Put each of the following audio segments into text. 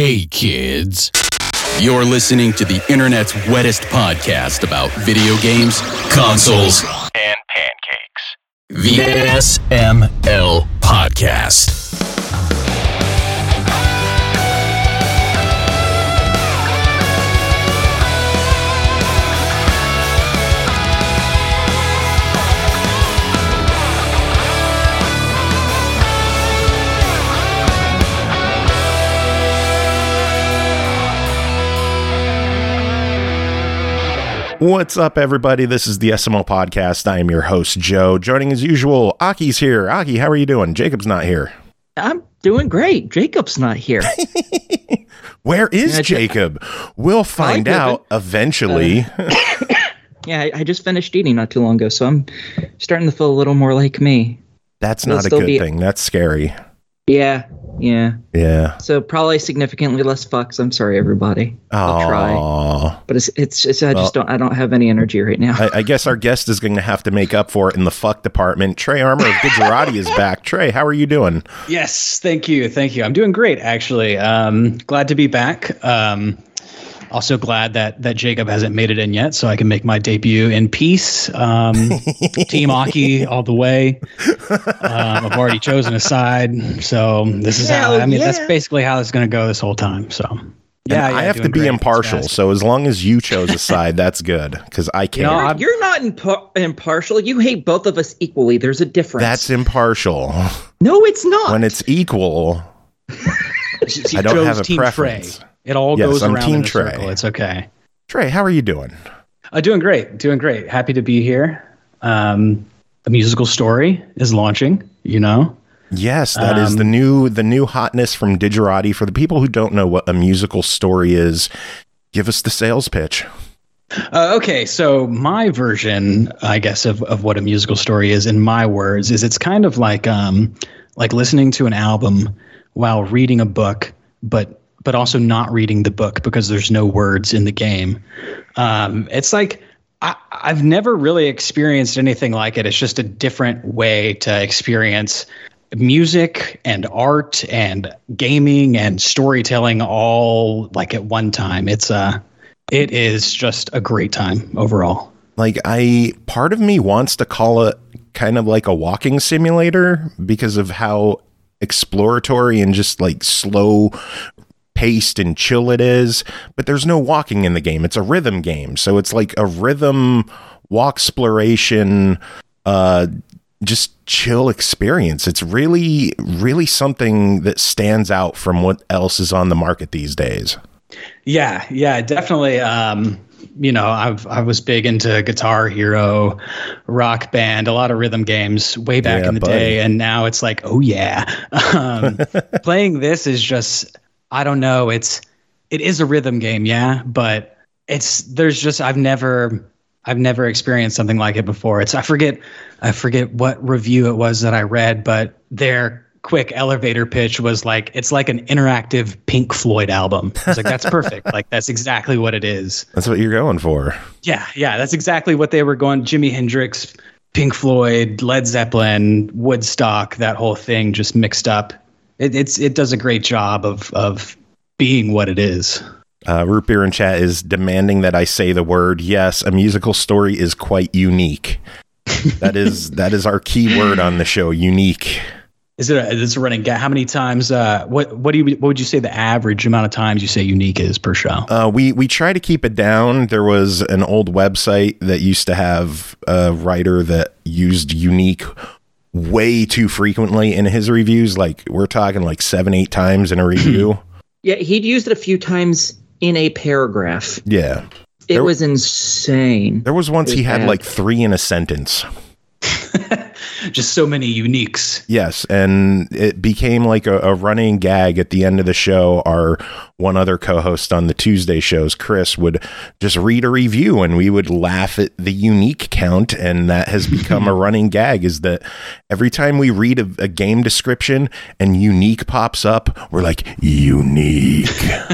Hey kids, you're listening to the internet's wettest podcast about video games, consoles, and pancakes. The SML Podcast. What's up, everybody? This is the SML Podcast. I am your host, Joe. Joining as usual, Aki's here. Aki, how are you doing? Jacob's not here. I'm doing great. Jacob's not here. Where is Jacob? We'll find out eventually. Yeah, I just finished eating not too long ago, so I'm starting to feel a little more like me. That's not a good thing. That's scary. Yeah. So probably significantly less fucks. I'm sorry, everybody. I'll try. But it's I don't have any energy right now. I guess our guest is going to have to make up for it in the fuck department. Trey Armour of Digerati is back. Trey, how are you doing? Yes, thank you. I'm doing great, actually. Glad to be back. Also glad that Jacob hasn't made it in yet, so I can make my debut in peace. Team Aki all the way. I've already chosen a side, so this is that's basically how it's going to go this whole time. So yeah, I have to be impartial. So as long as you chose a side, that's good because I can't. You're not impartial. You hate both of us equally. There's a difference. That's impartial. No, it's not. When it's equal, I don't have a preference. Trey. It all goes around Team in a Trey. circle. It's okay. Trey, how are you doing? Doing great. Happy to be here. A musical story is launching, you know? Yes, that is the new hotness from Digerati. For the people who don't know what a musical story is, give us the sales pitch. Okay, so my version, I guess, of what a musical story is, in my words, is it's kind of like listening to an album while reading a book, but also not reading the book because there's no words in the game. It's like I've never really experienced anything like it. It's just a different way to experience music and art and gaming and storytelling all like at one time. It is just a great time overall. Like part of me wants to call it kind of like a walking simulator because of how exploratory and just like slow paced and chill it is, but there's no walking in the game. It's a rhythm game, so it's like a rhythm walk exploration, just chill experience. It's really something that stands out from what else is on the market these days. Yeah, definitely. I was big into Guitar Hero, Rock Band, a lot of rhythm games way back in the day, and now it's like, oh yeah. Playing this is just, I don't know. It is a rhythm game, yeah, but I've never experienced something like it before. I forget what review it was that I read, but their quick elevator pitch was like, it's like an interactive Pink Floyd album. I was like, that's perfect. Like that's exactly what it is. That's what you're going for. Yeah, that's exactly what they were going. Jimi Hendrix, Pink Floyd, Led Zeppelin, Woodstock, that whole thing just mixed up. It does a great job of being what it is. Root Beer in chat is demanding that I say the word. Yes, a musical story is quite unique. That is our key word on the show. Unique. Is it a running gag? How many times? What would you say the average amount of times you say unique is per show? We try to keep it down. There was an old website that used to have a writer that used unique way too frequently in his reviews. Like we're talking like 7-8 times in a review. Yeah, he'd used it a few times in a paragraph. Yeah. It was insane. There was once he had like 3 in a sentence. Just so many uniques. Yes, and it became like a running gag at the end of the show. Our one other co-host on the Tuesday shows, Chris, would just read a review and we would laugh at the unique count, and that has become a running gag, is that every time we read a game description and unique pops up, we're like, unique.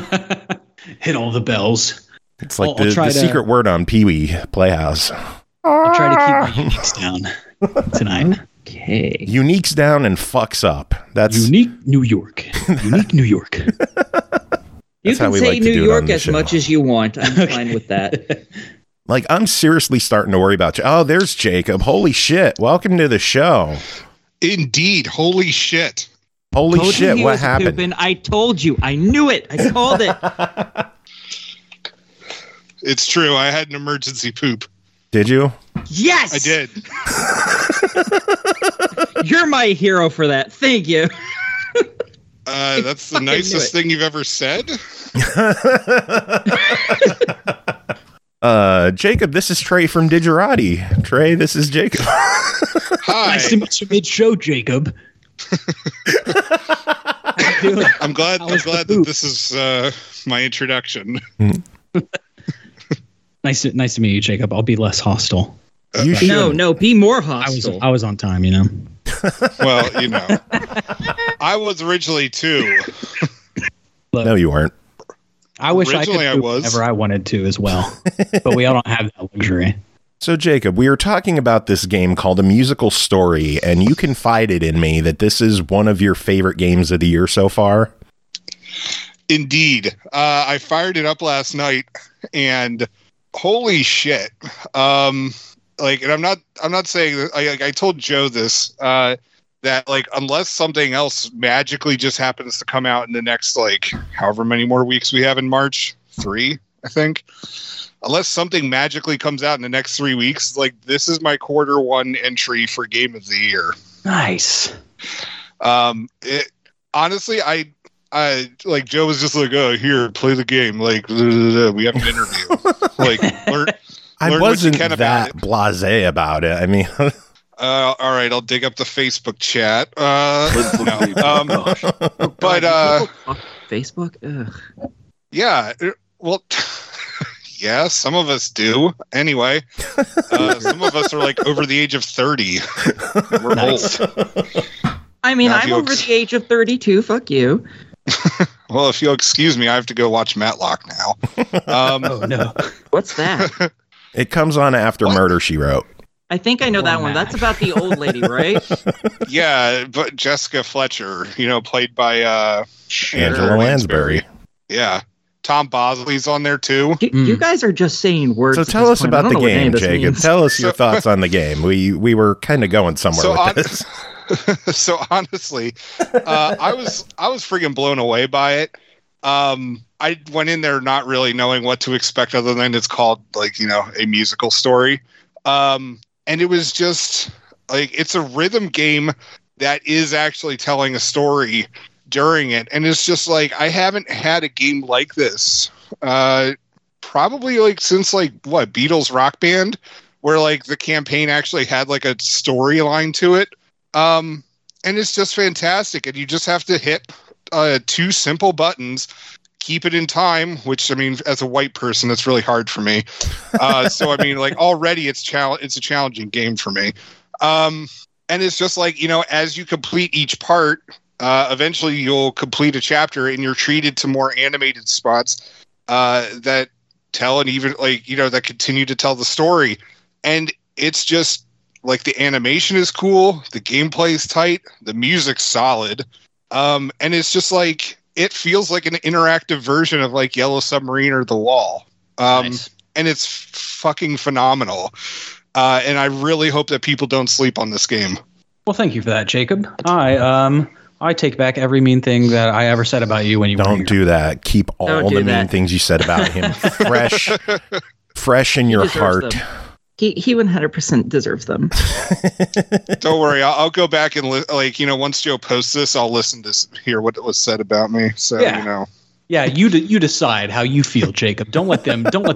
Hit all the bells. It's like the secret word on Pee-wee Playhouse. I'll try to keep my uniques down tonight. Okay. Uniques down and fucks up. That's Unique New York. Unique New York. You can say New York as much as you want. I'm fine with that. Like, I'm seriously starting to worry about you. Oh, there's Jacob. Holy shit. Welcome to the show. Indeed. Holy shit. Holy shit. What happened? Pooping. I told you. I knew it. I called it. It's true. I had an emergency poop. Did you? Yes. I did. You're my hero for that. Thank you. That's the nicest thing you've ever said. Jacob, this is Trey from Digerati. Trey, this is Jacob. Hi. Nice to meet you mid-show, Jacob. I'm glad that this is my introduction. Nice to meet you, Jacob. I'll be less hostile. No, be more hostile. I was on time, you know. Well, you know, I was originally too. Look, no, you weren't. I wish originally I could whenever I wanted to as well, but we all don't have that luxury. So, Jacob, we were talking about this game called A Musical Story, and you confided in me that this is one of your favorite games of the year so far. Indeed. I fired it up last night, and holy shit. And I'm not saying that, I told Joe this, that like, unless something else magically just happens to come out in the next, like, however many more weeks we have in March, 3, I think, unless something magically comes out in the next 3 weeks, like, this is my quarter 1 entry for Game of the Year. Nice. Honestly, I like, Joe was just like, oh, here, play the game. Like, we have an interview. Like, I wasn't that blasé about it. I mean, all right, I'll dig up the Facebook chat. Facebook? Ugh. Yeah, well, yeah, some of us do. Anyway, some of us are like over the age of 30. We're nice. old. I mean, I'm over the age of 32. Fuck you. Well, if you'll excuse me, I have to go watch Matlock now. Oh, no. What's that? It comes on after Murder, She Wrote. I think I know that one. That's about the old lady, right? Yeah, but Jessica Fletcher, played by Angela Lansbury. Yeah. Tom Bosley's on there, too. You guys are just saying words. So tell us about the game, Jacob. Tell us your thoughts on the game. We were kind of going somewhere with this. So honestly, I was freaking blown away by it. I went in there not really knowing what to expect other than it's called, like, a musical story. And it was just like, it's a rhythm game that is actually telling a story during it. And it's just like, I haven't had a game like this, probably like since like Beatles Rock Band, where like the campaign actually had like a storyline to it. And it's just fantastic. And you just have to hit 2 simple buttons, keep it in time, which, I mean, as a white person, that's really hard for me. So, I mean, like, already it's a challenging game for me. And it's just like, as you complete each part, eventually you'll complete a chapter and you're treated to more animated spots that tell and even, like, that continue to tell the story. And it's just, like, the animation is cool, the gameplay is tight, the music's solid, and it's just like, it feels like an interactive version of like Yellow Submarine or The Wall. Nice. And it's fucking phenomenal. And I really hope that people don't sleep on this game. Well, thank you for that, Jacob. I take back every mean thing that I ever said about you when you don't do that. Keep all the mean things you said about him fresh in your heart. He 100% deserves them. Don't worry, I'll go back and once Joe posts this, I'll listen to hear what was said about me. So yeah. Yeah, you decide how you feel, Jacob. Don't let them. Now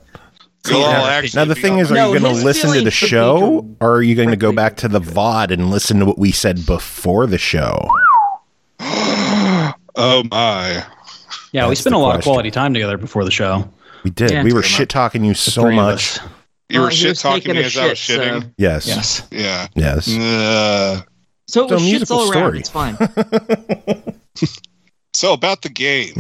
the thing is, are you going to listen to the show, or are you going to go back to the VOD and listen to what we said before the show? Oh my! Yeah, we spent a lot of quality time together before the show. We did. Yeah. We were shit talking you so much. You were shit talking me as I was shitting. So. Yes. Yeah. Yes. So it was shits all around. It's fine. So about the game.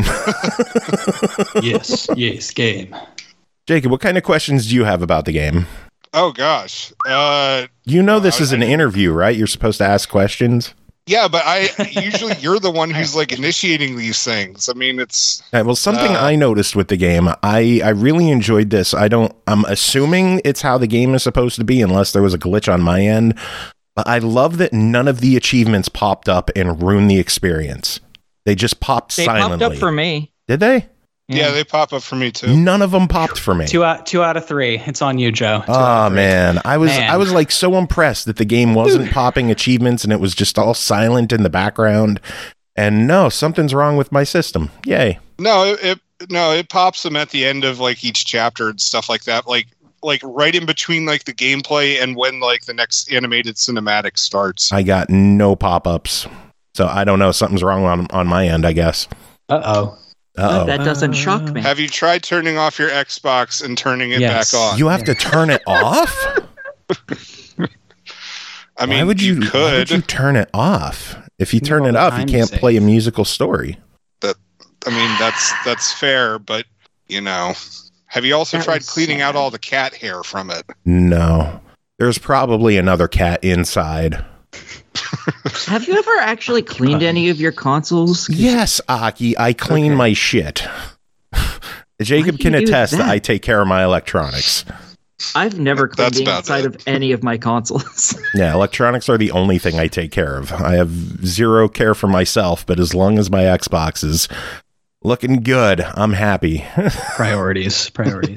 Yes, game. Jacob, what kind of questions do you have about the game? Oh gosh. This is an interview, right? You're supposed to ask questions. Yeah, but usually you're the one who's like initiating these things. I mean, it's well, something I noticed with the game. I really enjoyed this. I'm assuming it's how the game is supposed to be, unless there was a glitch on my end. But I love that none of the achievements popped up and ruined the experience. They just popped silently. They popped up for me. Did they? Yeah, they pop up for me too. None of them popped for me. Two out of 3. It's on you, Joe. Oh man, I was like so impressed that the game wasn't popping achievements and it was just all silent in the background. And no, something's wrong with my system. Yay! No, it pops them at the end of like each chapter and stuff like that. Like right in between like the gameplay and when like the next animated cinematic starts. I got no pop-ups, so I don't know. Something's wrong on my end, I guess. Uh-oh. That doesn't shock me. Have you tried turning off your Xbox and turning it back on? You have to turn it off? I mean, why would you turn it off? If you turn it off, you can't play a musical story. That's fair, but have you also tried cleaning out all the cat hair from it? No. There's probably another cat inside. Have you ever actually cleaned any of your consoles? Yes, Aki, I clean my shit. Jacob can attest that I take care of my electronics. I've never cleaned the inside of any of my consoles. Yeah, electronics are the only thing I take care of. I have zero care for myself, but as long as my Xbox is looking good, I'm happy. Priorities.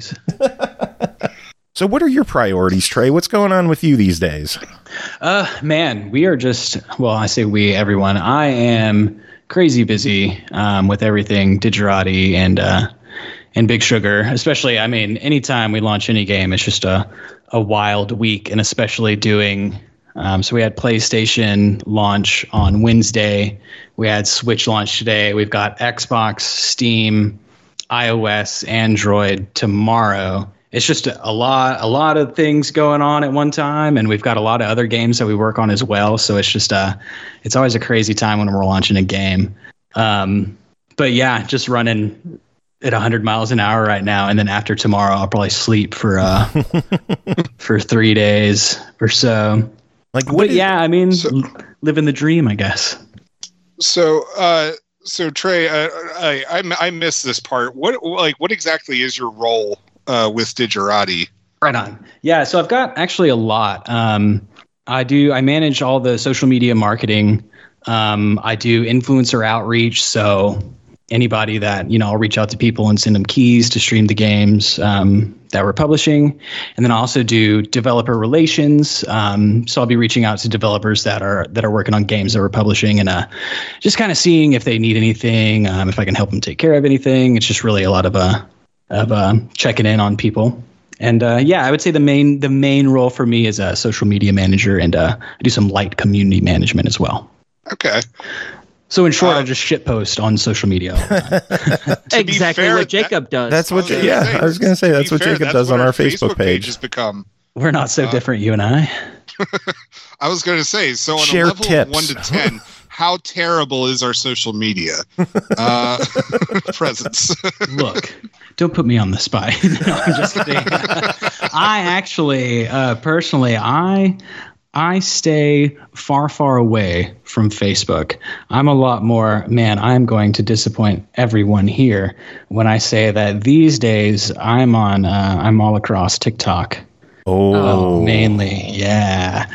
So what are your priorities, Trey? What's going on with you these days? Man, we are just, well, I say we, everyone. I am crazy busy with everything Digerati and Big Sugar. Especially, I mean, anytime we launch any game, it's just a wild week, and especially doing, so we had PlayStation launch on Wednesday. We had Switch launch today. We've got Xbox, Steam, iOS, Android tomorrow. It's just a lot of things going on at one time, and we've got a lot of other games that we work on as well. So it's just it's always a crazy time when we're launching a game. But yeah, just running at 100 miles an hour right now, and then after tomorrow, I'll probably sleep for 3 days or so. Living the dream, I guess. So Trey, I missed this part. What exactly is your role with Digerati? Right on. Yeah, so I've got actually a lot. I manage all the social media marketing. I do influencer outreach, so anybody that, I'll reach out to people and send them keys to stream the games that we're publishing. And then I also do developer relations. So I'll be reaching out to developers that are working on games that we're publishing, and just kind of seeing if they need anything, if I can help them take care of anything. It's just really a lot of checking in on people. And I would say the main role for me is a social media manager, and I do some light community management as well. Okay. So in short, I just shitpost on social media. Exactly what Jacob does. That's what. I was going to say that's what Jacob does on our Facebook page. Has become. We're not so different, you and I. I was going to say, so on Share a level tips. of 1 to 10, how terrible is our social media presence? Look, don't put me on the spot. No, I'm just kidding. I actually, personally, I stay far, far away from Facebook. I'm a lot more, I'm going to disappoint everyone here when I say that these days I'm all across TikTok. Oh, mainly. Yeah.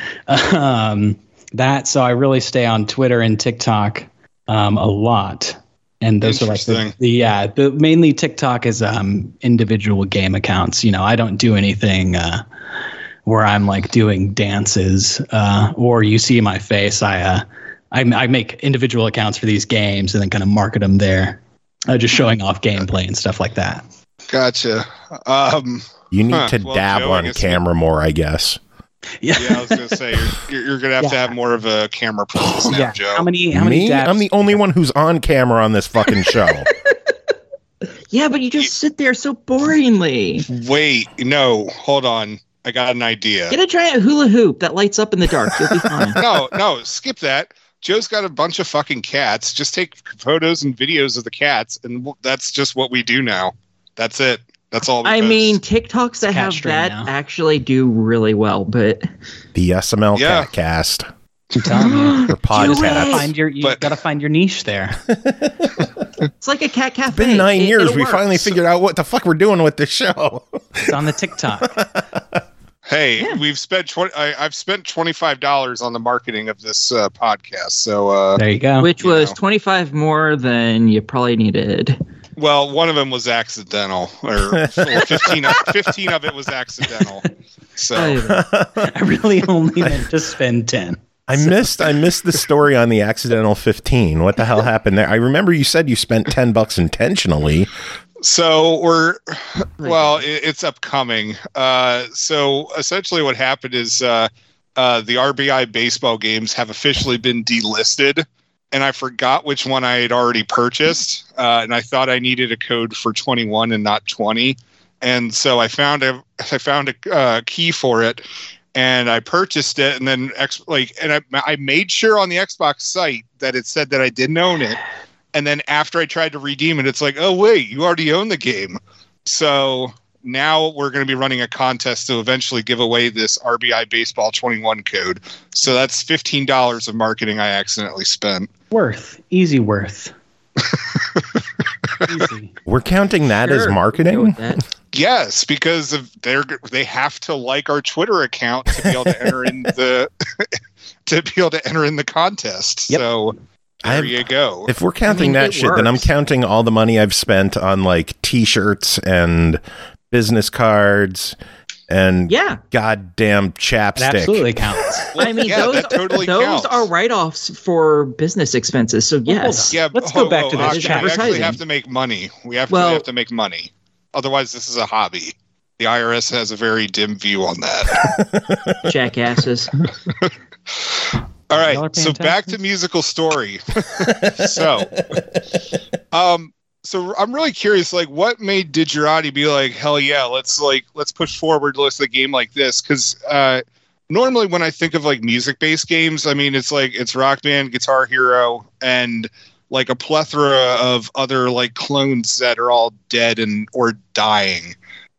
So I really stay on Twitter and TikTok a lot. And those are like mainly TikTok is individual game accounts. I don't do anything where I'm like doing dances or you see my face. I make individual accounts for these games and then kind of market them there, just showing off gameplay and stuff like that. Gotcha. You need to dabble on camera more, I guess. Yeah, I was going to say you're going to have more of a camera presence now, Joe. How many dabs? I'm the only one who's on camera on this fucking show. Yeah, but you just sit there so boringly. Wait, no, hold on. I got an idea. Get a giant hula hoop that lights up in the dark. You'll be fine. No, skip that. Joe's got a bunch of fucking cats. Just take photos and videos of the cats, and that's just what we do now. That's it. That's all. I mean, TikToks that have that actually do really well, but the SML Catcast. I'm telling you. For podcasts. You gotta find your niche there. It's like a cat cafe. It's been 9 years. We finally figured out what the fuck we're doing with this show. It's on the TikTok. Hey, I've spent $25 on the marketing of this podcast. So there you go. Which was 25 more than you probably needed. Well, one of them was accidental, or 15 of it was accidental. So I really only meant to spend 10. I missed the story on the accidental 15. What the hell happened there? I remember you said you spent $10 intentionally. So it's upcoming. So essentially what happened is the RBI baseball games have officially been delisted, and I forgot which one I had already purchased. And I thought I needed a code for 21 and not 20. And so I found a key for it, and I purchased it. And then I made sure on the Xbox site that it said that I didn't own it. And then after I tried to redeem it, it's like, oh, wait, you already own the game. So now we're going to be running a contest to eventually give away this RBI Baseball 21 code. So that's $15 of marketing I accidentally spent. Easy worth. Easy. We're counting that as marketing? Yes, because they have to like our Twitter account to be able to enter in the contest. Yep. So there you go. If we're counting that shit, then I'm counting all the money I've spent on like T-shirts and business cards and goddamn chapstick. It absolutely counts. I mean, those are write-offs for business expenses. So yes, let's go back to this. We actually have to make money. We have to make money. Otherwise, this is a hobby. The IRS has a very dim view on that. Jackasses. All right, so back to musical story. So I'm really curious, like, what made Digerati be like, hell yeah, let's push forward, let's a game like this? Because normally when I think of like music-based games, I mean, it's Rock Band, Guitar Hero, and like a plethora of other like clones that are all dead or dying.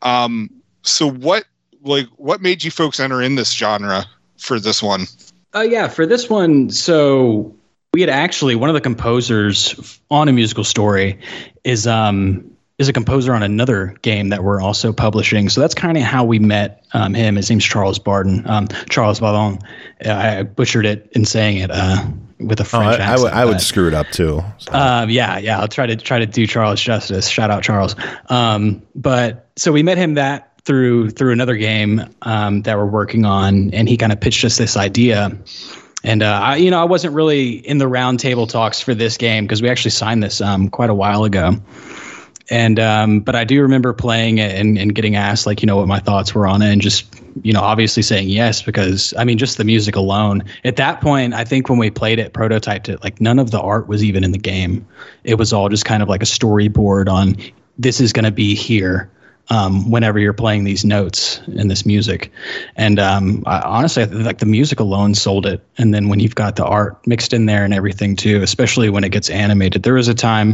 So what made you folks enter in this genre for this one? For this one, so we had actually, one of the composers on A Musical Story is a composer on another game that we're also publishing. So that's kind of how we met him. His name's Charles Bardon. Charles Bardon. I butchered it in saying it with a French accent. I would screw it up too. So. I'll try to do Charles justice. Shout out Charles. But so we met him through another game that we're working on, and he kind of pitched us this idea. And I wasn't really in the round table talks for this game because we actually signed this quite a while ago. And but I do remember playing it and getting asked what my thoughts were on it, and just obviously saying yes, because I mean just the music alone. At that point, I think when we played it, prototyped it, like none of the art was even in the game. It was all just kind of like a storyboard on this is going to be here. Whenever you're playing these notes in this music. And honestly, I think like the music alone sold it. And then when you've got the art mixed in there and everything too, especially when it gets animated. There was a time,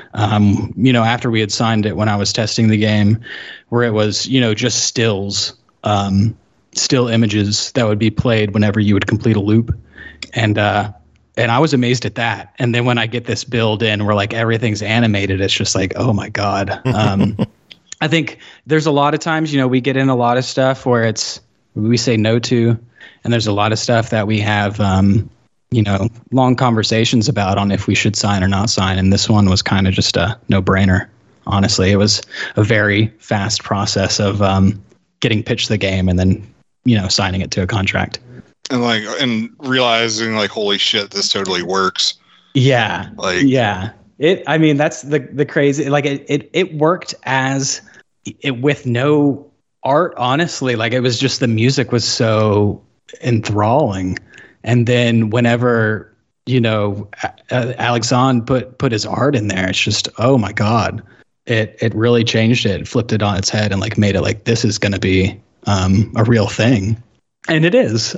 after we had signed it, when I was testing the game, where it was, just still images that would be played whenever you would complete a loop. And I was amazed at that. And then when I get this build in where like everything's animated, it's just like, oh my God. I think there's a lot of times, we get in a lot of stuff where we say no to, and there's a lot of stuff that we have, long conversations about on if we should sign or not sign. And this one was kind of just a no-brainer. Honestly, it was a very fast process of getting pitched the game and then, signing it to a contract. And realizing like, holy shit, this totally works. Yeah. Yeah. That's the crazy, like it worked as it with no art, honestly. Like it was just, the music was so enthralling. And then whenever, Alexandre put his art in there, it's just, oh my God, it really changed it, flipped it on its head and like made it like, this is going to be a real thing. And it is.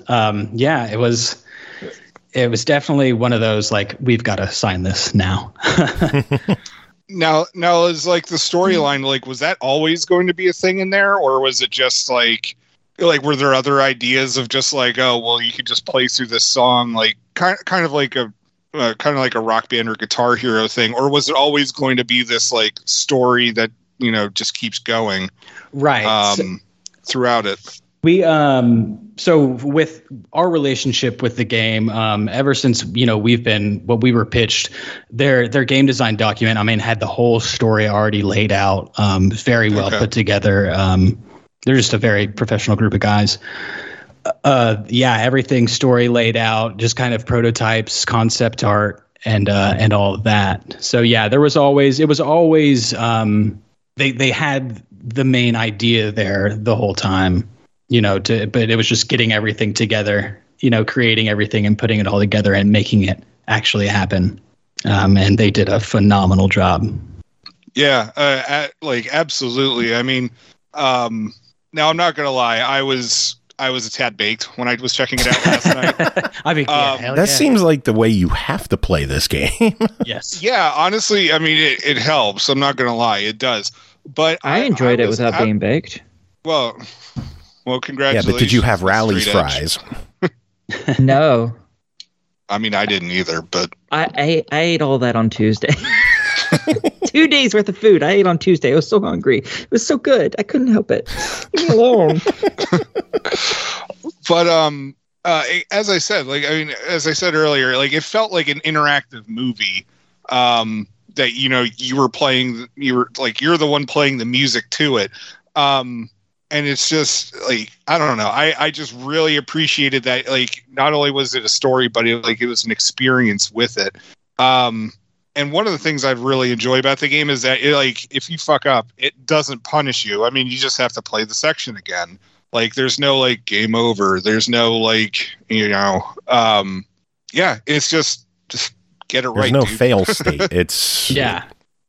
It was definitely one of those, like, we've got to sign this now. Now is like the storyline, like, was that always going to be a thing in there? Or was it just like, like, were there other ideas of just like, oh, well, you could just play through this song, like kind of like a Rock Band or Guitar Hero thing, or was it always going to be this like story that, you know, just keeps going throughout it? We so with our relationship with the game, ever since, you know, we were pitched, their game design document, I mean, had the whole story already laid out, very well put together. They're just a very professional group of guys. Everything story laid out, just kind of prototypes, concept art, and all of that. So yeah, it was always they had the main idea there the whole time, you know, but it was just getting everything together, you know, creating everything and putting it all together and making it actually happen. And they did a phenomenal job. Yeah, absolutely. I mean, now I'm not gonna lie, I was a tad baked when I was checking it out last night. I mean, that seems like the way you have to play this game. Yes. Yeah, honestly, I mean, it helps. I'm not gonna lie, it does. But I enjoyed it without being baked. Well, congratulations. Yeah, but did you have Rally's fries? No. I mean, I didn't either, but I ate all that on Tuesday. 2 days worth of food I ate on Tuesday. I was so hungry. It was so good. I couldn't help it. Leave me alone. But as I said, as I said earlier, like, it felt like an interactive movie. That, you know, you're the one playing the music to it. And it's just like, I don't know. I just really appreciated that. Like, not only was it a story, but it was an experience with it. And one of the things I've really enjoyed about the game is that if you fuck up, it doesn't punish you. I mean, you just have to play the section again. Like, there's no like game over. There's no like, you know, it's just get it right. There's no dude. fail state. It's Yeah.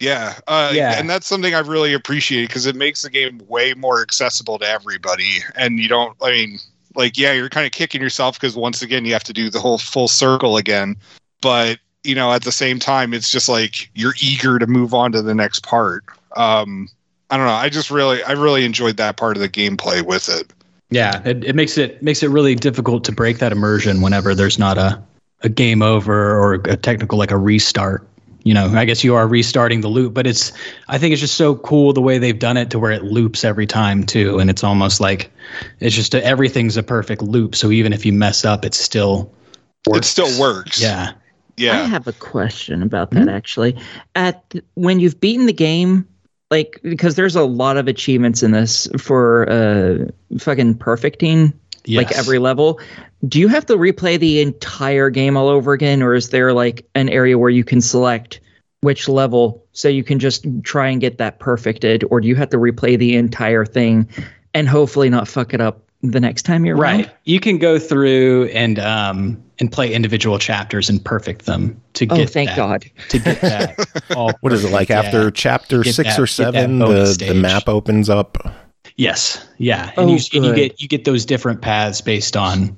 And that's something I've really appreciated, because it makes the game way more accessible to everybody. And you don't, I mean, like, yeah, you're kind of kicking yourself because once again, you have to do the whole full circle again. But, you know, at the same time, it's just like you're eager to move on to the next part. I don't know. I really enjoyed that part of the gameplay with it. Yeah, it makes it really difficult to break that immersion whenever there's not a game over or a technical, like a restart. You know, I guess you are restarting the loop, but I think it's just so cool the way they've done it to where it loops every time too. And it's almost like it's just everything's a perfect loop. So even if you mess up, it still works. It still works. Yeah. I have a question about that, actually. When you've beaten the game, like, because there's a lot of achievements in this for fucking perfecting, like, every level. Do you have to replay the entire game all over again, or is there like an area where you can select which level so you can just try and get that perfected, or do you have to replay the entire thing and hopefully not fuck it up the next time you're around? Right. You can go through and play individual chapters and perfect them to get. Oh, thank God! To get that. All what is it like after chapter 6 or 7? The map opens up. Yes. Yeah. And you get those different paths based on,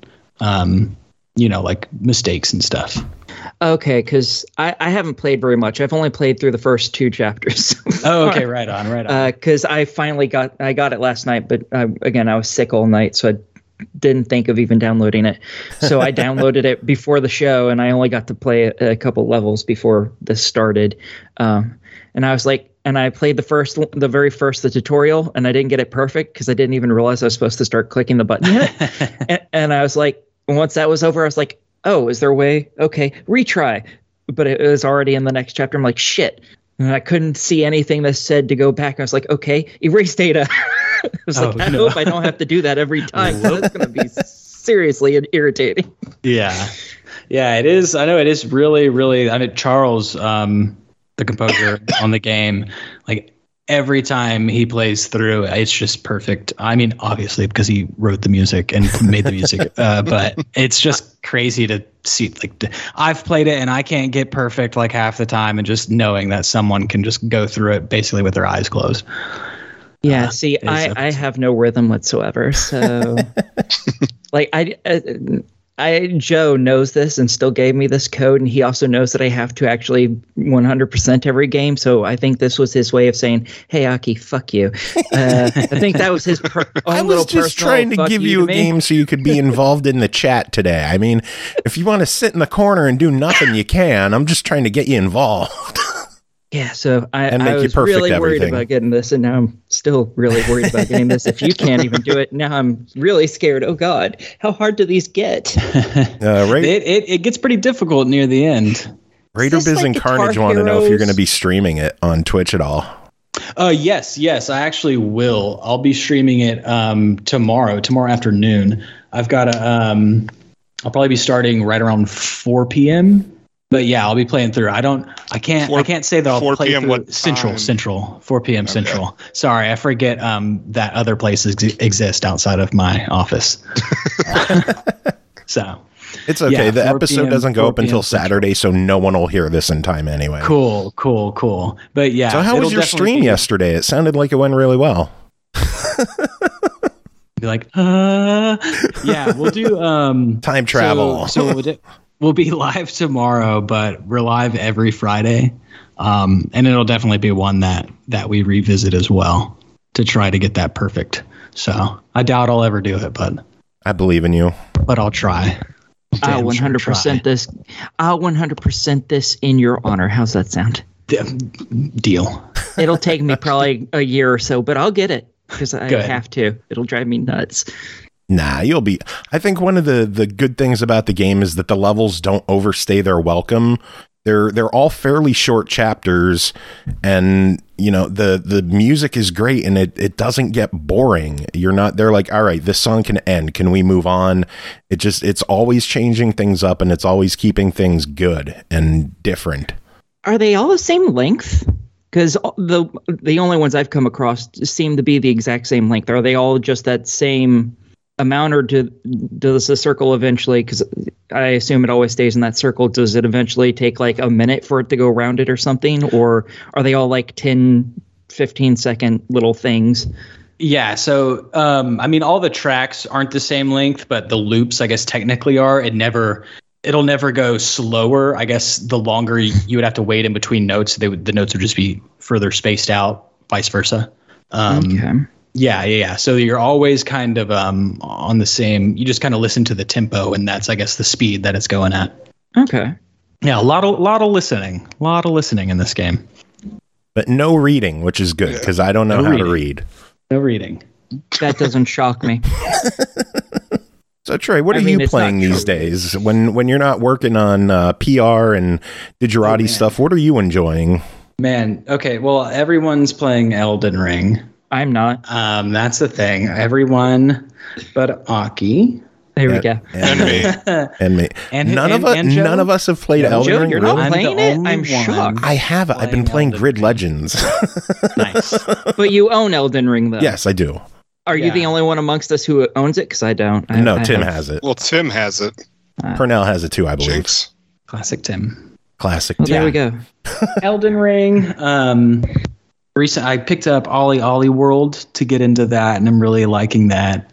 you know, like mistakes and stuff. Okay, because I haven't played very much. I've only played through the first 2 chapters. Oh, okay, right on. Because I finally got it last night, but again, I was sick all night, so I didn't think of even downloading it. So I downloaded it before the show, and I only got to play a couple levels before this started. And I was like, and I played the very first tutorial, and I didn't get it perfect because I didn't even realize I was supposed to start clicking the button yet. and I was like, once that was over, I was like, oh, is there a way? Okay, retry. But it was already in the next chapter. I'm like, shit. And I couldn't see anything that said to go back. I was like, okay, erase data. I was I hope I don't have to do that every time. That's going to be seriously irritating. Yeah. Yeah, it is. I know it is really, really. I mean, Charles, the composer on the game, like, every time he plays through, it's just perfect. I mean, obviously, because he wrote the music and made the music, but it's just crazy to see. Like, I've played it and I can't get perfect like half the time, and just knowing that someone can just go through it basically with their eyes closed. Yeah, I have no rhythm whatsoever. So, like, Joe knows this and still gave me this code, and he also knows that I have to actually 100% every game. So I think this was his way of saying, "Hey, Aki, fuck you." I think that was his. I was just trying to give you a game so you could be involved in the chat today. I mean, if you want to sit in the corner and do nothing, you can. I'm just trying to get you involved. Yeah, so I was really worried about getting this, and now I'm still really worried about getting this. If you can't even do it, now I'm really scared. Oh, God, how hard do these get? It gets pretty difficult near the end. Raider Biz and Carnage want to know if you're going to be streaming it on Twitch at all. Yes, I actually will. I'll be streaming it tomorrow afternoon. I've got I'll probably be starting right around 4 p.m., but yeah, I'll be playing through. I can't say that I'll play through Central, 4 p.m. Central. Sorry, I forget that other places exist outside of my office. So it's okay. The episode doesn't go up until Saturday, so no one will hear this in time anyway. Cool. But yeah. So how was your stream yesterday? It sounded like it went really well. Be like, yeah, we'll do time travel. So we'll be live tomorrow, but we're live every Friday. And it'll definitely be one that we revisit as well to try to get that perfect. So I doubt I'll ever do it, but I believe in you. But I'll try. I'll 100% this. I'll 100% this in your honor. How's that sound? Deal. It'll take me probably a year or so, but I'll get it because I have to. It'll drive me nuts. Nah, you'll be. I think one of the good things about the game is that the levels don't overstay their welcome. They're all fairly short chapters, and you know the music is great, and it doesn't get boring. They're like, all right, this song can end. Can we move on? It's always changing things up, and it's always keeping things good and different. Are they all the same length? Because the only ones I've come across seem to be the exact same length. Are they all just that same amount, or does the circle eventually, because I assume it always stays in that circle, does it eventually take like a minute for it to go around it or something, or are they all like 10-15 second little things? Yeah, so I mean, all the tracks aren't the same length, but the loops, I guess, technically are. It'll never go slower. I guess the longer you would have to wait in between notes, the notes would just be further spaced out, vice versa. Okay. Yeah. So you're always kind of on the same. You just kind of listen to the tempo, and that's, I guess, the speed that it's going at. Okay. Yeah, a lot of listening. A lot of listening in this game. But no reading, which is good because I don't know how to read. No reading. That doesn't shock me. So Trey, what are you playing these days when you're not working on PR and Digerati stuff? What are you enjoying? Man, okay. Well, everyone's playing Elden Ring. I'm not. That's the thing. Everyone but Aki. There we go. And me. None of us have played Elden Ring. You're not playing it? I'm shocked. I have. I've been playing Grid Legends. Nice. But you own Elden Ring, though. Yes, I do. Are you the only one amongst us who owns it? Because I don't. No, Tim has it. Well, Tim has it. Purnell has it too, I believe. Jinx. Classic Tim. Classic Tim. Tim. There we go. Elden Ring. I picked up Ollie World to get into that, and I'm really liking that.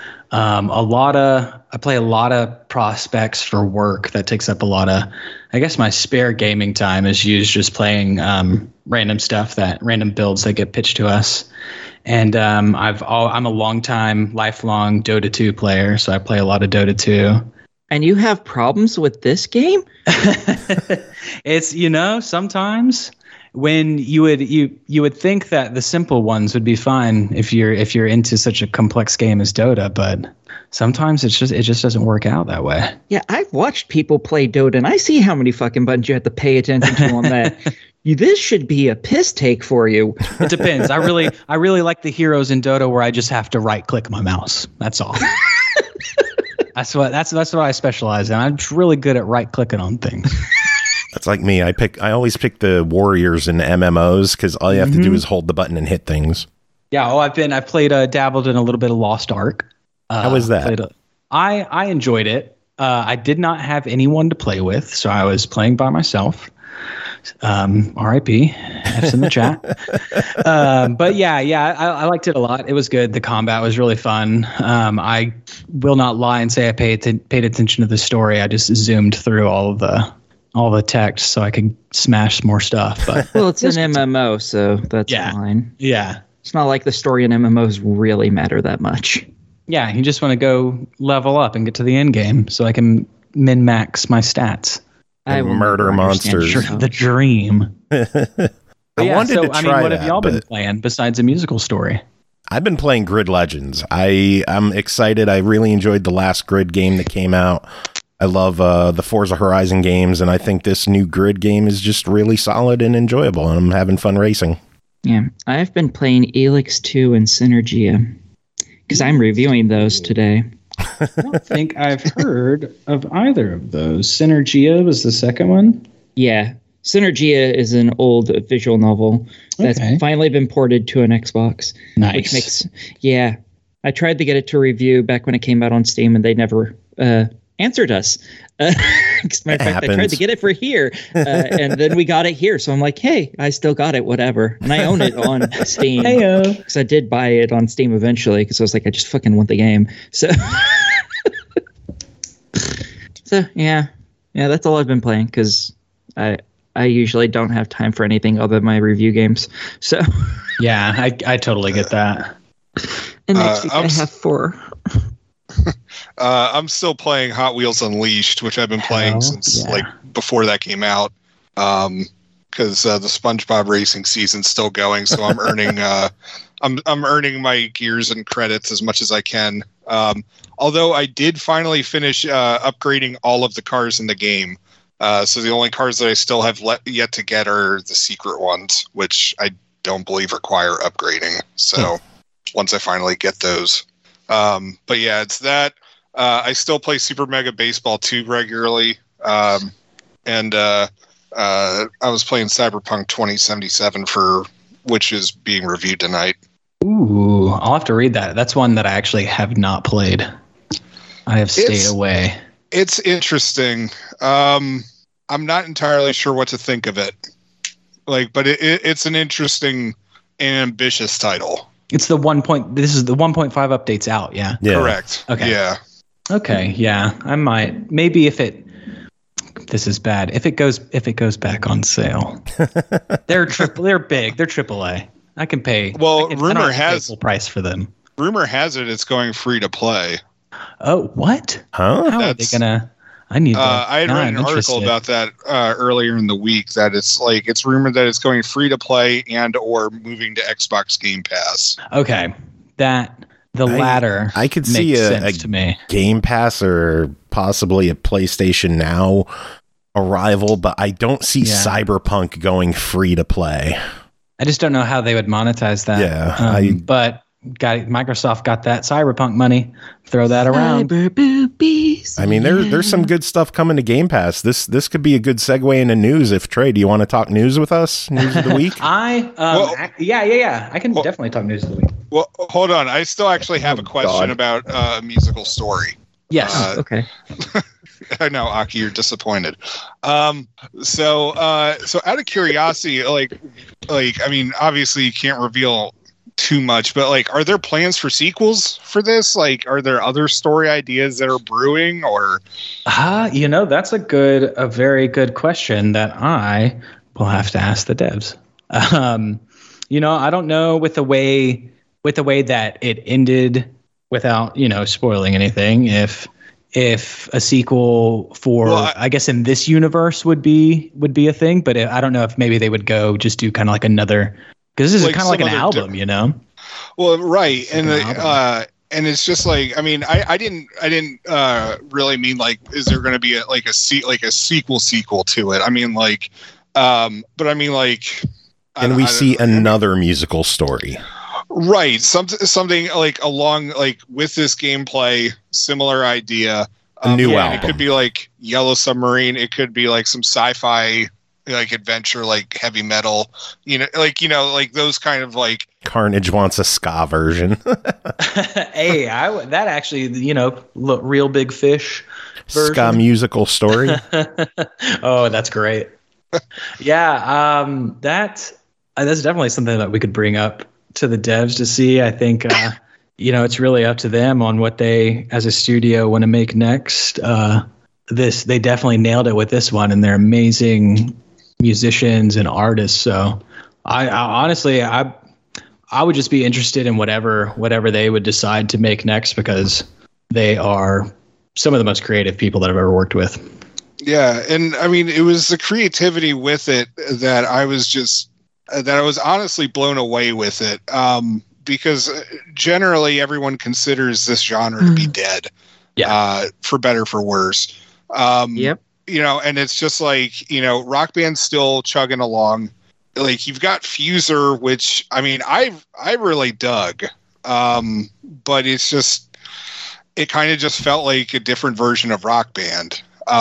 I play a lot of prospects for work. That takes up a lot of, I guess, my spare gaming time is used just playing random builds that get pitched to us. And I'm a lifelong Dota 2 player, so I play a lot of Dota 2. And you have problems with this game? It's, sometimes when you would think that the simple ones would be fine if you're into such a complex game as Dota, but sometimes it just doesn't work out that way. Yeah, I've watched people play Dota, and I see how many fucking buttons you have to pay attention to on that. This should be a piss take for you. It depends. I really like the heroes in Dota where I just have to right click my mouse. That's all. That's what I specialize in. I'm really good at right clicking on things. That's like me. I always pick the warriors in MMOs because all you have to do is hold the button and hit things. Yeah. Oh, I've played dabbled in a little bit of Lost Ark. How was that? I enjoyed it. I did not have anyone to play with, so I was playing by myself. R.I.P. F's in the chat. But yeah, I liked it a lot. It was good. The combat was really fun. I will not lie and say I paid attention to the story. I just zoomed through all the text so I could smash more stuff. But well, it's an MMO, so that's fine. Yeah. It's not like the story in MMOs really matter that much. Yeah, you just want to go level up and get to the end game so I can min-max my stats. I will murder monsters. The dream. I wanted to try what have y'all been playing besides a musical story? I've been playing Grid Legends. I'm excited. I really enjoyed the last Grid game that came out. I love the Forza Horizon games, and I think this new Grid game is just really solid and enjoyable, and I'm having fun racing. Yeah, I've been playing Elix 2 and Synergia, because I'm reviewing those today. I don't think I've heard of either of those. Synergia was the second one? Yeah. Synergia is an old visual novel that's finally been ported to an Xbox. Nice. Which makes, I tried to get it to review back when it came out on Steam, and they never answered us. Matter of fact, I tried to get it for here, and then we got it here. So I'm like, hey, I still got it, whatever. And I own it on Steam. Heyo. Because I did buy it on Steam eventually, because I was like, I just fucking want the game. So, yeah, that's all I've been playing, because I usually don't have time for anything other than my review games. So yeah, I totally get that. And next week I have 4. I'm still playing Hot Wheels Unleashed, which I've been playing since like before that came out. Because the SpongeBob racing season's still going, so I'm earning I'm earning my gears and credits as much as I can. Although I did finally finish upgrading all of the cars in the game. So the only cars that I still have yet to get are the secret ones, which I don't believe require upgrading. So once I finally get those. But yeah, it's that. I still play Super Mega Baseball 2 regularly. And I was playing Cyberpunk 2077 which is being reviewed tonight. Ooh, I'll have to read that. That's one that I actually have not played. I have stayed away. It's interesting. I'm not entirely sure what to think of it. But it's an interesting and ambitious title. It's the this is the 1.5 updates out, yeah? Correct. Okay. Yeah. Okay, yeah. I might. Maybe this is bad. If it goes back on sale. They're big. They're AAA. I can pay. Well, rumor has full price for them. Rumor has it it's going free to play. Oh, what? Huh? How are they gonna? I need. I had read an article about that earlier in the week. That it's rumored that it's going free to play and or moving to Xbox Game Pass. Okay, the latter. I could makes see sense to me. Game Pass or possibly a PlayStation Now arrival, but I don't see Cyberpunk going free to play. I just don't know how they would monetize that. Yeah, but Microsoft got that Cyberpunk money. Throw that around. Cyber boobies. I mean, there's some good stuff coming to Game Pass. This could be a good segue into news. If Trey, do you want to talk news with us? News of the week? Yeah. I can definitely talk news of the week. Well, hold on. I still actually have a question about a musical story. Yes. Okay. I know, Aki, you're disappointed. So out of curiosity, I mean, obviously you can't reveal too much, but are there plans for sequels for this? Are there other story ideas that are brewing, or? That's a very good question that I will have to ask the devs. I don't know with the way that it ended, without spoiling anything, if a sequel for I guess in this universe would be a thing, but I don't know if maybe they would just do kind of like another. Because this is kind of like an album, Well, right, and it's just I mean, I didn't really mean is there going to be a sequel to it? I mean, but I mean and we see another musical story, right? Something along with this gameplay, similar idea. A new album. It could be Yellow Submarine. It could be some sci-fi. Adventure, heavy metal, those kind of Carnage wants a ska version. Hey, that actually, Real Big Fish version. Ska musical story. Oh, that's great. Yeah, that's definitely something that we could bring up to the devs to see. I think it's really up to them on what they, as a studio, want to make next. They definitely nailed it with this one, and they're amazing musicians and artists. So, I honestly, I would just be interested in whatever they would decide to make next, because they are some of the most creative people that I've ever worked with. Yeah, and I mean, it was the creativity with it that I was honestly blown away with it. Because generally everyone considers this genre to be dead, for better, for worse. Yep. And it's just like, Rock Band's still chugging along. Like, you've got Fuser, which, I mean, I really dug. But it's just, it kind of just felt like a different version of Rock Band.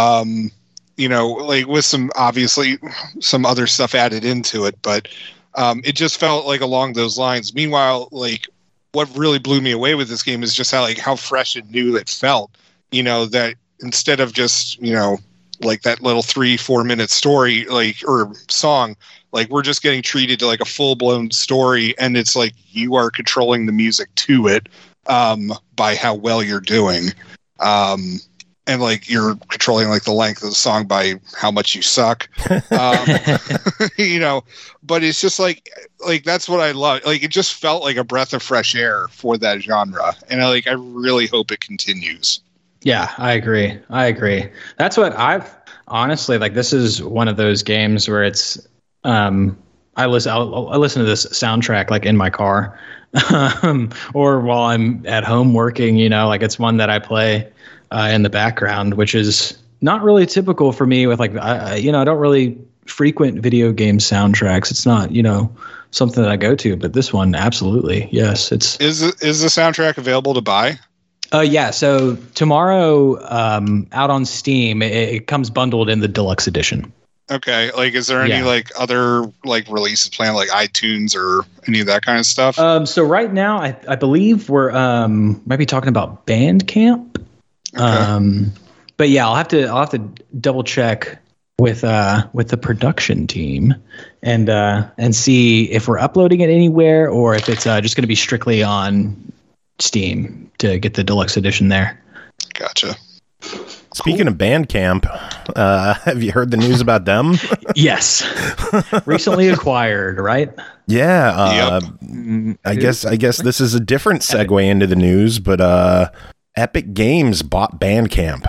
Like with some other stuff added into it, but it just felt like along those lines. Meanwhile, like, what really blew me away with this game is just how fresh and new it felt. That instead of just, like that little 3-4 minute story, like, or song, like, we're just getting treated to like a full blown story, and it's like you are controlling the music to it by how well you're doing. And like you're controlling like the length of the song by how much you suck, but it's just like that's what I love. Like, it just felt like a breath of fresh air for that genre, and I really hope it continues. Yeah, I agree. That's what I've honestly, like, this is one of those games where it's I listen to this soundtrack like in my car, or while I'm at home working. Like, it's one that I play in the background, which is not really typical for me with like, I don't really frequent video game soundtracks. It's not, something that I go to, but this one, absolutely. Yes. Is the soundtrack available to buy? Yeah. So tomorrow, out on Steam, it comes bundled in the deluxe edition. Okay. Like, is there any like other like releases planned, like iTunes or any of that kind of stuff? So right now, I believe we're might be talking about Bandcamp. Okay. But yeah, I'll have to double check with the production team and see if we're uploading it anywhere, or if it's just going to be strictly on Steam to get the deluxe edition there. Gotcha. Speaking of Bandcamp, have you heard the news about them? Yes. Recently acquired, right? Yeah. Yep. I guess this is a different segue into the news, but Epic Games bought Bandcamp.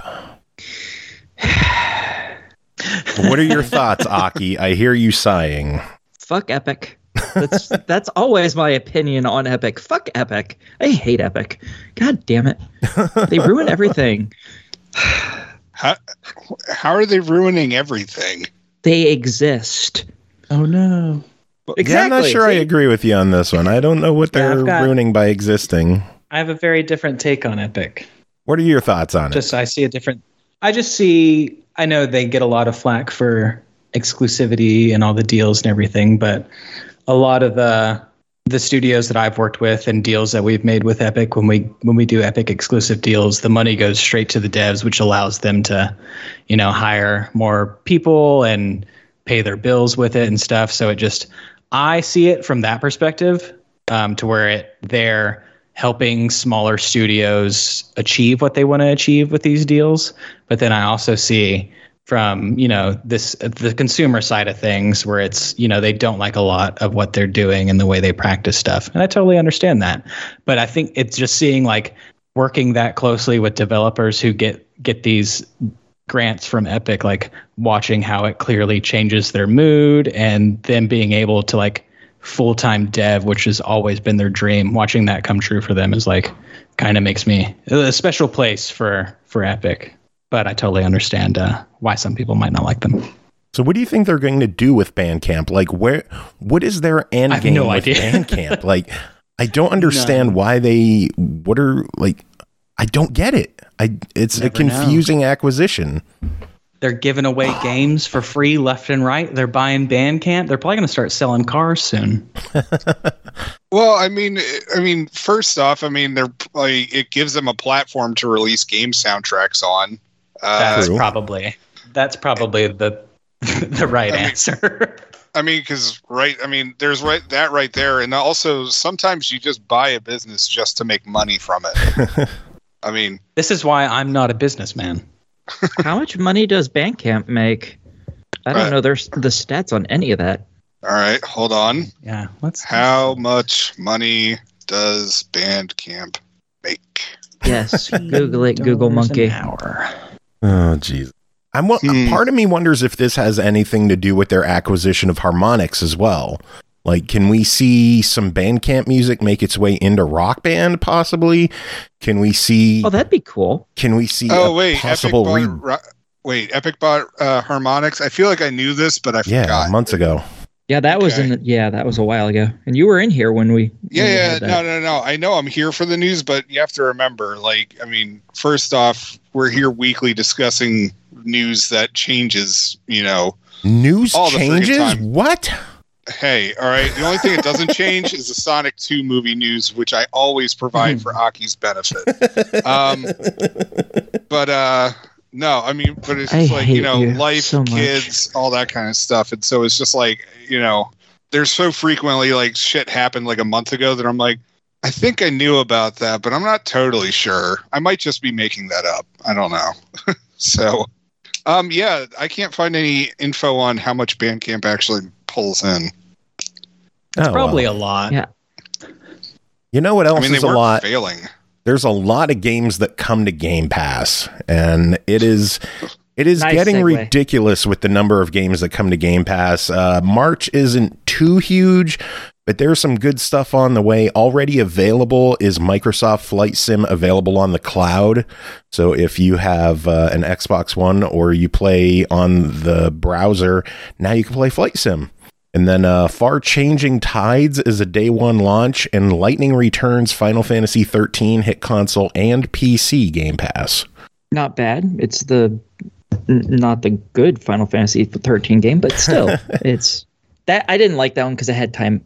What are your thoughts, Aki? I hear you sighing. Fuck Epic. That's always my opinion on Epic. Fuck Epic. I hate Epic. God damn it. They ruin everything. How are they ruining everything? They exist. Oh no. Exactly. Yeah, I'm not sure I agree with you on this one. I don't know what they're ruining by existing. I have a very different take on Epic. What are your thoughts on it? I know they get a lot of flack for exclusivity and all the deals and everything, but a lot of the studios that I've worked with and deals that we've made with Epic, when we do Epic exclusive deals, the money goes straight to the devs, which allows them to, hire more people and pay their bills with it and stuff. So I see it from that perspective, to where they're helping smaller studios achieve what they want to achieve with these deals. But then I also see from, the consumer side of things, where it's, they don't like a lot of what they're doing and the way they practice stuff. And I totally understand that. But I think it's just seeing, like, working that closely with developers who get these grants from Epic, like watching how it clearly changes their mood, and them being able to, like, full-time dev, which has always been their dream, watching that come true for them is like, kind of makes me a special place for Epic. But I totally understand why some people might not like them. So what do you think they're going to do with Bandcamp? Like, what is their end game with Bandcamp? Like, I don't understand why I don't get it. It's a confusing acquisition. They're giving away games for free left and right. They're buying Bandcamp. They're probably going to start selling cars soon. Well, I mean, first off, they're like, it gives them a platform to release game soundtracks on. That's probably the the right answer. I mean, because there's that right there, and also sometimes you just buy a business just to make money from it. I mean, this is why I'm not a businessman. How much money does Bandcamp make? I don't know. There's the stats on any of that. All right, hold on. Yeah, how much money does Bandcamp make? Yes, Google it, Google Monkey. Oh, jeez. Part of me wonders if this has anything to do with their acquisition of Harmonix as well. Like, can we see some Bandcamp music make its way into Rock Band, possibly? Can we see... Oh, that'd be cool. Can we see possible... Epic bought Harmonix. I feel like I knew this, but I forgot. Yeah, months ago. Yeah, that was that was a while ago. And you were in here when we... No. I know I'm here for the news, but you have to remember, first off, we're here weekly discussing news that changes, News changes? What? Hey, all right. The only thing that doesn't change is the Sonic 2 movie news, which I always provide for Aki's benefit. No, but it's just life, so kids, all that kind of stuff. And so it's just there's so frequently shit happened a month ago that I'm like, I think I knew about that, but I'm not totally sure. I might just be making that up. I don't know. So, I can't find any info on how much Bandcamp actually pulls in. It's probably a lot. Yeah. You know what else is a lot? Failing. There's a lot of games that come to Game Pass, and it is getting ridiculous with the number of games that come to Game Pass. March isn't too huge, but there's some good stuff on the way. Already available is Microsoft Flight Sim available on the cloud. So if you have an Xbox One or you play on the browser, now you can play Flight Sim. And then Far Changing Tides is a day one launch, and Lightning Returns Final Fantasy 13 hit console and PC Game Pass. Not bad. It's not the good Final Fantasy 13 game, but still, it's that I didn't like that one because it had time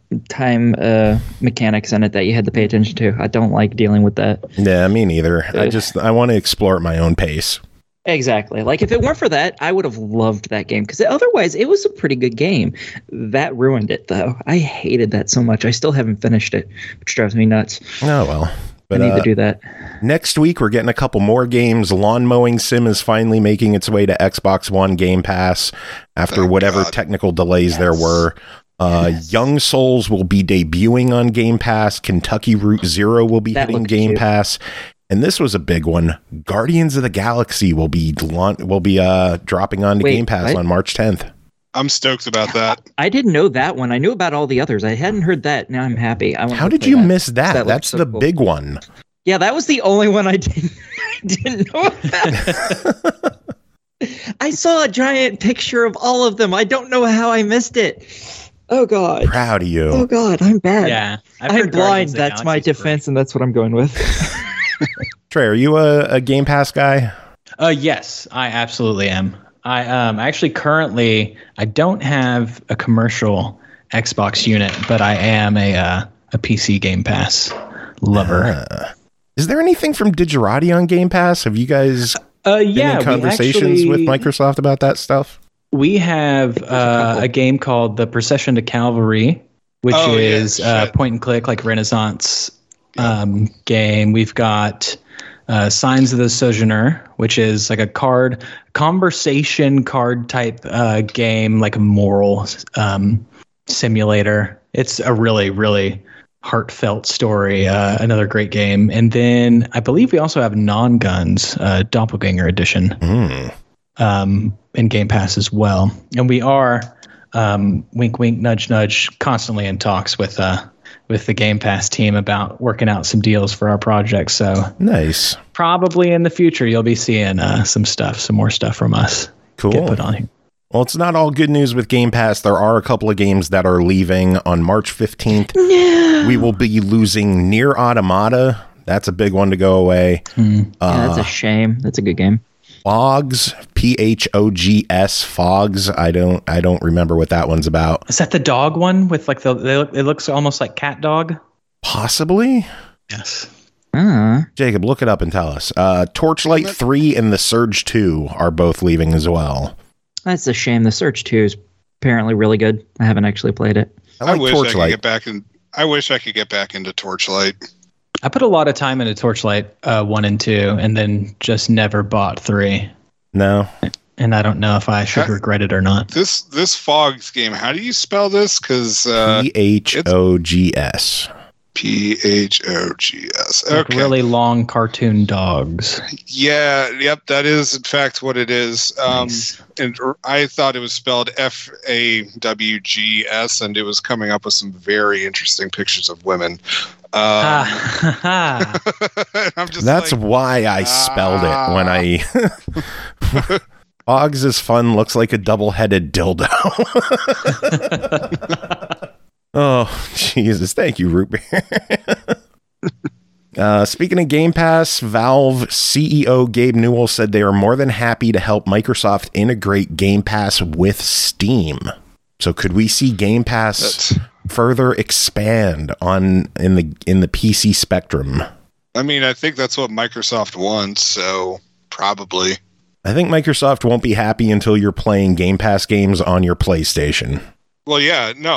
mechanics in it that you had to pay attention to. I don't like dealing with that. Yeah, me neither. I want to explore at my own pace. Exactly. If it weren't for that, I would have loved that game because otherwise it was a pretty good game. That ruined it, though. I hated that so much. I still haven't finished it, which drives me nuts. Oh, well. But, I need to do that. Next week, we're getting a couple more games. Lawn Mowing Sim is finally making its way to Xbox One Game Pass after whatever technical delays there were. Young Souls will be debuting on Game Pass. Kentucky Route Zero will be hitting Game Pass. And this was a big one. Guardians of the Galaxy will be dropping onto Game Pass on March 10th. I'm stoked about that. I didn't know that one. I knew about all the others. I hadn't heard that. Now I'm happy. How did you miss that? That's the big one. Yeah, that was the only one I didn't know about. I saw a giant picture of all of them. I don't know how I missed it. Oh, God. Proud of you. Oh, God. I'm bad. Yeah. I'm blind. That's my defense, and that's what I'm going with. Trey, are you a Game Pass guy? Yes, I absolutely am. I actually currently I don't have a commercial Xbox unit, but I am a PC Game Pass lover. Is there anything from Digerati on Game Pass? Have you guys been in conversations with Microsoft about that stuff? We have a game called The Procession to Calvary, which is point and click like Renaissance game. We've got Signs of the Sojourner, which is like a conversation card type game, like a moral simulator. It's a really, really heartfelt story. Another great game. And then I believe we also have Non-Guns, Doppelganger Edition in Game Pass as well. And we are, wink, wink, nudge, nudge, constantly in talks with the Game Pass team about working out some deals for our project. So nice. Probably in the future, you'll be seeing some more stuff from us. Cool. Get put on here. Well, it's not all good news with Game Pass. There are a couple of games that are leaving on March 15th. No. We will be losing Nier Automata. That's a big one to go away. Yeah, that's a shame. That's a good game. Phogs, Phogs, Phogs. I don't remember what that one's about. Is that the dog one with like it looks almost like Cat Dog? Possibly. Yes. Jacob, look it up and tell us. Torchlight 3 and The Surge 2 are both leaving as well. That's a shame. The Surge 2 is apparently really good. I haven't actually played it. I wish Torchlight. I wish I could get back into Torchlight. I put a lot of time into Torchlight 1 and 2, and then just never bought 3. No. And I don't know if I should regret it or not. This Phogs game, how do you spell this? Because PHOGS. PHOGS. Okay. Like really long cartoon dogs. Yeah. Yep. That is in fact what it is. Nice. And I thought it was spelled FAWGS, and it was coming up with some very interesting pictures of women. I'm just That's why I spelled it when I. Phogs is fun. Looks like a double-headed dildo. Oh, Jesus. Thank you, Root Beer. Speaking of Game Pass, Valve CEO Gabe Newell said they are more than happy to help Microsoft integrate Game Pass with Steam. So could we see Game Pass further expand in the PC spectrum? I mean, I think that's what Microsoft wants, so probably. I think Microsoft won't be happy until you're playing Game Pass games on your PlayStation. Well, yeah, no,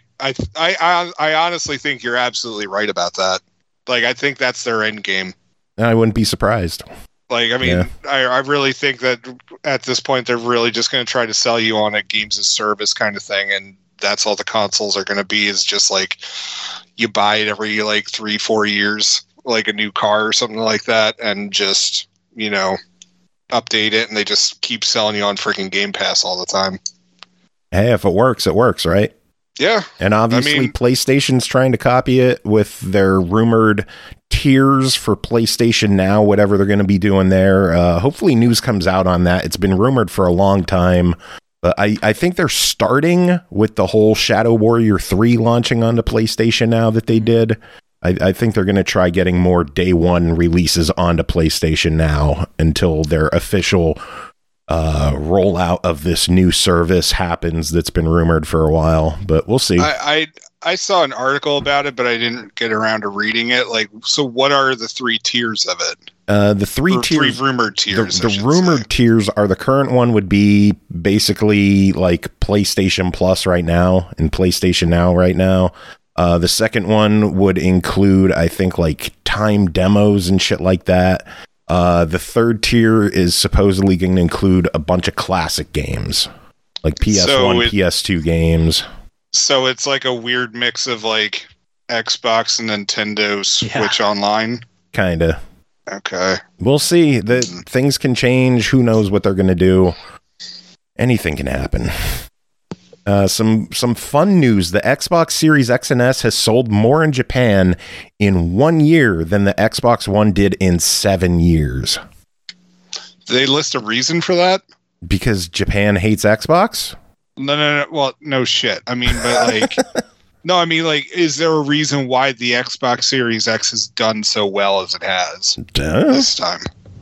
I honestly think you're absolutely right about that. Like, I think that's their end game. I wouldn't be surprised. Like, I mean, yeah. I really think that at this point they're really just going to try to sell you on a games as service kind of thing, and that's all the consoles are going to be, is just like you buy it every like 3-4 years, like a new car or something like that, and just, you know, update it, and they just keep selling you on freaking Game Pass all the time. Hey, if it works, right? Yeah. And obviously PlayStation's trying to copy it with their rumored tiers for PlayStation Now, whatever they're going to be doing there. Hopefully news comes out on that. It's been rumored for a long time. But I think they're starting with the whole Shadow Warrior 3 launching onto PlayStation Now that they did. I think they're going to try getting more day one releases onto PlayStation Now until their official rollout of this new service happens that's been rumored for a while, but we'll see. I saw an article about it, but I didn't get around to reading it. Like, so what are the 3 tiers of it? The three rumored tiers. The rumored tiers are, the current one would be basically like PlayStation Plus right now and PlayStation Now right now. The second one would include, I think, like time demos and shit like that. The third tier is supposedly going to include a bunch of classic games, like PS1, PS2 games. So it's like a weird mix of like Xbox and Nintendo Switch Online. Kinda. Okay. We'll see. Things can change. Who knows what they're going to do? Anything can happen. Some fun news. The Xbox Series X and S has sold more in Japan in 1 year than the Xbox One did in 7 years. Do they list a reason for that? Because Japan hates Xbox? No. Well, no shit. I mean, but like, no, I mean, like, is there a reason why the Xbox Series X has done so well as it has this time?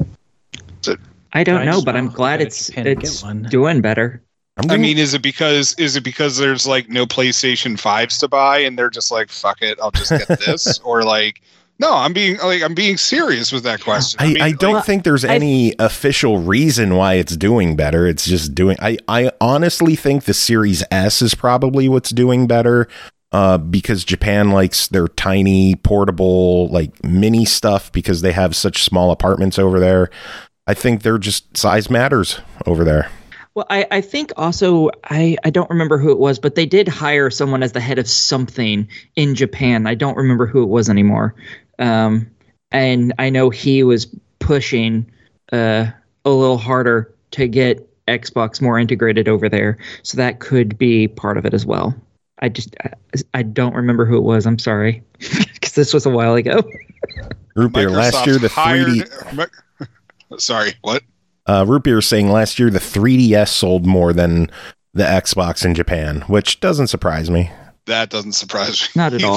I don't know, but I'm glad it's doing better. I mean, is it because there's like no PlayStation 5s to buy and they're just like, fuck it, I'll just get this? Or like, no, I'm being serious with that question. I don't think there's any official reason why it's doing better. It's just doing. I honestly think the Series S is probably what's doing better, because Japan likes their tiny portable like mini stuff because they have such small apartments over there. I think they're just size matters over there. Well, I think also, I don't remember who it was, but they did hire someone as the head of something in Japan. I don't remember who it was anymore. And I know he was pushing a little harder to get Xbox more integrated over there. So that could be part of it as well. I don't remember who it was. I'm sorry, because this was a while ago. Root Beer, last year the 3D... Sorry, what? Root Beer saying last year the 3DS sold more than the Xbox in Japan, which doesn't surprise me. That doesn't surprise me. Not at all.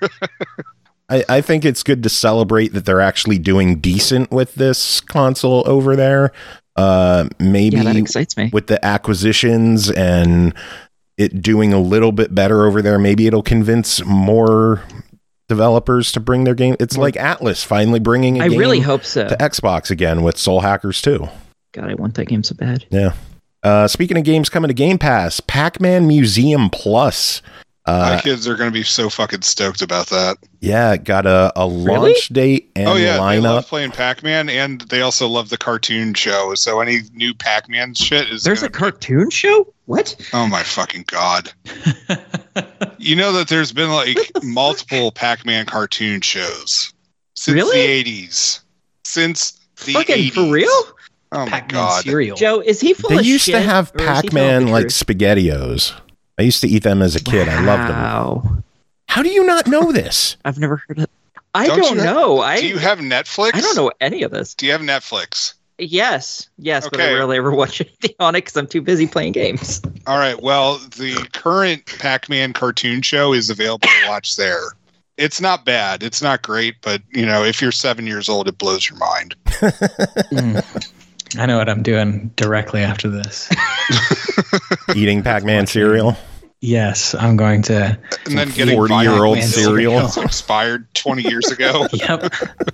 I think it's good to celebrate that they're actually doing decent with this console over there. Maybe that excites me. With the acquisitions and it doing a little bit better over there, maybe it'll convince more developers to bring their game. It's like Atlas finally bringing a game really hope so. to Xbox again with Soul Hackers 2. God, I want that game so bad. Yeah. Speaking of games coming to Game Pass, Pac-Man Museum Plus. My kids are going to be so fucking stoked about that. Yeah, it got a launch date and lineup. They love playing Pac-Man, and they also love the cartoon show. So any new Pac-Man shit is... There's a cartoon show? What? Oh my fucking God. You know that there's been multiple Pac-Man cartoon shows since the 80s. Since the fucking 80s. For real? Oh my Pac-Man God. cereal. Joe, is he full of shit? They used to have or is he Pac-Man telling the truth? SpaghettiOs. I used to eat them as a kid. I loved them. Wow. How do you not know this? I've never heard of it. I don't know. Do you have Netflix? I don't know any of this. Do you have Netflix? Yes, but Okay. I rarely ever watch anything on it because I'm too busy playing games. All right. Well, the current Pac-Man cartoon show is available to watch there. It's not bad. It's not great, but if you're 7 years old, it blows your mind. I know what I'm doing directly after this. Eating Pac-Man cereal. Yes, I'm going to. And then getting 40-year-old Pac-Man cereal. that's expired 20 years ago. Yep.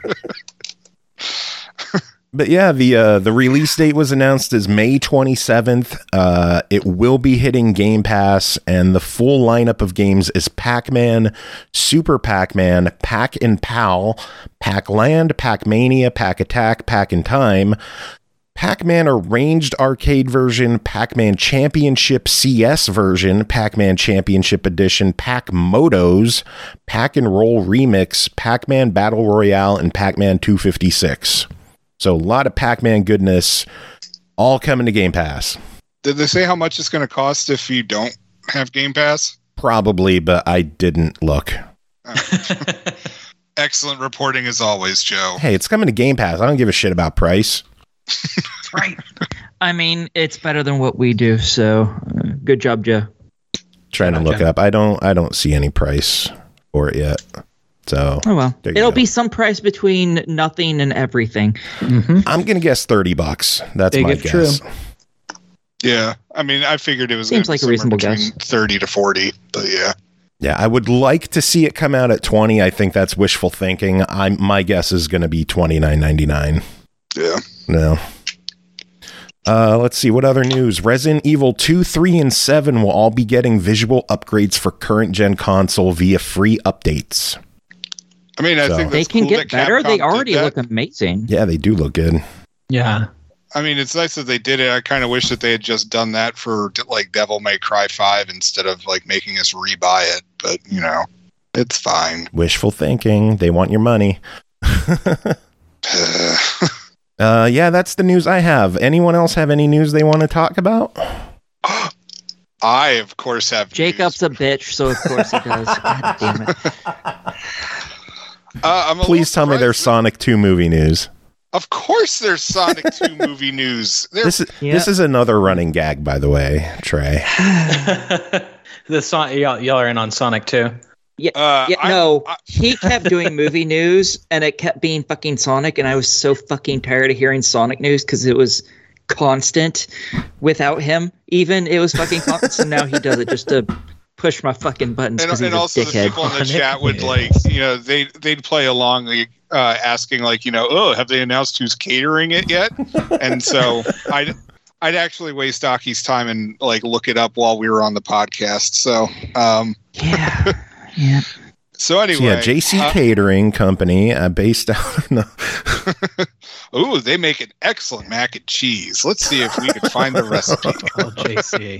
But yeah, the release date was announced as May 27th. It will be hitting Game Pass, and the full lineup of games is Pac-Man, Super Pac-Man, Pac-and-Pal, Pac-Land, Pac-Mania, Pac-Attack, Pac-in-Time, Pac-Man Arranged Arcade Version, Pac-Man Championship CS Version, Pac-Man Championship Edition, Pac-Motos, Pac-and-Roll Remix, Pac-Man Battle Royale, and Pac-Man 256. So a lot of Pac-Man goodness, all coming to Game Pass. Did they say how much it's going to cost if you don't have Game Pass? Probably, but I didn't look. Excellent reporting as always, Joe. Hey, it's coming to Game Pass. I don't give a shit about price. That's right. I mean, it's better than what we do, so good job, Joe. Trying to look up. I don't see any price for it yet. So it'll be some price between nothing and everything. Mm-hmm. I'm gonna guess $30. That's Big my if guess. true. Yeah, I mean, I figured it was Seems gonna like be a reasonable somewhere guess. between 30 to 40, but yeah. Yeah, I would like to see it come out at 20. I think that's wishful thinking. My guess is going to be $29.99. Yeah. No. Let's see. What other news? Resident Evil 2, 3, and 7 will all be getting visual upgrades for current gen console via free updates. I mean, I think they that's can cool get that better. Capcom They did already that. look amazing. Yeah, they do look good. Yeah. I mean, it's nice that they did it. I kind of wish that they had just done that for like Devil May Cry 5 instead of like making us rebuy it. But, it's fine. Wishful thinking. They want your money. Yeah, that's the news I have. Anyone else have any news they want to talk about? I, of course, have Jacob's a bitch, so of course he does. God damn it. Please tell me there's Sonic 2 movie news. Of course there's Sonic 2 movie news. This is another running gag, by the way, Trey. The song y'all are in on Sonic 2. He kept doing movie news, and it kept being fucking Sonic, and I was so fucking tired of hearing Sonic news because it was constant without him. Even it was fucking constant. So now he does it just to push my fucking buttons because he's and a also dickhead. the people in the chat would they'd play along, asking have they announced who's catering it yet? And so I'd actually waste Aki's time and look it up while we were on the podcast. So yeah. So anyway, JC Catering Company, based out of ooh, they make an excellent mac and cheese. Let's see if we can find the recipe. JC.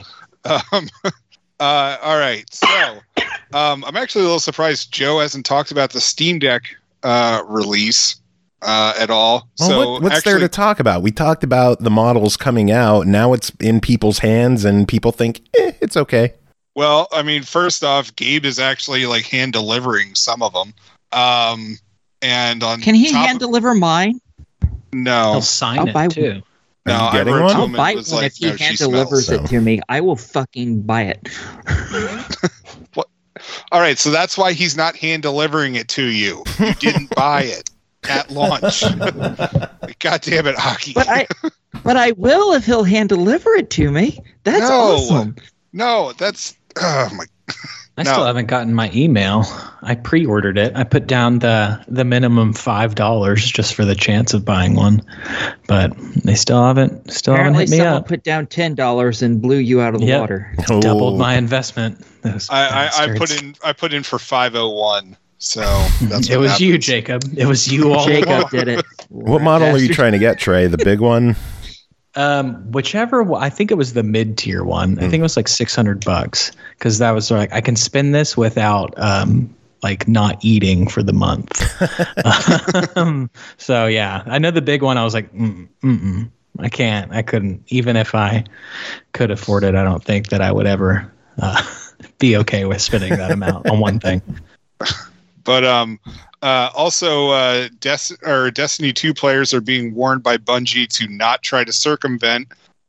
All right. So, I'm actually a little surprised Joe hasn't talked about the Steam Deck release at all. Well, so, what's there to talk about? We talked about the models coming out. Now it's in people's hands, and people think it's okay. Well, I mean, first off, Gabe is actually hand delivering some of them. And on can he hand deliver mine? No, He'll sign it too. No, I wrote to I'll him buy and was one if he no, hand she delivers smells. it to me. I will fucking buy it. What? All right, so that's why he's not hand delivering it to you. You didn't buy it at launch. God damn it, Aki. But I will if he'll hand deliver it to me. That's awesome. No, that's oh my. I still haven't gotten my email. I pre-ordered it. I put down the minimum $5 just for the chance of buying one, but they still haven't hit me Apparently, someone up. put down $10 and blew you out of the water. Doubled my investment. I put in for 501. So that's it was you, Jacob. It was you all. Jacob did it. What model are you trying to get, Trey? The big one? Whichever. I think it was the mid-tier one. I think it was like $600 because that was like I can spend this without like not eating for the month. So yeah, I know the big one. I was like, I can't. I couldn't. Even if I could afford it, I don't think that I would ever be okay with spending that amount on one thing. But also, Destiny 2 players are being warned by Bungie to not try to circumvent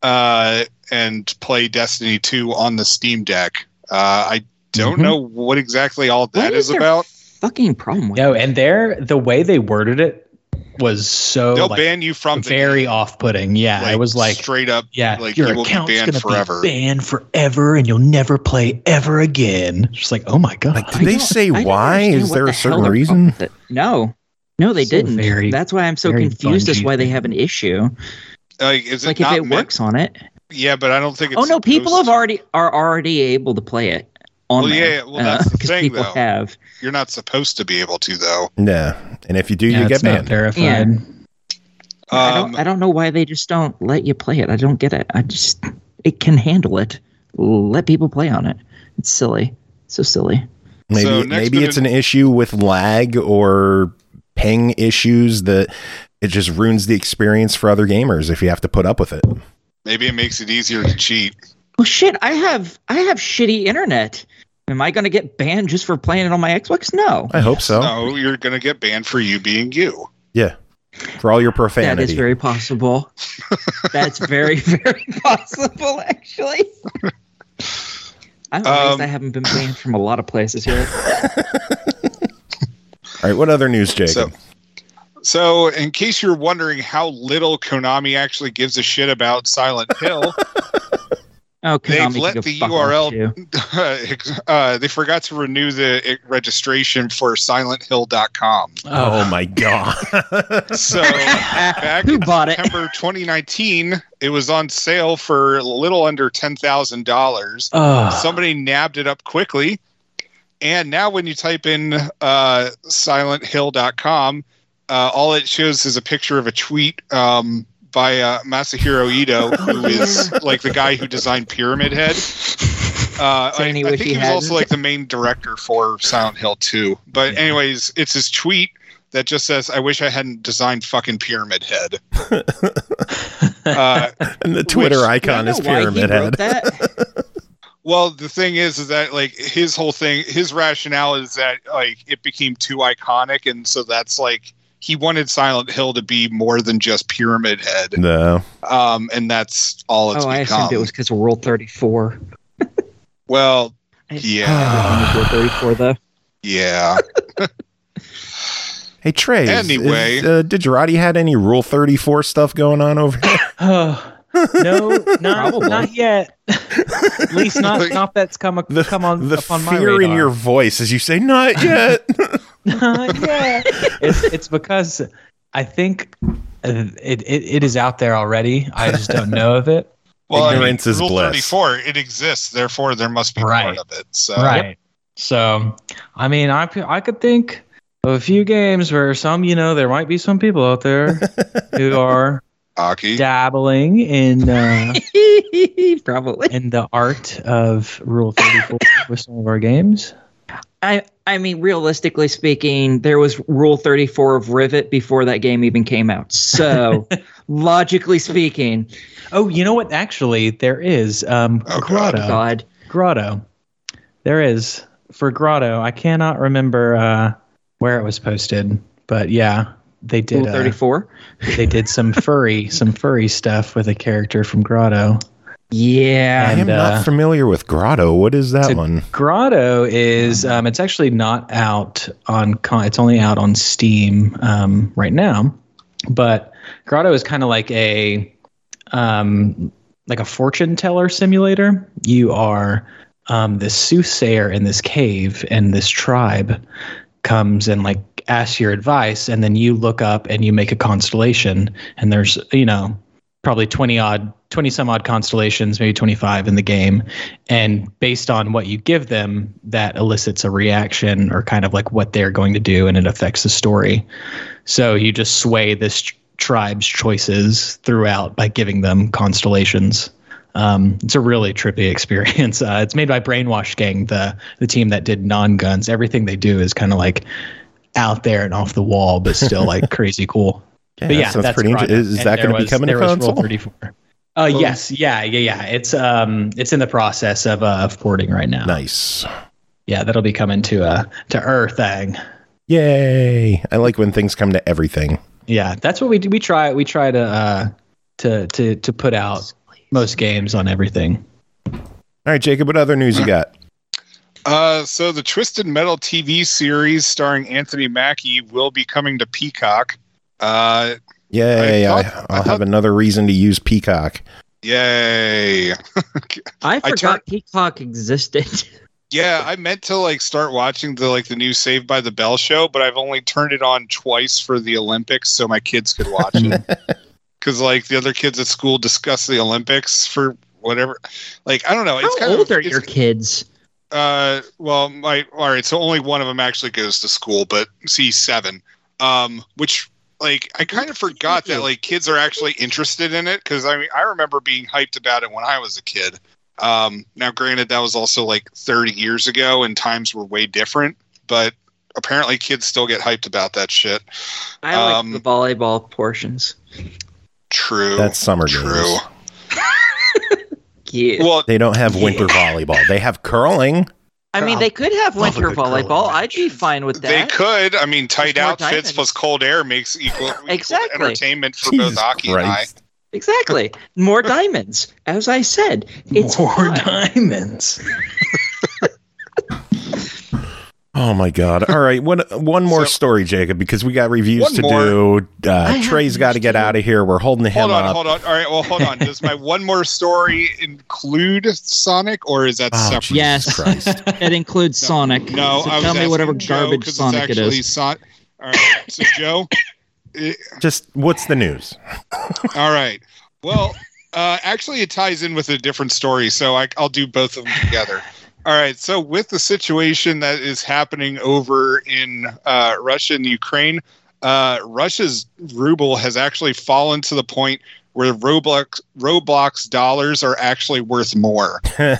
and play Destiny 2 on the Steam Deck. I don't know what exactly all that is about. Fucking problem with and the way they worded it was so they'll ban you from very off-putting. Yeah, it was like straight up. Yeah, like your you will account's be banned gonna forever. be banned forever, and you'll never play ever again. Just like, oh my god! Like, did they say why? Is there a certain reason? No, they didn't. That's why I'm so confused as why they have an issue. Like, is it like not if it works on it? Yeah, but I don't think it's. Oh no, people are already able to play it. That's the thing, people though. Have. You're not supposed to be able to, though. Yeah, and if you do, you get banned. Verified. Yeah. I don't know why they just don't let you play it. I don't get it. It can handle it. Let people play on it. It's silly. So silly. Maybe it's an issue with lag or ping issues that it just ruins the experience for other gamers if you have to put up with it. Maybe it makes it easier to cheat. Well, shit, I have shitty internet. Am I going to get banned just for playing it on my Xbox? No. I hope so. No, you're going to get banned for you being you. Yeah. For all your profanity. That is very possible. That's very, very possible, actually. I'm amazed I haven't been banned from a lot of places yet. All right, what other news, Jacob? So, in case you're wondering how little Konami actually gives a shit about Silent Hill, they've let the URL. They forgot to renew the registration for SilentHill.com. Oh my god! So back in September 2019, it was on sale for a little under $10,000. Somebody nabbed it up quickly, and now when you type in SilentHill.com, all it shows is a picture of a tweet by Masahiro Ito, who is like the guy who designed Pyramid Head. I think he was also like the main director for Silent Hill 2. But anyways, it's his tweet that just says, "I wish I hadn't designed fucking Pyramid Head." And the Twitter icon is Pyramid Head. Well, the thing is that like his rationale is that like it became too iconic, and so that's like he wanted Silent Hill to be more than just Pyramid Head. No. And that's all it's become. I assumed it was because of Rule 34. Well, yeah. Rule 34, though. Yeah. Hey, Trey. Anyway. Did Girardi had any Rule 34 stuff going on over here? No, not yet. At least not that's come on. The fear in your voice as you say, "Not yet." Not yet. It's because I think it is out there already. I just don't know of it. Well, ignorance is Rule bliss. 34, it exists. Therefore, there must be part of it. So. Right. So, I mean, I could think of a few games where there might be some people out there who are dabbling in probably in the art of Rule 34 with some of our games. I mean, realistically speaking, there was Rule 34 of Rivet before that game even came out. So, logically speaking. Oh, you know what? Actually, there is Grotto. God. Grotto. There is. For Grotto, I cannot remember where it was posted. But yeah, they did. Rule 34? They did some furry stuff with a character from Grotto. Yeah. I am not familiar with Grotto. What is that one? Grotto is, it's actually not out on, it's only out on Steam right now. But Grotto is kind of like a fortune teller simulator. You are this soothsayer in this cave, and this tribe comes and like asks your advice, and then you look up and you make a constellation, and there's, probably 20 some odd constellations, maybe 25 in the game. And based on what you give them, that elicits a reaction or kind of like what they're going to do, and it affects the story. So you just sway this tribe's choices throughout by giving them constellations. It's a really trippy experience. It's made by Brainwash Gang, the team that did Non-Guns. Everything they do is kind of like out there and off the wall, but still like crazy cool. Yeah, but yeah, that's pretty interesting. Is that going to be coming to console? Roll 34. Yes, yeah. It's in the process of porting right now. Nice. Yeah, that'll be coming to Earthang. Yay! I like when things come to everything. Yeah, that's what we do. We try to put out most games on everything. All right, Jacob, what other news you got? So the Twisted Metal TV series starring Anthony Mackie will be coming to Peacock. Yay! I'll have another reason to use Peacock. Yay! I forgot Peacock existed. Yeah, I meant to like start watching the new Saved by the Bell show, but I've only turned it on twice for the Olympics so my kids could watch it. Because like the other kids at school discuss the Olympics for whatever. Like I don't know. How old are your kids? Well, all right. So only one of them actually goes to school, but he's 7. Which. Like, I kind of forgot that, like, kids are actually interested in it, because, I mean, I remember being hyped about it when I was a kid. Now, granted, that was also, like, 30 years ago, and times were way different, but apparently kids still get hyped about that shit. I like the volleyball portions. True. That's summer True. Yeah. Well, they don't have winter volleyball. They have curling. I mean, they could have winter volleyball. I'd be fine with that. They could. I mean, tight outfits plus cold air makes equal entertainment for both Aki and I. Exactly. More diamonds. As I said, it's more diamonds. Oh my God! All right, one more story, Jacob, because we got reviews to do. Trey's got to get out of here. We're holding him up. Hold on. All right, well, hold on. Does my one more story include Sonic, or is that separate? Yes, it includes Sonic. No, so tell me whatever garbage Sonic it is. All right, so Joe, just what's the news? All right. Well, actually, it ties in with a different story, so I'll do both of them together. All right, so with the situation that is happening over in Russia and Ukraine, Russia's ruble has actually fallen to the point where Roblox dollars are actually worth more.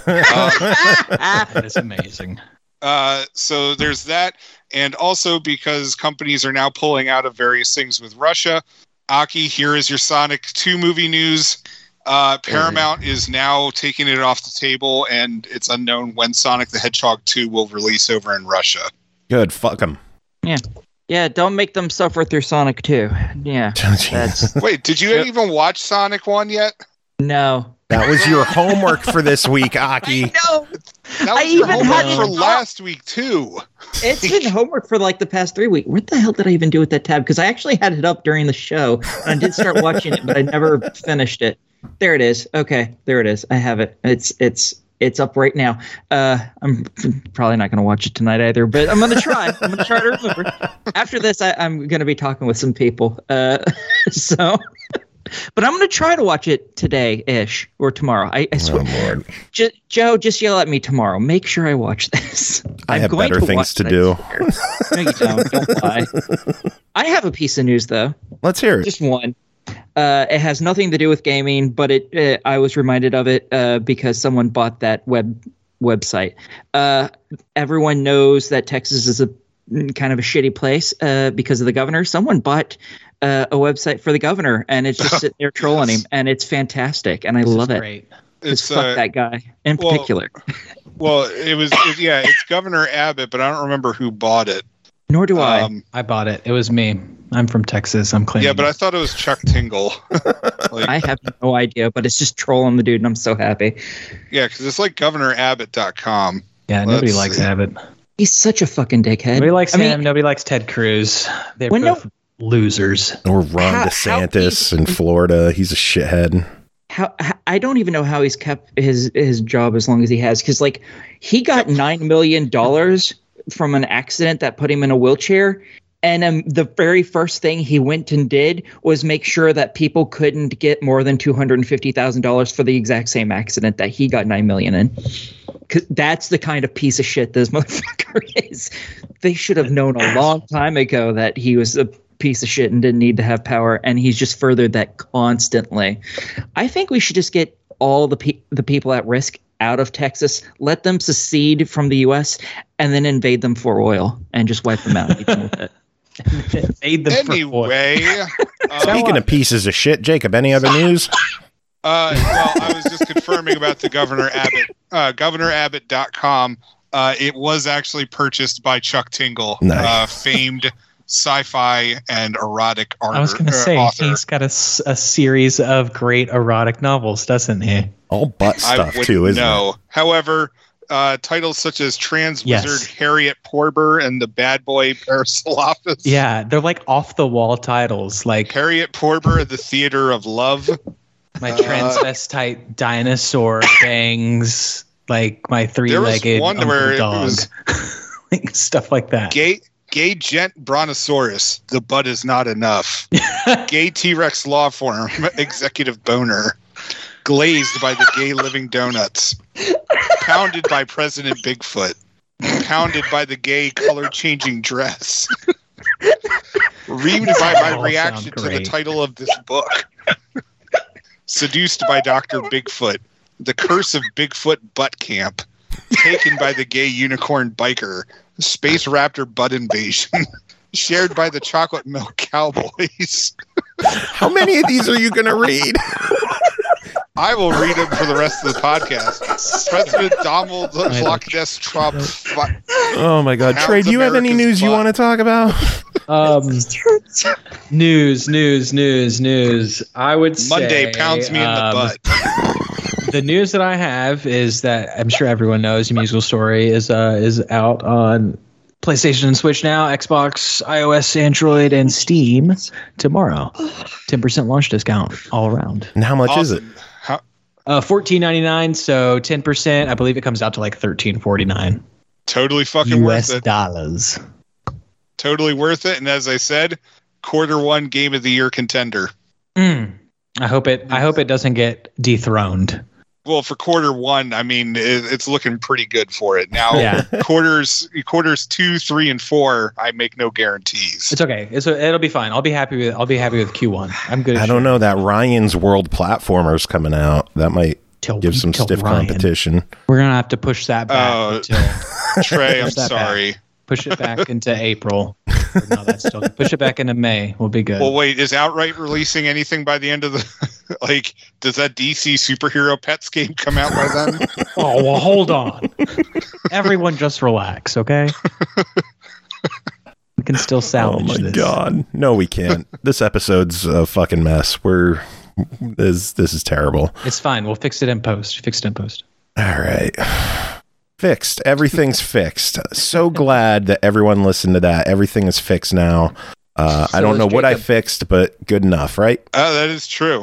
That is amazing. So there's that, and also because companies are now pulling out of various things with Russia. Aki, here is your Sonic 2 movie news. Paramount is now taking it off the table, and it's unknown when Sonic the Hedgehog 2 will release over in Russia. Good, fuck them. Yeah, don't make them suffer through Sonic 2. Yeah. Wait, did you even watch Sonic 1 yet? No. That was your homework for this week, Aki. I know. That was your homework for last week, too. It's been homework for like the past 3 weeks. What the hell did I even do with that tab? Because I actually had it up during the show, and I did start watching it, but I never finished it. There it is. Okay, there it is. I have it. It's up right now. I'm probably not going to watch it tonight either, but I'm going to try. I'm going to try to remember. After this, I'm going to be talking with some people. So, but I'm going to try to watch it today-ish or tomorrow. I swear. Oh, Lord. Joe, just yell at me tomorrow. Make sure I watch this. I have better things to do. No, you don't. Don't lie. I have a piece of news, though. Let's hear it. Just one. It has nothing to do with gaming, but I was reminded of it because someone bought that website. Everyone knows that Texas is a kind of a shitty place because of the governor. Someone bought a website for the governor, and it's just sitting there trolling him, and it's fantastic, and I love it. Great. It's fuck that guy in particular. Well, it's Governor Abbott, but I don't remember who bought it. Nor do I. I bought it. It was me. I'm from Texas. I'm claiming. Yeah, but I thought it was Chuck Tingle. I have no idea, but it's just trolling the dude, and I'm so happy. Yeah, because it's like GovernorAbbott.com. Yeah, nobody likes Abbott. He's such a fucking dickhead. Nobody likes him. Nobody likes Ted Cruz. They're both losers. Or Ron DeSantis in Florida. He's a shithead. I don't even know how he's kept his job as long as he has, because like he got $9 million from an accident that put him in a wheelchair. And the very first thing he went and did was make sure that people couldn't get more than $250,000 for the exact same accident that he got $9 million in. 'Cause that's the kind of piece of shit this motherfucker is. They should have known a long time ago that he was a piece of shit and didn't need to have power, and he's just furthered that constantly. I think we should just get all the people at risk out of Texas, let them secede from the U.S., and then invade them for oil and just wipe them out. Anyway, speaking of pieces of shit, Jacob, any other news? Well, I was just confirming about the Governor Abbott, GovernorAbbott.com. It was actually purchased by Chuck Tingle, nice. Famed sci-fi and erotic author. I was going to say, he's got a series of great erotic novels, doesn't he? All butt stuff, too, isn't it? However, titles such as Trans Wizard Harriet Porber and the Bad Boy Parasalopus. Yeah, they're like off-the-wall titles. Like Harriet Porber at the Theater of Love. My transvestite dinosaur bangs like my three-legged uncle dog. Was like, stuff like that. Gay gent brontosaurus, the butt is not enough. Gay T-Rex law firm, executive boner. Glazed by the gay living donuts. Pounded by President Bigfoot. Pounded by the gay color-changing dress. Reamed by my reaction to the title of this book. Seduced by Dr. Bigfoot. The Curse of Bigfoot Butt Camp. Taken by the gay unicorn biker. Space Raptor Butt Invasion. Shared by the Chocolate Milk Cowboys. How many of these are you going to read? I will read them for the rest of the podcast. President Donald Loch Ness Trump. Oh my God, Trey! Do you have any news you want to talk about? News. I would say Monday pounds me in the butt. The news that I have is that I'm sure everyone knows, Your Musical Story is out on PlayStation and Switch now, Xbox, iOS, Android, and Steam tomorrow. 10% launch discount all around. And how much is it? $14.99, so 10%. I believe it comes out to like $13.49. Totally fucking US worth it. dollars. Totally worth it. And as I said, Q1 Game of the Year contender. I hope it doesn't get dethroned. Well, for Q1, I mean, it's looking pretty good for it now. quarters 2, 3, and 4, I make no guarantees. It's okay. It'll be fine. I'll be happy with Q1. I'm good. I don't know, that Ryan's World platformer's coming out. That might give some stiff competition. We're gonna have to push that back. Trey, I'm sorry. Push it back into April. No, that's still good. Push it back into May. We'll be good. Well, wait, is Outright releasing anything by the end of the like? Does that DC superhero pets game come out by then? Oh, well, hold on. Everyone, just relax, okay? We can still salvage this. Oh my God, no, we can't. This episode's a fucking mess. This is terrible. It's fine. We'll fix it in post. All right. Fixed. Everything's fixed. So glad that everyone listened to that. Everything is fixed now. I don't know what I fixed, but good enough, right? That is true.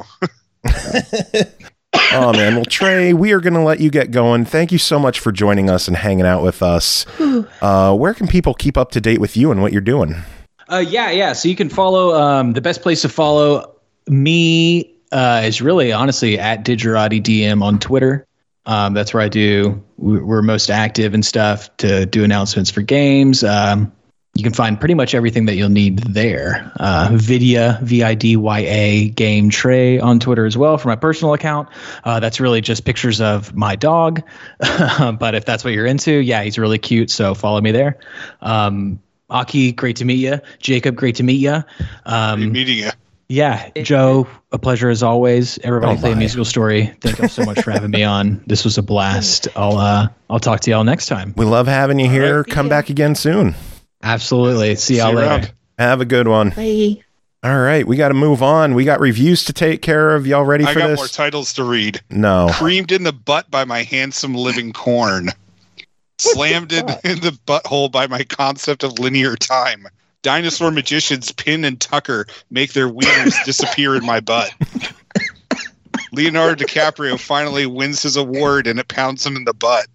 Oh, man. Well, Trey, we are going to let you get going. Thank you so much for joining us and hanging out with us. Where can people keep up to date with you and what you're doing? Yeah. So you can follow, the best place to follow me is really, honestly, at DigeratiDM on Twitter. That's where we're most active and stuff to do announcements for games. You can find pretty much everything that you'll need there. Vidya, VIDYA Game Trey on Twitter as well for my personal account. That's really just pictures of my dog. But if that's what you're into, yeah, he's really cute. So follow me there. Aki, great to meet you. Jacob, great to meet you. Great meeting you. Yeah, Joe, a pleasure as always. Everybody play A Musical Story. Thank you so much for having me on. This was a blast. I'll talk to y'all next time. We love having you here. Right. Come back again soon. Absolutely. See y'all later. Around. Have a good one. Bye. All right, we got to move on. We got reviews to take care of. Y'all ready for this? I got more titles to read. No. Creamed in the butt by my handsome living corn. Slammed in the butthole by my concept of linear time. Dinosaur magicians Pin and Tucker make their wieners disappear in my butt. Leonardo DiCaprio finally wins his award and it pounds him in the butt.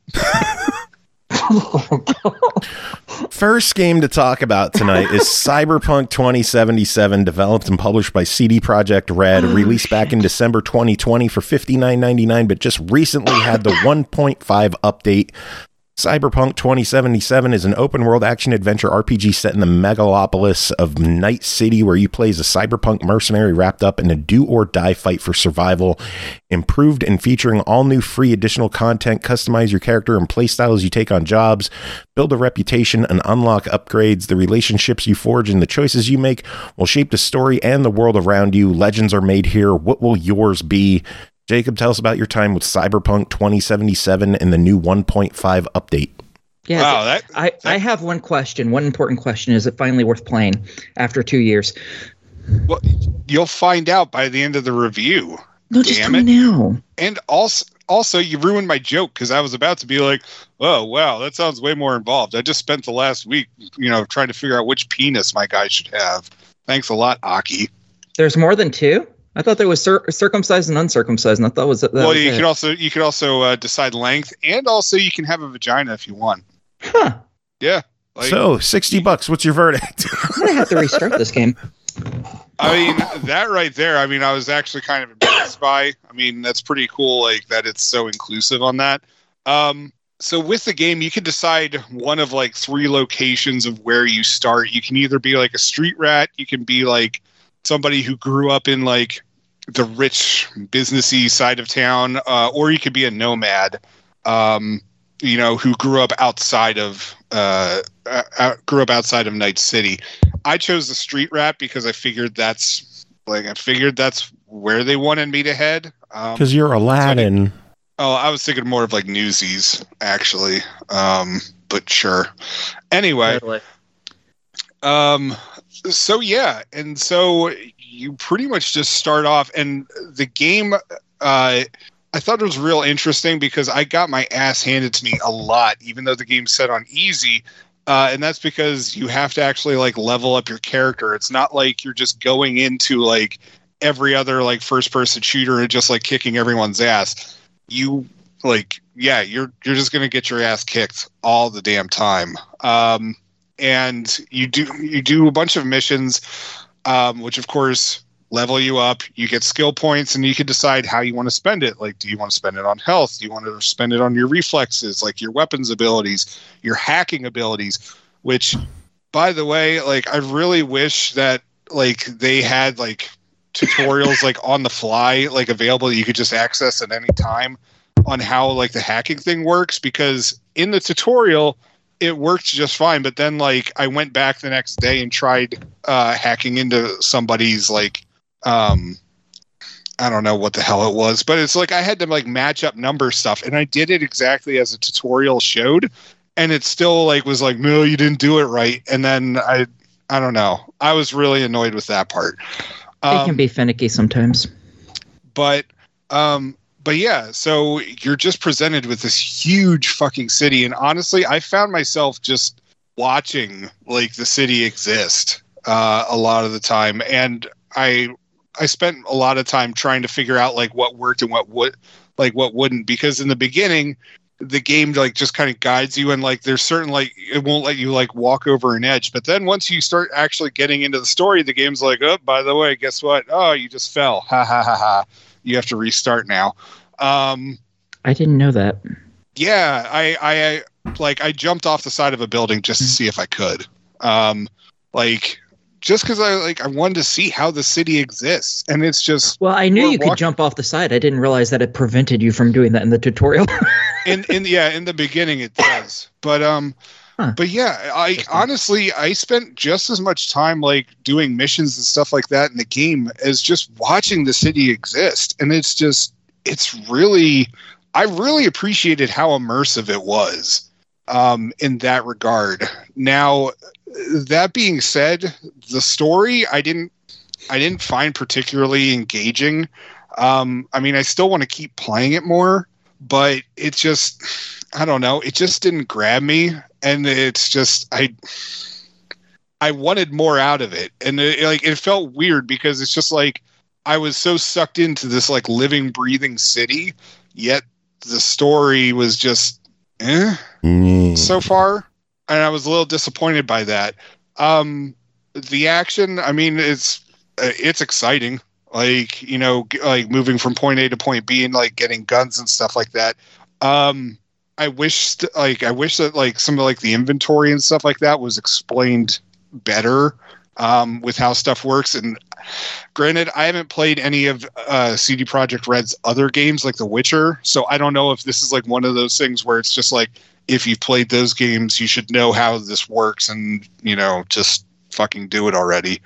First game to talk about tonight is Cyberpunk 2077, developed and published by CD Projekt Red, released back in December 2020 for $59.99, but just recently had the 1.5 update. Cyberpunk 2077 is an open-world action-adventure RPG set in the megalopolis of Night City, where you play as a cyberpunk mercenary wrapped up in a do-or-die fight for survival. Improved and featuring all new free additional content, customize your character and playstyle as you take on jobs, build a reputation and unlock upgrades. The relationships you forge and the choices you make will shape the story and the world around you. Legends are made here. What will yours be? Jacob, tell us about your time with Cyberpunk 2077 and the new 1.5 update. Yeah, wow, I have one question. One important question. Is it finally worth playing after 2 years? Well, you'll find out by the end of the review. No, just tell me now. And also, you ruined my joke because I was about to be like, oh, wow, that sounds way more involved. I just spent the last week, trying to figure out which penis my guy should have. Thanks a lot, Aki. There's more than two? I thought there was circumcised and uncircumcised, and I thought you could also decide length, and also you can have a vagina if you want. Huh? Yeah. So $60. What's your verdict? I'm gonna have to restart this game. I mean, that right there. I mean, I was actually kind of impressed by. I mean, that's pretty cool. Like that, it's so inclusive on that. So with the game, you can decide one of like 3 locations of where you start. You can either be like a street rat. You can be like somebody who grew up in like the rich businessy side of town, or you could be a nomad, who grew up outside of Night City. I chose the street rat because I figured that's where they wanted me to head. Because you're Aladdin. I was thinking more of like Newsies, actually. But sure. Anyway. So yeah, and so you pretty much just start off, and the game, I thought it was real interesting because I got my ass handed to me a lot, even though the game's set on easy, and that's because you have to actually like level up your character. It's not like you're just going into like every other like first-person shooter and just like kicking everyone's ass. You're just gonna get your ass kicked all the damn time. And you do a bunch of missions, which of course level you up. You get skill points, and you can decide how you want to spend it. Like, do you want to spend it on health? Do you want to spend it on your reflexes, like your weapons abilities, your hacking abilities? Which, by the way, like I really wish that like they had like tutorials like on the fly, like available that you could just access at any time on how like the hacking thing works. Because in the tutorial, it worked just fine, but then like I went back the next day and tried hacking into somebody's like I don't know what the hell it was, but it's like I had to like match up number stuff, and I did it exactly as the tutorial showed, and it still like was like, no, you didn't do it right. And then I don't know, I was really annoyed with that part. It can be finicky sometimes, but yeah, so you're just presented with this huge fucking city. And honestly, I found myself just watching like the city exist a lot of the time. And I spent a lot of time trying to figure out like what worked and what wouldn't, because in the beginning, the game like just kind of guides you, and like there's certain like it won't let you like walk over an edge. But then once you start actually getting into the story, the game's like, oh, by the way, guess what? Oh, you just fell. Ha ha ha ha. You have to restart now. I didn't know that. Yeah, I jumped off the side of a building just to see if I could. Just because I wanted to see how the city exists, and it's just. Well, I knew you could jump off the side. I didn't realize that it prevented you from doing that in the tutorial. in the beginning it does, but yeah, I honestly spent just as much time like doing missions and stuff like that in the game as just watching the city exist, and I really appreciated how immersive it was in that regard. Now, that being said, the story I didn't find particularly engaging. I mean, I still want to keep playing it more, but it just, I don't know, it just didn't grab me, and it's just I wanted more out of it, and it felt weird because it's just like I was so sucked into this like living, breathing city, yet the story was just so far, and I was a little disappointed by that. The action, I mean, it's exciting, like, you know, like moving from point A to point B and like getting guns and stuff like that. I wish that like some of like the inventory and stuff like that was explained better, with how stuff works. And granted, I haven't played any of CD Projekt Red's other games like The Witcher, so I don't know if this is like one of those things where it's just like, if you've played those games, you should know how this works and, you know, just fucking do it already.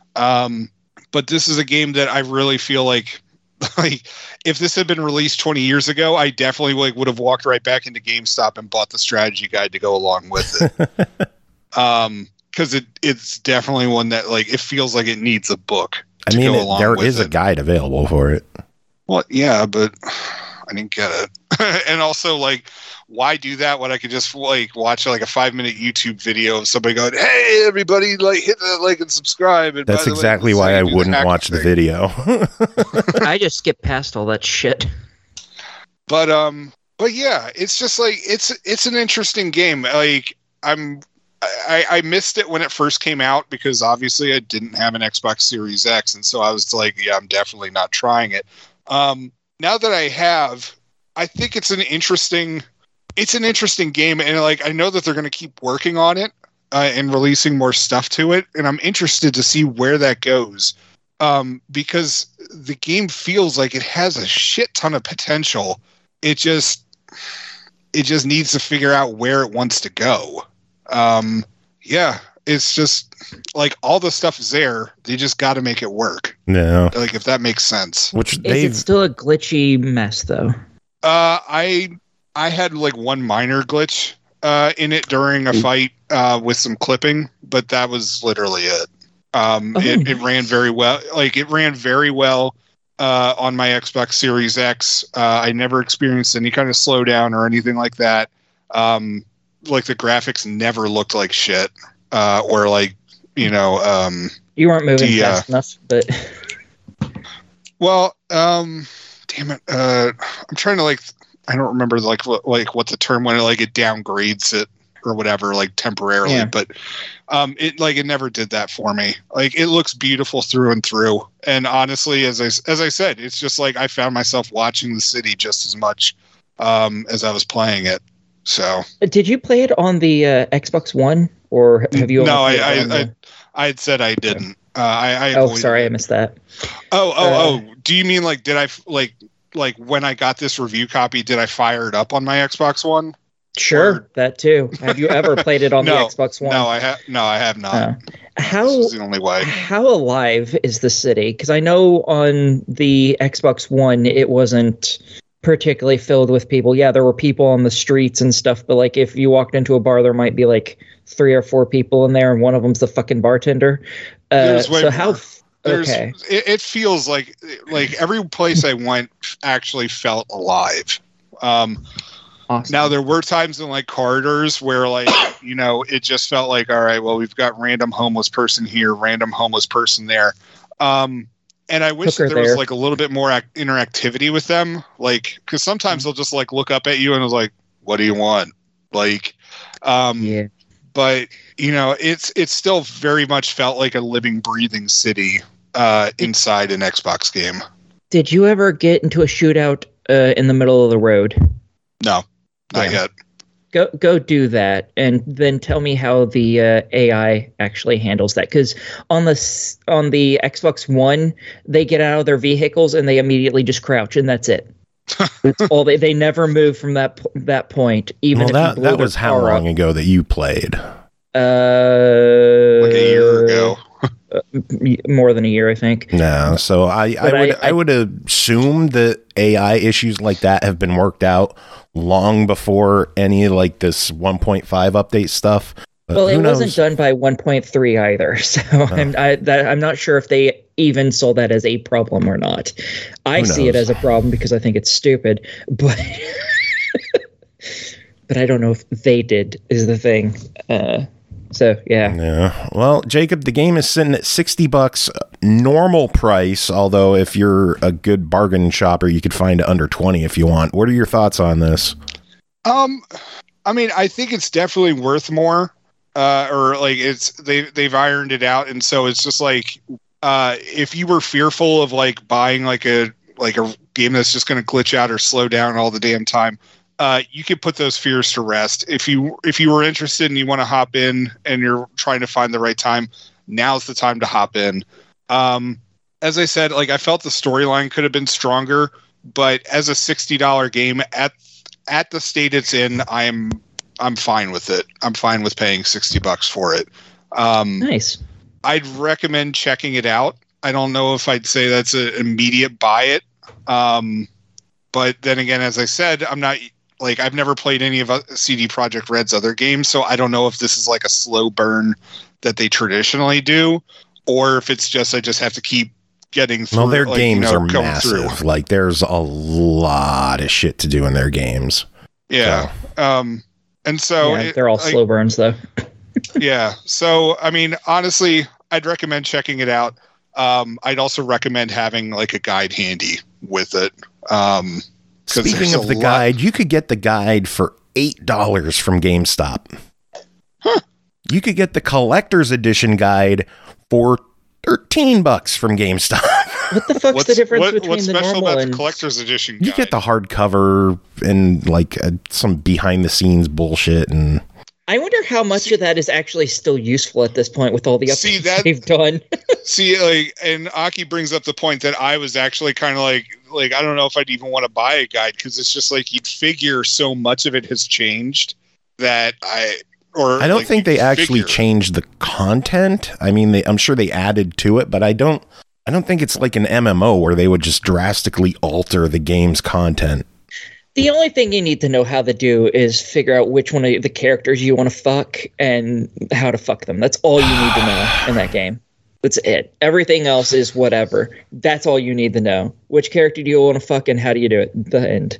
But this is a game that I really feel like if this had been released 20 years ago, I definitely like would have walked right back into GameStop and bought the strategy guide to go along with it. Because it's definitely one that like it feels like it needs a book. I mean, there is a guide available for it. Well, yeah, but I didn't get it. And also, like, why do that when I could just like watch like a 5-minute YouTube video of somebody going, "Hey, everybody, like hit the like and subscribe." And that's exactly why I wouldn't watch the video. I just skip past all that shit. But yeah, it's just like it's an interesting game. Like I missed it when it first came out because obviously I didn't have an Xbox Series X, and so I was like, yeah, I'm definitely not trying it. Now that I have, I think it's an interesting game, and like I know that they're going to keep working on it and releasing more stuff to it, and I'm interested to see where that goes, because the game feels like it has a shit ton of potential. It just needs to figure out where it wants to go. Yeah, it's just like all the stuff is there. They just got to make it work. No, like if that makes sense. Is it still a glitchy mess though? I had like one minor glitch in it during a fight with some clipping, but that was literally it. It ran very well. Like it ran very well on my Xbox Series X. I never experienced any kind of slowdown or anything like that. Like the graphics never looked like shit, or like, you know, you weren't moving fast enough, but well, damn it. I'm trying to like, I don't remember like what the term when it downgrades it or whatever, like temporarily, but it never did that for me. Like it looks beautiful through and through. And honestly, as I said, it's just like I found myself watching the city just as much as I was playing it. So did you play it on the Xbox One, or have you? No, I had said I didn't. Sorry, I missed that. Do you mean like did I like when I got this review copy? Did I fire it up on my Xbox One? Sure, that too. Have you ever played it on the Xbox One? No, I have not. How this is the only way. How alive is the city? Because I know on the Xbox One it wasn't particularly filled with people. Yeah, there were people on the streets and stuff, but like if you walked into a bar, there might be like 3 or 4 people in there, and one of them's the fucking bartender. So how? Okay. It feels like every place I went actually felt alive. Awesome. Now there were times in like corridors where like, you know, it just felt like, all right, well, we've got random homeless person here, random homeless person there. And I wish that there was like a little bit more interactivity with them, like because sometimes they'll just like look up at you and was like, "What do you want?" Like, yeah. But you know, it's still very much felt like a living, breathing city inside an Xbox game. Did you ever get into a shootout in the middle of the road? No, not yet. Go do that, and then tell me how the AI actually handles that. Because on the Xbox One, they get out of their vehicles and they immediately just crouch, and that's it. That's all they never move from that point. Even that was how long ago that you played? Like a year ago. More than a year, I think. No, so I would assume that AI issues like that have been worked out long before any like this 1.5 update stuff. But well, it wasn't done by 1.3 either, so I'm not sure if they even saw that as a problem or not. I see it as a problem because I think it's stupid, but but I don't know if they did is the thing. So, yeah. Yeah. Well, Jacob, the game is sitting at $60 normal price, although if you're a good bargain shopper, you could find it under 20 if you want. What are your thoughts on this? I mean, I think it's definitely worth more. Or like they've ironed it out, and so it's just like if you were fearful of like buying like a game that's just going to glitch out or slow down all the damn time, you could put those fears to rest. If you were interested and you want to hop in and you're trying to find the right time, now's the time to hop in. As I said, like I felt the storyline could have been stronger, but as a $60 game at the state it's in, I'm fine with it. I'm fine with paying $60 for it. Nice. I'd recommend checking it out. I don't know if I'd say that's an immediate buy it. But then again, as I said, I'm not like I've never played any of CD Projekt Red's other games, so I don't know if this is like a slow burn that they traditionally do, or if it's just I just have to keep getting through. Well, their games are massive. Like there's a lot of shit to do in their games. Yeah. So. And so they're all slow burns though. Yeah. So, I mean, honestly, I'd recommend checking it out. I'd also recommend having like a guide handy with it. Speaking of the guide, you could get the guide for $8 from GameStop. Huh. You could get the collector's edition guide for $13 from GameStop. What the fuck's the difference between what's the special normal about and the collector's edition guide? You get the hardcover and like some behind the scenes bullshit, and I wonder how much of that is actually still useful at this point with all the updates they've done. And Aki brings up the point that I was actually kind of like I don't know if I'd even want to buy a guide because it's just like you'd figure so much of it has changed that I don't think they actually changed the content. I mean, I'm sure they added to it, but I don't think it's like an MMO where they would just drastically alter the game's content. The only thing you need to know how to do is figure out which one of the characters you want to fuck and how to fuck them. That's all you need to know in that game. That's it. Everything else is whatever. That's all you need to know. Which character do you want to fuck and how do you do it? The end.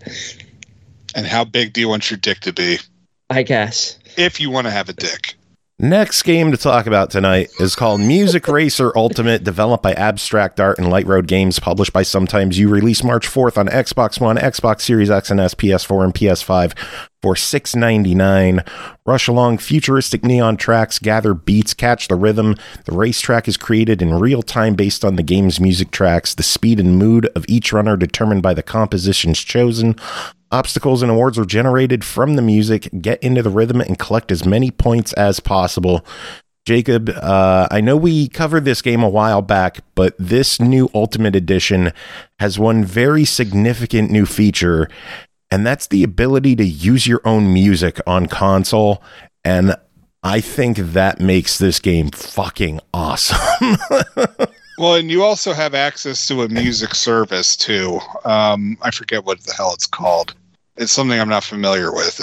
And how big do you want your dick to be? I guess. If you want to have a dick. Next game to talk about tonight is called Music Racer Ultimate, developed by Abstract Art and Light Road Games, published by Sometimes You, released March 4th on Xbox One, Xbox Series X and S, PS4, and PS5 for $6.99. Rush along futuristic neon tracks, gather beats, catch the rhythm. The racetrack is created in real time based on the game's music tracks. The speed and mood of each runner determined by the compositions chosen. Obstacles and awards are generated from the music. Get into the rhythm and collect as many points as possible. Jacob, I know we covered this game a while back, but this new Ultimate Edition has one very significant new feature, and that's the ability to use your own music on console. And I think that makes this game fucking awesome. Well, and you also have access to a music service too. I forget what the hell it's called. It's something I'm not familiar with.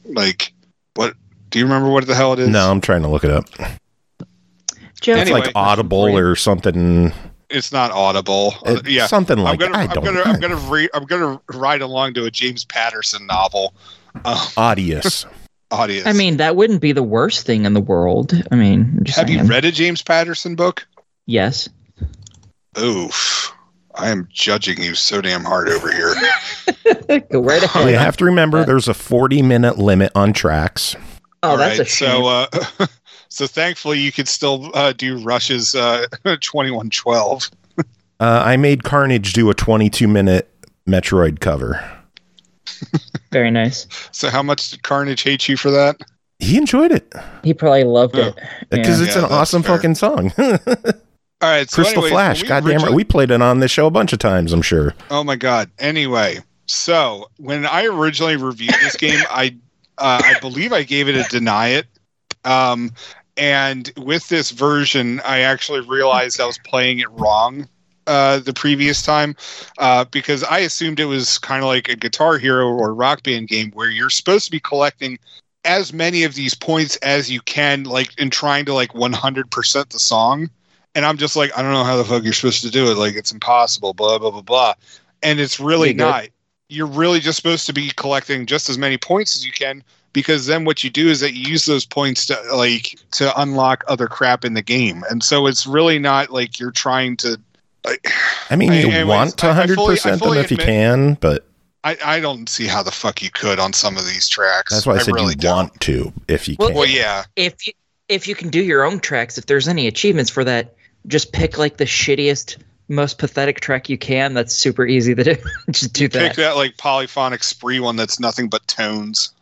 What? Do you remember what the hell it is? No, I'm trying to look it up. Joe, it's like Audible or something. It's not Audible. Yeah, something like that. I'm gonna ride along to a James Patterson novel. Audius. Audius. I mean, that wouldn't be the worst thing in the world. I mean, have you read a James Patterson book? Yes. Oof. I am judging you so damn hard over here. Go right ahead. You have to remember there's a 40-minute limit on tracks. Oh, that's a shame. So thankfully you could still do Rush's 2112. I made Carnage do a 22-minute Metroid cover. Very nice. So how much did Carnage hate you for that? He enjoyed it. He probably loved it. Because it's an awesome fucking song. All right, so Crystal Flash, goddamn it. We played it on this show a bunch of times, I'm sure. Oh my god. Anyway, so when I originally reviewed this game, I believe I gave it a deny it. And with this version, I actually realized I was playing it wrong the previous time because I assumed it was kind of like a Guitar Hero or Rock Band game where you're supposed to be collecting as many of these points as you can, like, and trying to like 100% the song. And I'm just like, I don't know how the fuck you're supposed to do it. Like, it's impossible, blah, blah, blah, blah. And it's really not. You're really just supposed to be collecting just as many points as you can, because then what you do is that you use those points to unlock other crap in the game. And so it's really not like you're trying to. I mean, you want to 100% them if you can, but I don't see how the fuck you could on some of these tracks. That's why I said really you want to if you can. Well, yeah. If you can do your own tracks, if there's any achievements for that, just pick like the shittiest, most pathetic track you can. That's super easy to do. Just do that. Pick that like polyphonic spree one that's nothing but tones.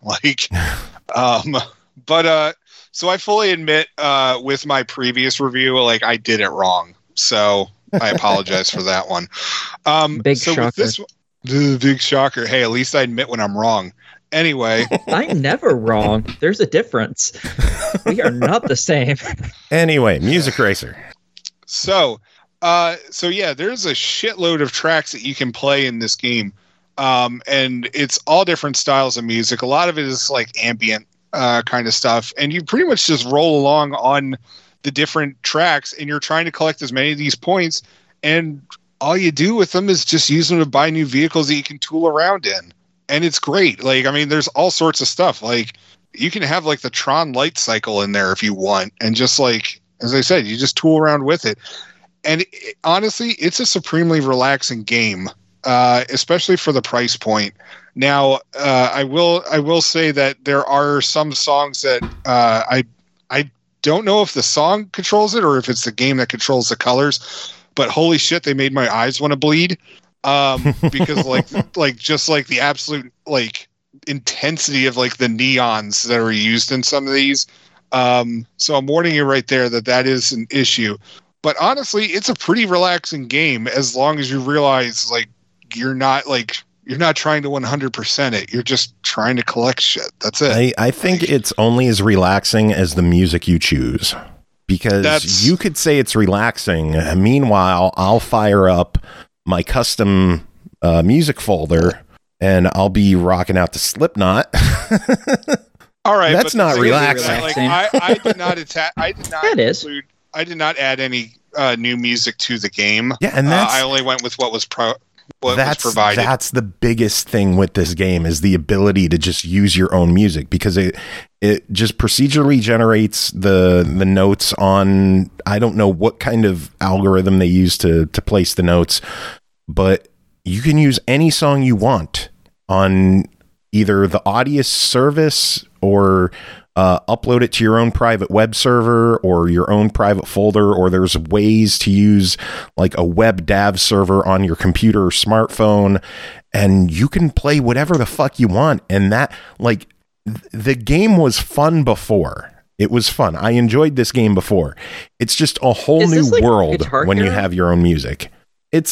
So I fully admit with my previous review, like I did it wrong. So I apologize for that one. Big shocker. Big shocker. Hey, at least I admit when I'm wrong. Anyway. I'm never wrong. There's a difference. We are not the same. Anyway, Music Racer. So yeah, there's a shitload of tracks that you can play in this game. And it's all different styles of music. A lot of it is like ambient kind of stuff. And you pretty much just roll along on the different tracks and you're trying to collect as many of these points. And all you do with them is just use them to buy new vehicles that you can tool around in. And it's great. Like, I mean, there's all sorts of stuff. Like, you can have like the Tron light cycle in there if you want. And just like, as I said, you just tool around with it. And honestly, it's a supremely relaxing game, especially for the price point. Now, I will say that there are some songs that I don't know if the song controls it or if it's the game that controls the colors. But holy shit, they made my eyes want to bleed. Because like just like the absolute like intensity of like the neons that are used in some of these. So I'm warning you right there that is an issue. But honestly, it's a pretty relaxing game as long as you realize like you're not trying to 100% it. You're just trying to collect shit. That's it. I think it's only as relaxing as the music you choose. Because you could say it's relaxing. Meanwhile, I'll fire up my custom music folder and I'll be rocking out to Slipknot. All right, that's not relaxing. Like, I did not include. I did not add any new music to the game. Yeah, and I only went with what was provided. That's the biggest thing with this game is the ability to just use your own music because it just procedurally generates the notes on, I don't know what kind of algorithm they use to place the notes, but you can use any song you want on either the Audius service or upload it to your own private web server or your own private folder, or there's ways to use like a web DAV server on your computer or smartphone, and you can play whatever the fuck you want. And that, like, the game was fun before. It was fun. I enjoyed this game before. It's just a whole new world when you have your own music. I'd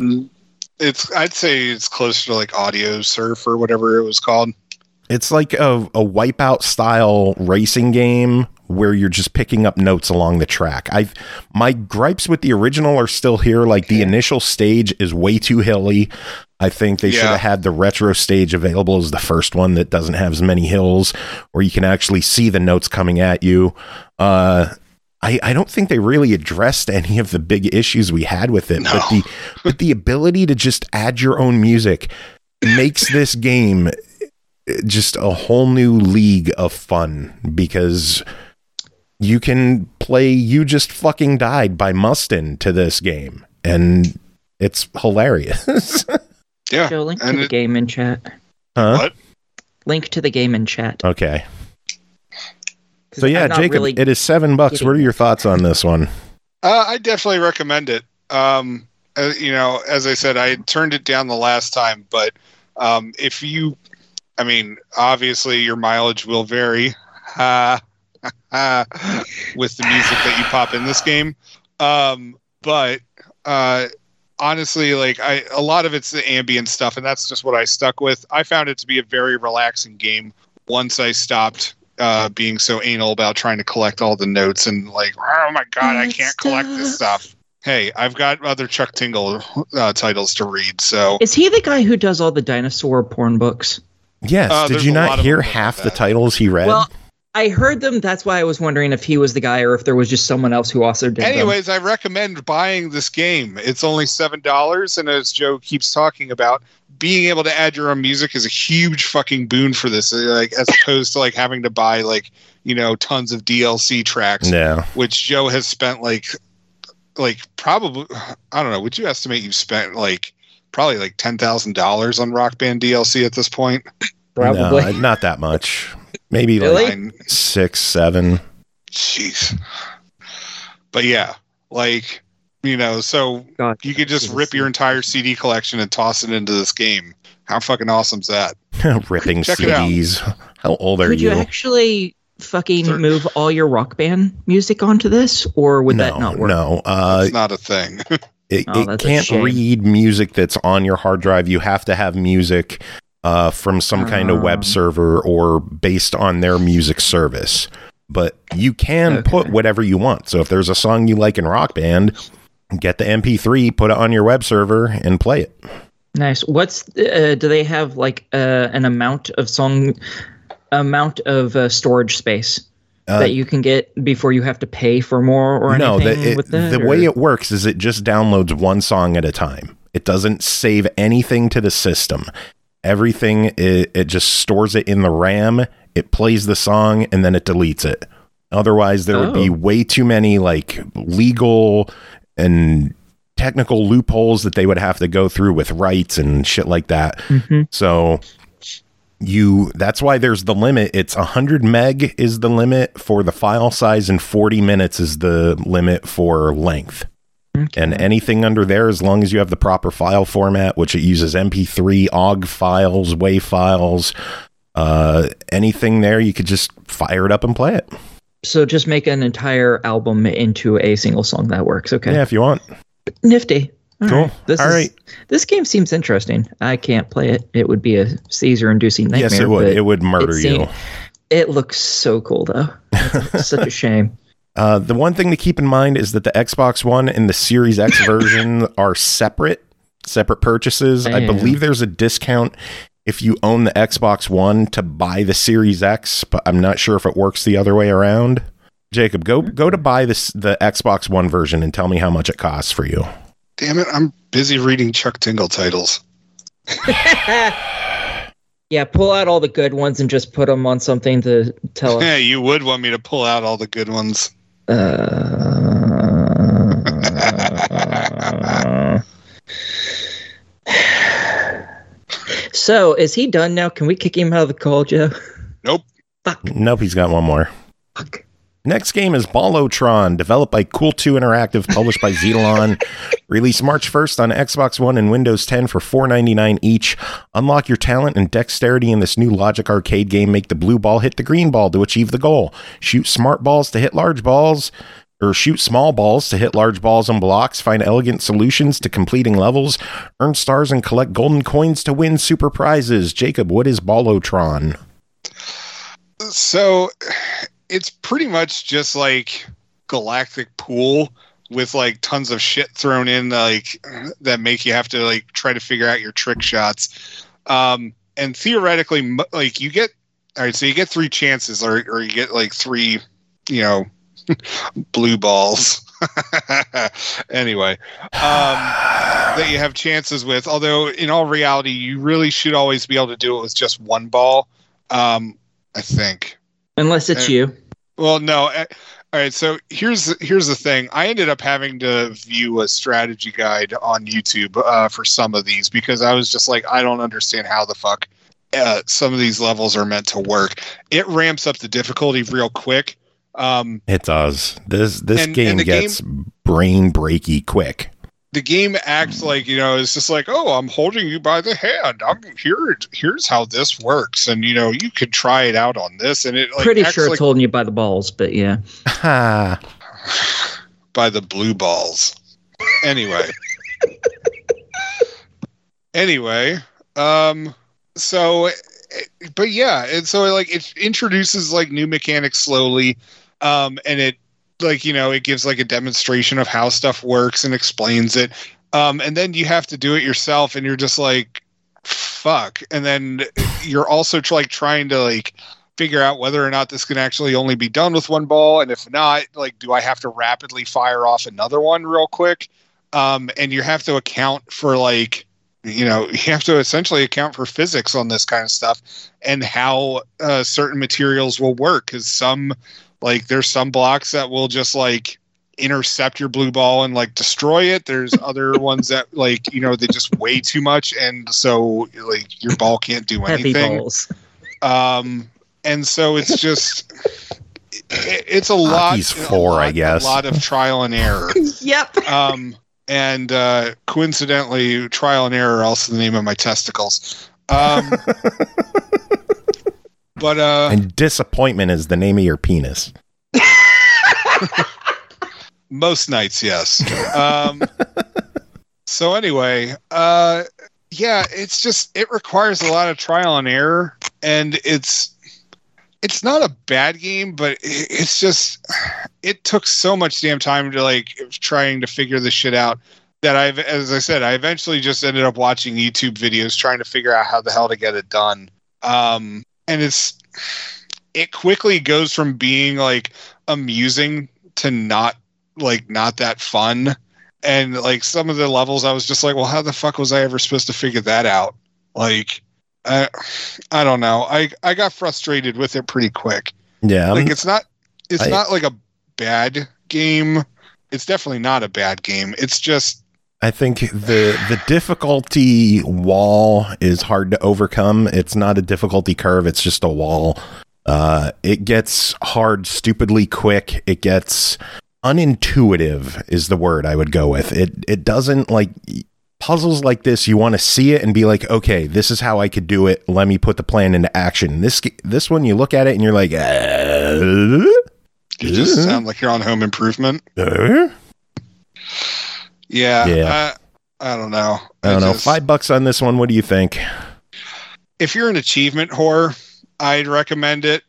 say it's closer to like Audio Surf or whatever it was called. It's like a Wipeout style racing game where you're just picking up notes along the track. My gripes with the original are still here. Like the initial stage is way too hilly. I think they should have had the retro stage available as the first one that doesn't have as many hills where you can actually see the notes coming at you. I don't think they really addressed any of the big issues we had with it, but the ability to just add your own music makes this game just a whole new league of fun because you can play You Just Fucking Died by Mustin to this game, and it's hilarious. Yeah. Joe, link to the game in chat. Huh? What? Link to the game in chat. Okay. So yeah, Jacob, really it is $7. What are your thoughts on this one? I definitely recommend it. As I said, I turned it down the last time, but obviously your mileage will vary with the music that you pop in this game. But honestly, like a lot of it's the ambient stuff, and that's just what I stuck with. I found it to be a very relaxing game once I stopped being so anal about trying to collect all the notes and like, oh my God, I can't collect this stuff. Hey, I've got other Chuck Tingle titles to read. So is he the guy who does all the dinosaur porn books? Yes. Did you not hear half the titles he read? Well, I heard them. That's why I was wondering if he was the guy or if there was just someone else who also did Anyways, I recommend buying this game. It's only $7. And as Joe keeps talking about, being able to add your own music is a huge fucking boon for this, like as opposed to like having to buy like, you know, tons of DLC tracks. Yeah. Which Joe has spent like probably, I don't know, would you estimate you've spent like probably like $10,000 on Rock Band DLC at this point? Probably. No, not that much. Maybe Really? like 6, 7. Jeez. But yeah, like, you know, so God, you could just rip your entire CD collection and toss it into this game. How fucking awesome's that? Ripping Check it out. CDs. How old are Could you actually fucking move all your Rock Band music onto this, or would that not work? No, It's not a thing. it that's a can't shame. read music that's on your hard drive. You have to have music from some kind of web server or based on their music service. But you can put whatever you want. So if there's a song you like in Rock Band, get the MP3, put it on your web server, and play it. Nice. What's do they have like an amount of storage space that you can get before you have to pay for more or anything with that? The way it works is it just downloads one song at a time. It doesn't save anything to the system. Everything, it just stores it in the RAM. It plays the song and then it deletes it. Otherwise, there would be way too many like legal and technical loopholes that they would have to go through with rights and shit like that. Mm-hmm. So that's why there's the limit. It's 100 meg is the limit for the file size and 40 minutes is the limit for length. Okay. And anything under there, as long as you have the proper file format, which it uses MP3, OGG files, WAV files, anything there, you could just fire it up and play it. So just make an entire album into a single song. That works. Okay. Yeah, if you want. Nifty. All Cool. right. All right. This game seems interesting. I can't play it. It would be a seizure-inducing nightmare. Yes, it would. It would murder you. It looks so cool, though. It's such a shame. The one thing to keep in mind is that the Xbox One and the Series X version are separate purchases. I believe there's a discount if you own the Xbox One to buy the Series X, but I'm not sure if it works the other way around. Jacob, go to buy the Xbox One version and tell me how much it costs for you. Damn it, I'm busy reading Chuck Tingle titles. Yeah, pull out all the good ones and just put them on something to tell us. Yeah, you would want me to pull out all the good ones. So, is he done now? Can we kick him out of the call, Joe? Nope. Fuck. Nope, he's got one more. Fuck. Next game is Ballotron, developed by Cool 2 Interactive, published by Zetalon. Released March 1st on Xbox One and Windows 10 for $4.99 each. Unlock your talent and dexterity in this new Logic arcade game. Make the blue ball hit the green ball to achieve the goal. Shoot smart balls to hit large balls, or shoot small balls to hit large balls and blocks. Find elegant solutions to completing levels. Earn stars and collect golden coins to win super prizes. Jacob, what is Ballotron? So it's pretty much just like Galactic Pool with like tons of shit thrown in, like that make you have to like try to figure out your trick shots. And theoretically, like you get, all right, so you get 3 chances, or you get like 3, you know, blue balls. Anyway, that you have chances with. Although in all reality, you really should always be able to do it with just 1 ball. I think. Unless it's you. Well, no. All right. So here's the thing. I ended up having to view a strategy guide on YouTube for some of these because I was just like, I don't understand how the fuck some of these levels are meant to work. It ramps up the difficulty real quick. It does. This game gets brain breaky quick. The game acts like, you know, it's just like, oh, I'm holding you by the hand. I'm here. Here's how this works, and you know, you could try it out on this. And it like, pretty sure it's holding you by the balls, but yeah, by the blue balls. Anyway, So, but yeah, and so like it introduces like new mechanics slowly, and it. Like, you know, it gives like a demonstration of how stuff works and explains it. And then you have to do it yourself and you're just like, fuck. And then you're also like trying to like figure out whether or not this can actually only be done with 1 ball. And if not, like, do I have to rapidly fire off another one real quick? And you have to account for like you have to essentially account for physics on this kind of stuff and how certain materials will work. Because there's some blocks that will just like intercept your blue ball and like destroy it. There's other ones that they just weigh too much, and so like your ball can't do anything. Heavy balls. And so it's just it's a lot. He's four, I guess. A lot of trial and error. Yep. And coincidentally, trial and error are also the name of my testicles. But and disappointment is the name of your penis. Most nights, yes. So anyway, it's just it requires a lot of trial and error, and it's not a bad game, but it's just it took so much damn time to like trying to figure this shit out that I eventually just ended up watching YouTube videos trying to figure out how the hell to get it done. And it quickly goes from being like amusing to not that fun. And like some of the levels I was just like, well, how the fuck was I ever supposed to figure that out? Like, I don't know. I got frustrated with it pretty quick. Yeah. Like it's not like a bad game. It's definitely not a bad game. It's just, I think the difficulty wall is hard to overcome. It's not a difficulty curve. It's just a wall. It gets hard stupidly quick. It gets unintuitive is the word I would go with. It doesn't like puzzles like this. You want to see it and be like, okay, this is how I could do it. Let me put the plan into action. This one, you look at it and you're like, you just sound like you're on Home Improvement. Yeah. I don't know. I don't know. $5 on this one. What do you think? If you're an achievement whore, I'd recommend it.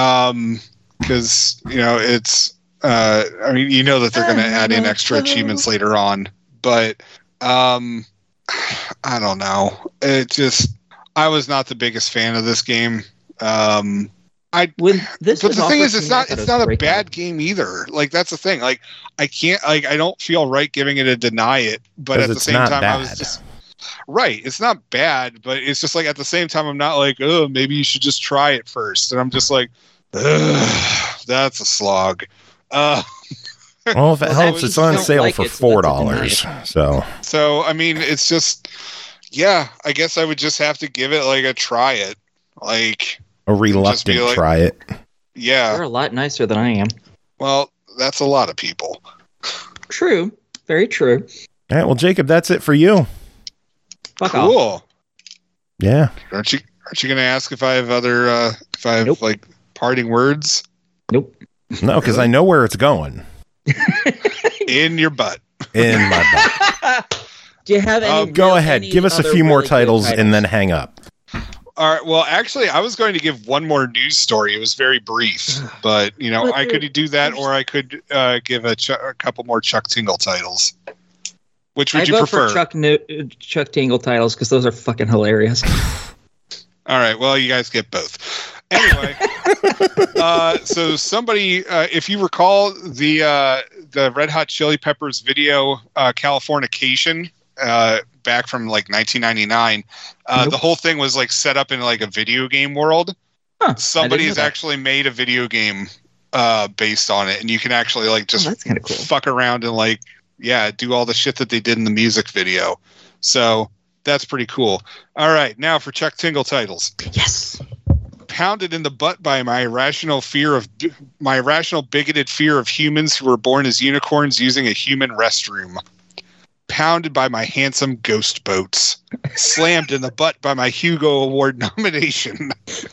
Because, it's, that they're going to add in extra achievements later on, but, I don't know. I was not the biggest fan of this game. But the thing is, it's not a bad game either. Like, that's the thing. Like, I don't feel right giving it a deny it, but at the same time, bad. I was just right. It's not bad, but it's just like at the same time, I'm not like, oh, maybe you should just try it first. And I'm just like, that's a slog. Well, if it helps, it's on sale for $4. So I mean, it's just, yeah. I guess I would just have to give it like a try it, like a reluctant try it. Yeah, you're a lot nicer than I am. Well, that's a lot of people. True, very true. All right, well, Jacob, that's it for you. Fuck off. Yeah. Aren't you going to ask if I have other Nope. like parting words? Nope. No, because I know where it's going. In your butt. In my butt. Do you have any? Go ahead. Give us a few more titles and then hang up. All right. Well, actually, I was going to give one more news story. It was very brief, but I could do that, or I could give a couple more Chuck Tingle titles. Which would you prefer? For Chuck Tingle titles because those are fucking hilarious. All right. Well, you guys get both. Anyway, so somebody, if you recall the Red Hot Chili Peppers video, Californication, back from like 1999, the whole thing was like set up in like a video game world. Huh, somebody has actually made a video game based on it, and you can actually like just that's kind of cool. Fuck around and like, yeah, do all the shit that they did in the music video. So that's pretty cool. All right, now for Chuck Tingle titles. Yes. Pounded in the butt by my irrational bigoted fear of humans who were born as unicorns using a human restroom. Pounded by my handsome ghost boats. Slammed in the butt by my Hugo Award nomination.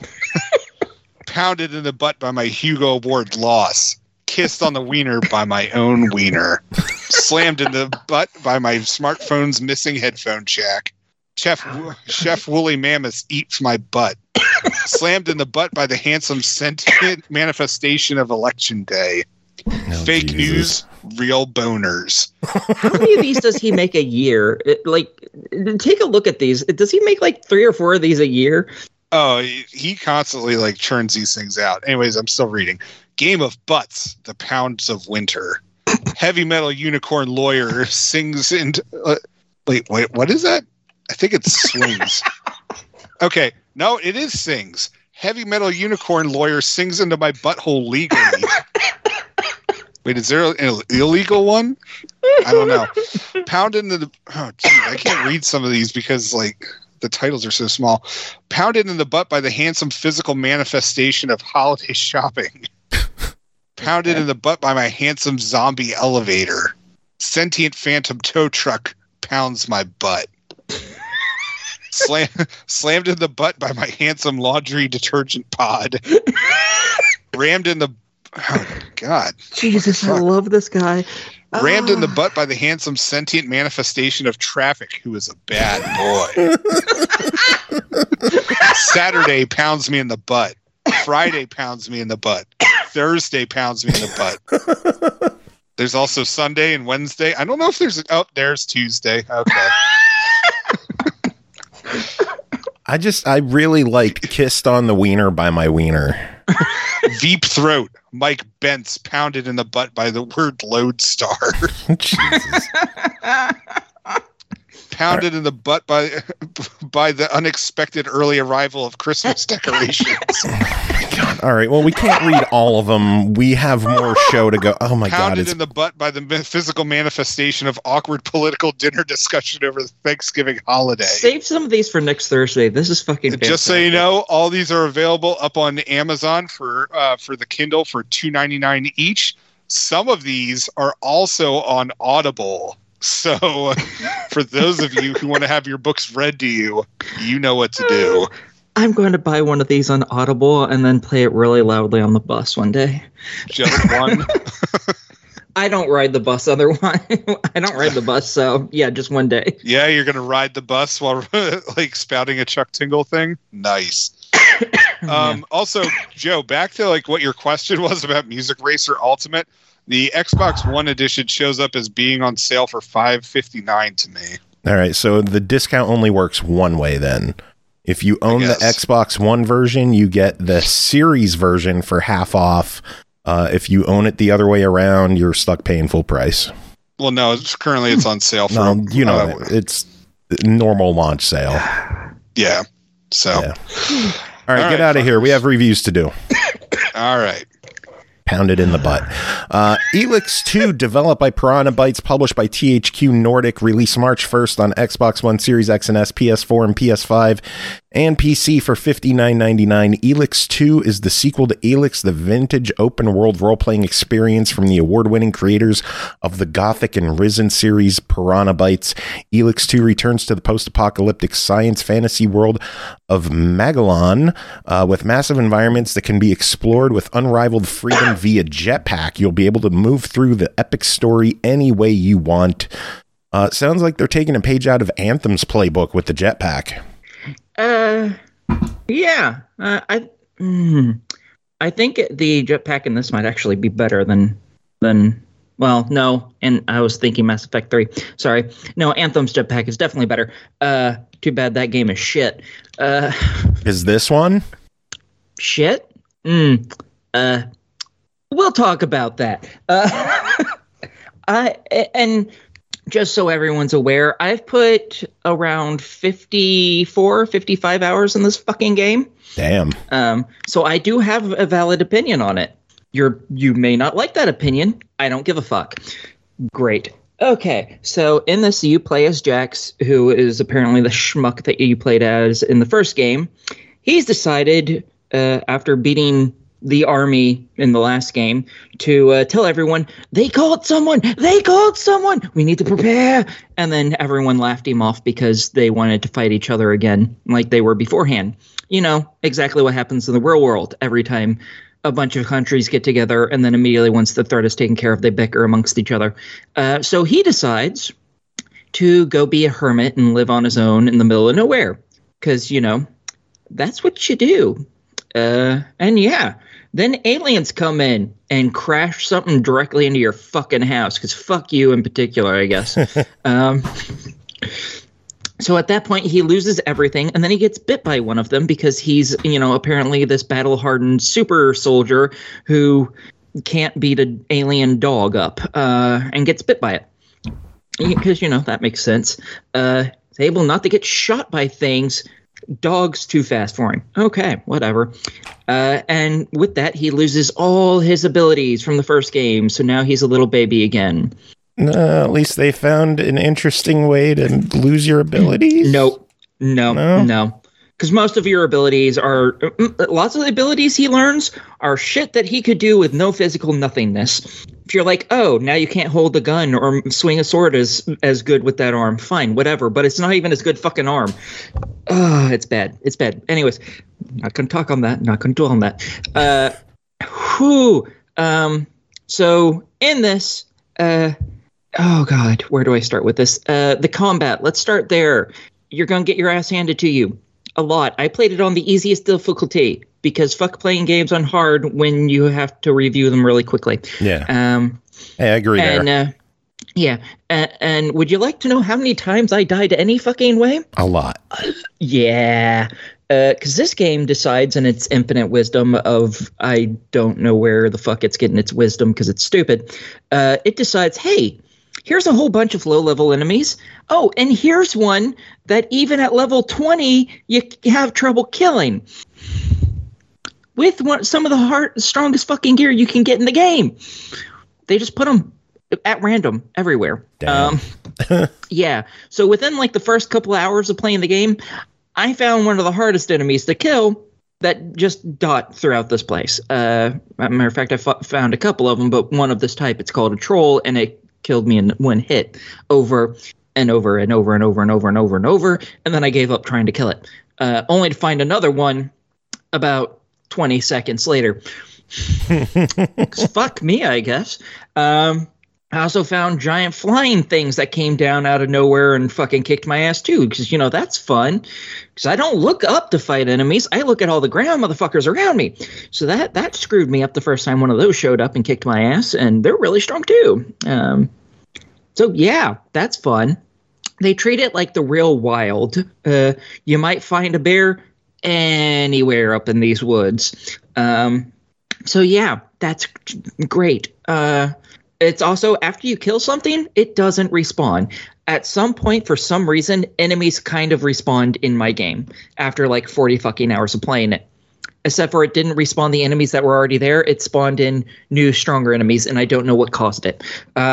Pounded in the butt by my Hugo Award loss. Kissed on the wiener by my own wiener. Slammed in the butt by my smartphone's missing headphone jack. Chef Woolly Mammoth eats my butt. Slammed in the butt by the handsome sentient manifestation of Election Day. Fake news, real boners. How many of these does he make a year? Take a look at these. Does he make like 3 or 4 of these a year? Oh, he constantly like churns these things out. Anyways, I'm still reading. Game of Butts, the Pounds of Winter. Heavy metal unicorn lawyer sings into... wait, what is that? I think it's swings. Okay. No, it is sings. Heavy metal unicorn lawyer sings into my butthole legally. Wait, is there an illegal one? I don't know. Pound into the... Oh, geez, I can't read some of these because, like, the titles are so small. Pounded in the butt by the handsome physical manifestation of holiday shopping. Pounded in the butt by my handsome zombie elevator. Sentient phantom tow truck pounds my butt. Slammed in the butt by my handsome laundry detergent pod. Rammed in the... Oh, God. Jesus, I love this guy. Rammed in the butt by the handsome sentient manifestation of traffic, who is a bad boy. Saturday pounds me in the butt. Friday pounds me in the butt. Thursday pounds me in the butt. There's also Sunday and Wednesday. I don't know if there's... Oh, there's Tuesday. Okay. I really like Kissed on the Wiener by my wiener. Veep throat. Mike Bentz pounded in the butt by the word lodestar. Jesus. Pounded in the butt by the unexpected early arrival of Christmas decorations. All right. Well, we can't read all of them. We have more show to go. Oh my God. Pounded in the butt by the physical manifestation of awkward political dinner discussion over the Thanksgiving holiday. Save some of these for next Thursday. This is fucking fantastic. Just so you know, all these are available up on Amazon for the Kindle for $2.99 each. Some of these are also on Audible. So for those of you who want to have your books read to you, you know what to do. I'm going to buy one of these on Audible and then play it really loudly on the bus one day. Just one? I don't ride the bus otherwise. I don't ride the bus, so yeah, just one day. Yeah, you're going to ride the bus while like spouting a Chuck Tingle thing? Nice. Also, Joe, back to like what your question was about Music Racer Ultimate. The Xbox One edition shows up as being on sale for $5.59 to me. All right, so the discount only works one way then. If you own the Xbox One version, you get the series version for half off. If you own it the other way around, you're stuck paying full price. Well, no, currently it's on sale for... No, you know, it's normal launch sale. Yeah, so... Yeah. All right, get out of here. We have reviews to do. All right. Pounded in the butt. Elix 2, developed by Piranha Bytes, published by THQ Nordic, released March 1st on Xbox One, Series X and S, PS4, and PS5, and PC for $59.99. Elix 2 is the sequel to Elix, the vintage open-world role-playing experience from the award-winning creators of the Gothic and Risen series, Piranha Bytes. Elix 2 returns to the post-apocalyptic science fantasy world of Magellan, with massive environments that can be explored with unrivaled freedom via jetpack. You'll be able to move through the epic story any way you want. Sounds like they're taking a page out of Anthem's playbook with the jetpack. Yeah. I think the jetpack in this might actually be better than well, no, and I was thinking Mass Effect 3. Sorry. No, Anthem's jetpack is definitely better. Too bad that game is shit. Is this one? Shit? We'll talk about that. And just so everyone's aware, I've put around 55 hours in this fucking game. Damn. So I do have a valid opinion on it. You may not like that opinion. I don't give a fuck. Great. Okay, so in this, you play as Jax, who is apparently the schmuck that you played as in the first game. He's decided, after beating the army in the last game, to tell everyone, they called someone, we need to prepare. And then everyone laughed him off because they wanted to fight each other again like they were beforehand. You know, exactly what happens in the real world every time a bunch of countries get together, and then immediately once the threat is taken care of, they bicker amongst each other. So he decides to go be a hermit and live on his own in the middle of nowhere. Because, you know, that's what you do. And yeah, then aliens come in and crash something directly into your fucking house. Because fuck you in particular, I guess. So at that point, he loses everything, and then he gets bit by one of them because he's, you know, apparently this battle-hardened super soldier who can't beat an alien dog up and gets bit by it. Because, you know, that makes sense. able not to get shot by things. Dog's too fast for him. Okay, whatever. And with that, he loses all his abilities from the first game, so now he's a little baby again. At least they found an interesting way to lose your abilities? No. Because most of your abilities are... Lots of the abilities he learns are shit that he could do with no physical nothingness. If you're like, oh, now you can't hold a gun or swing a sword as good with that arm, fine, whatever. But it's not even as good fucking arm. It's bad. It's bad. Anyways, not going to talk on that. Not going to dwell on that. So in this... oh, God, where do I start with this? The combat. Let's start there. You're going to get your ass handed to you. A lot. I played it on the easiest difficulty because fuck playing games on hard when you have to review them really quickly. Yeah. Hey, I agree there. And would you like to know how many times I died any fucking way? A lot. Yeah. Because this game decides in its infinite wisdom of, I don't know where the fuck it's getting its wisdom because it's stupid. It decides, hey, here's a whole bunch of low-level enemies. Oh, and here's one that even at level 20, you have trouble killing. With some of the strongest fucking gear you can get in the game. They just put them at random everywhere. Yeah. So within like the first couple of hours of playing the game, I found one of the hardest enemies to kill that just dot throughout this place. Matter of fact, I found a couple of them, but one of this type, it's called a troll, and it killed me in one hit over and over and over and over and over and over and over. And then I gave up trying to kill it, only to find another one about 20 seconds later. Fuck me, I guess. I also found giant flying things that came down out of nowhere and fucking kicked my ass too, because, that's fun. Because I don't look up to fight enemies. I look at all the ground motherfuckers around me. So that screwed me up the first time one of those showed up and kicked my ass, and they're really strong too. So yeah, that's fun. They treat it like the real wild. You might find a bear anywhere up in these woods. So yeah, that's great. It's also, after you kill something, it doesn't respawn. At some point, for some reason, enemies kind of respawned in my game after like 40 fucking hours of playing it. Except for it didn't respawn the enemies that were already there. It spawned in new, stronger enemies, and I don't know what caused it.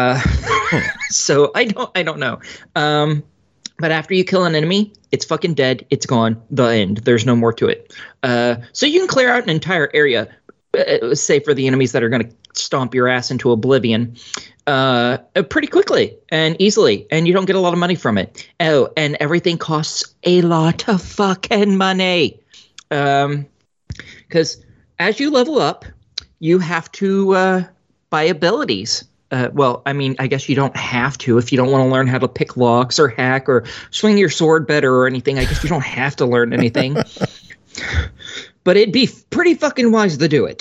So I don't know. But after you kill an enemy, it's fucking dead. It's gone. The end. There's no more to it. So you can clear out an entire area, say for the enemies that are going to stomp your ass into oblivion, pretty quickly and easily, and you don't get a lot of money from it. Oh, and everything costs a lot of fucking money. Because as you level up, you have to buy abilities. Well, I mean, I guess you don't have to if you don't want to learn how to pick locks or hack or swing your sword better or anything. I guess you don't have to learn anything. But it'd be pretty fucking wise to do it.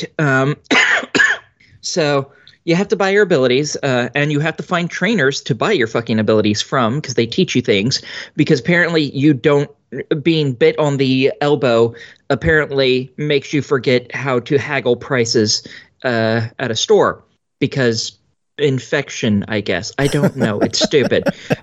So you have to buy your abilities, and you have to find trainers to buy your fucking abilities from, because they teach you things. Because apparently being bit on the elbow apparently makes you forget how to haggle prices at a store. Because infection, I guess. I don't know. It's stupid.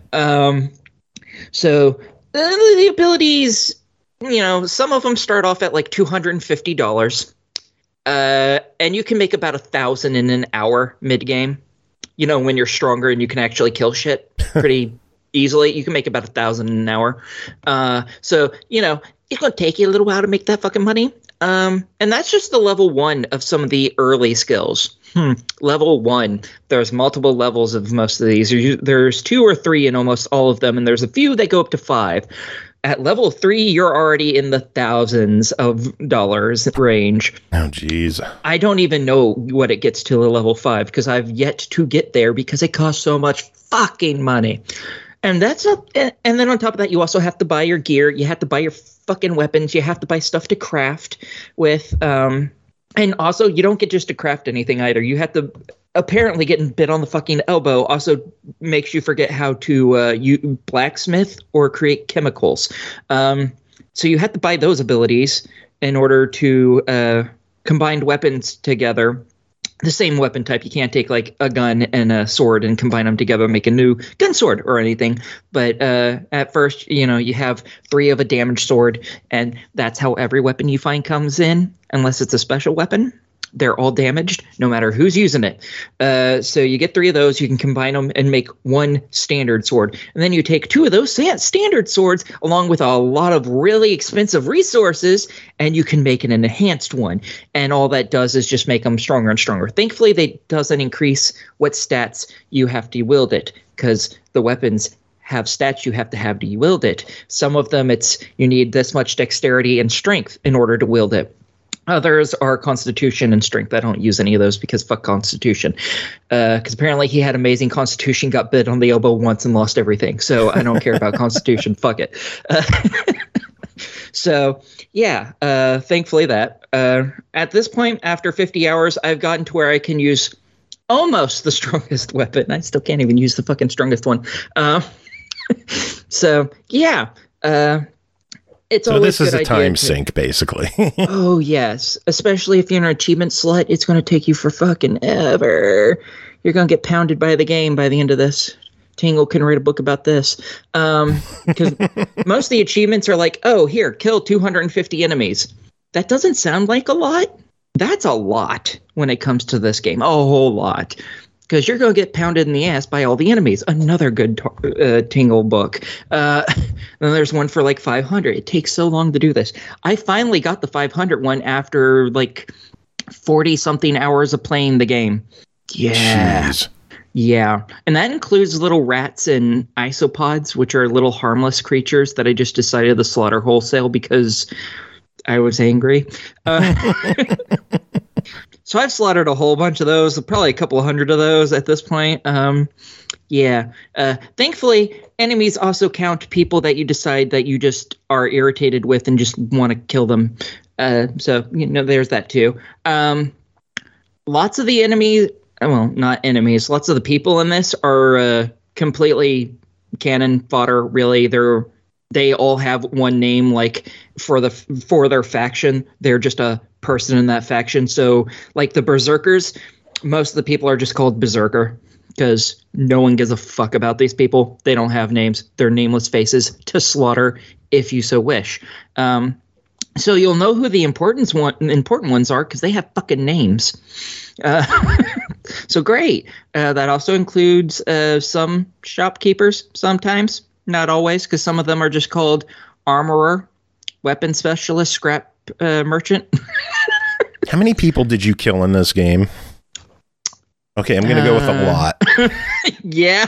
So the abilities, some of them start off at like $250. And you can make about 1,000 in an hour mid-game. When you're stronger and you can actually kill shit pretty easily, you can make about 1,000 in an hour. So, it's going to take you a little while to make that fucking money. And that's just the level 1 of some of the early skills. Level 1. There's multiple levels of most of these. There's 2 or 3 in almost all of them, and there's a few that go up to 5. At level 3, you're already in the thousands of dollars range. Oh, geez. I don't even know what it gets to level 5 because I've yet to get there because it costs so much fucking money. And and then on top of that, you also have to buy your gear. You have to buy your fucking weapons. You have to buy stuff to craft with. And also, you don't get just to craft anything either. You have to. Apparently, getting bit on the fucking elbow also makes you forget how to blacksmith or create chemicals. So you have to buy those abilities in order to combine weapons together. the same weapon type. You can't take like a gun and a sword and combine them together and make a new gun sword or anything. But at first, you have 3 of a damaged sword, and that's how every weapon you find comes in, unless it's a special weapon. They're all damaged, no matter who's using it. So you get 3 of those. You can combine them and make 1 standard sword. And then you take 2 of those standard swords along with a lot of really expensive resources, and you can make an enhanced one. And all that does is just make them stronger and stronger. Thankfully, it doesn't increase what stats you have to wield it, because the weapons have stats you have to wield it. Some of them, it's you need this much dexterity and strength in order to wield it. Others are Constitution and Strength. I don't use any of those because fuck Constitution. Because apparently he had amazing Constitution, got bit on the elbow once and lost everything. So I don't care about Constitution. Fuck it. So, yeah, thankfully that. At this point, after 50 hours, I've gotten to where I can use almost the strongest weapon. I still can't even use the fucking strongest one. So, yeah. It's so this is a time sink, basically. Oh, yes. Especially if you're an achievement slut, it's going to take you for fucking ever. You're going to get pounded by the game by the end of this. Tingle can write a book about this. Because most of the achievements are like, oh, here, kill 250 enemies. That doesn't sound like a lot. That's a lot when it comes to this game. A whole lot. Because you're going to get pounded in the ass by all the enemies. Another good Tingle book. Then there's one for like 500. It takes so long to do this. I finally got the 500 one after like 40-something hours of playing the game. Yeah. Jeez. Yeah. And that includes little rats and isopods, which are little harmless creatures that I just decided to slaughter wholesale because I was angry. So I've slaughtered a whole bunch of those, probably a couple of hundred of those at this point. Yeah. Thankfully, enemies also count people that you decide that you just are irritated with and just want to kill them. So, there's that too. Lots of the enemies, well, not enemies, lots of the people in this are completely cannon fodder, really. They all have one name, like for their faction. They're just a person in that faction. So like the Berserkers, most of the people are just called Berserker because no one gives a fuck about these people. They don't have names. They're nameless faces to slaughter if you so wish. So you'll know who the important ones are because they have fucking names. So great. That also includes some shopkeepers sometimes. Not always, because some of them are just called armorer, weapon specialist, scrap merchant. How many people did you kill in this game? Okay, I'm going to go with a lot. Yeah.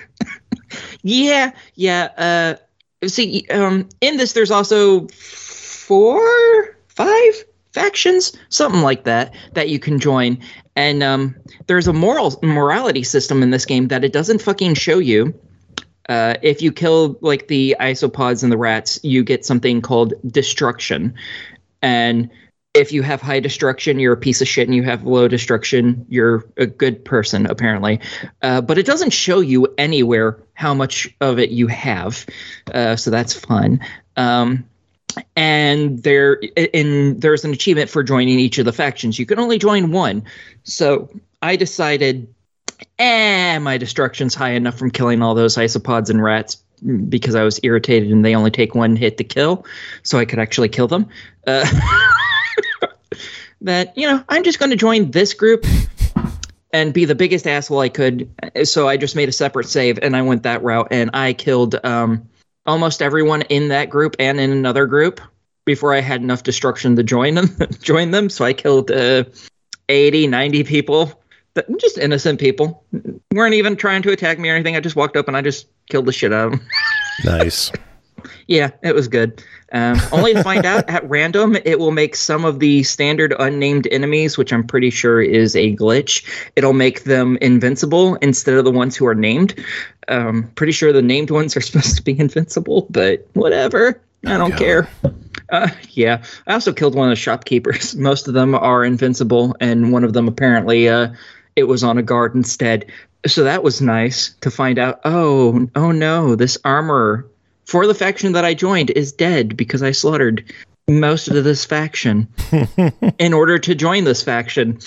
Yeah. See, in this, there's also 4, 5 factions, something like that you can join. And there's a morality system in this game that it doesn't fucking show you. If you kill like the isopods and the rats, you get something called destruction. And if you have high destruction, you're a piece of shit, and you have low destruction, you're a good person, apparently. But it doesn't show you anywhere how much of it you have. So that's fun. And there's an achievement for joining each of the factions. You can only join one. So I decided, my destruction's high enough from killing all those isopods and rats because I was irritated and they only take 1 hit to kill, so I could actually kill them. That, I'm just going to join this group and be the biggest asshole I could. So I just made a separate save and I went that route, and I killed almost everyone in that group and in another group before I had enough destruction to join them. So I killed 80, 90 people. Just innocent people. Weren't even trying to attack me or anything. I just walked up and I just killed the shit out of them. Nice. Yeah, it was good. Only to find out at random, it will make some of the standard unnamed enemies, which I'm pretty sure is a glitch. It'll make them invincible instead of the ones who are named. Pretty sure the named ones are supposed to be invincible, but whatever. I don't care. Yeah. I also killed one of the shopkeepers. Most of them are invincible, and one of them apparently it was on a guard instead. So that was nice to find out, oh no, this armorer for the faction that I joined is dead because I slaughtered most of this faction in order to join this faction.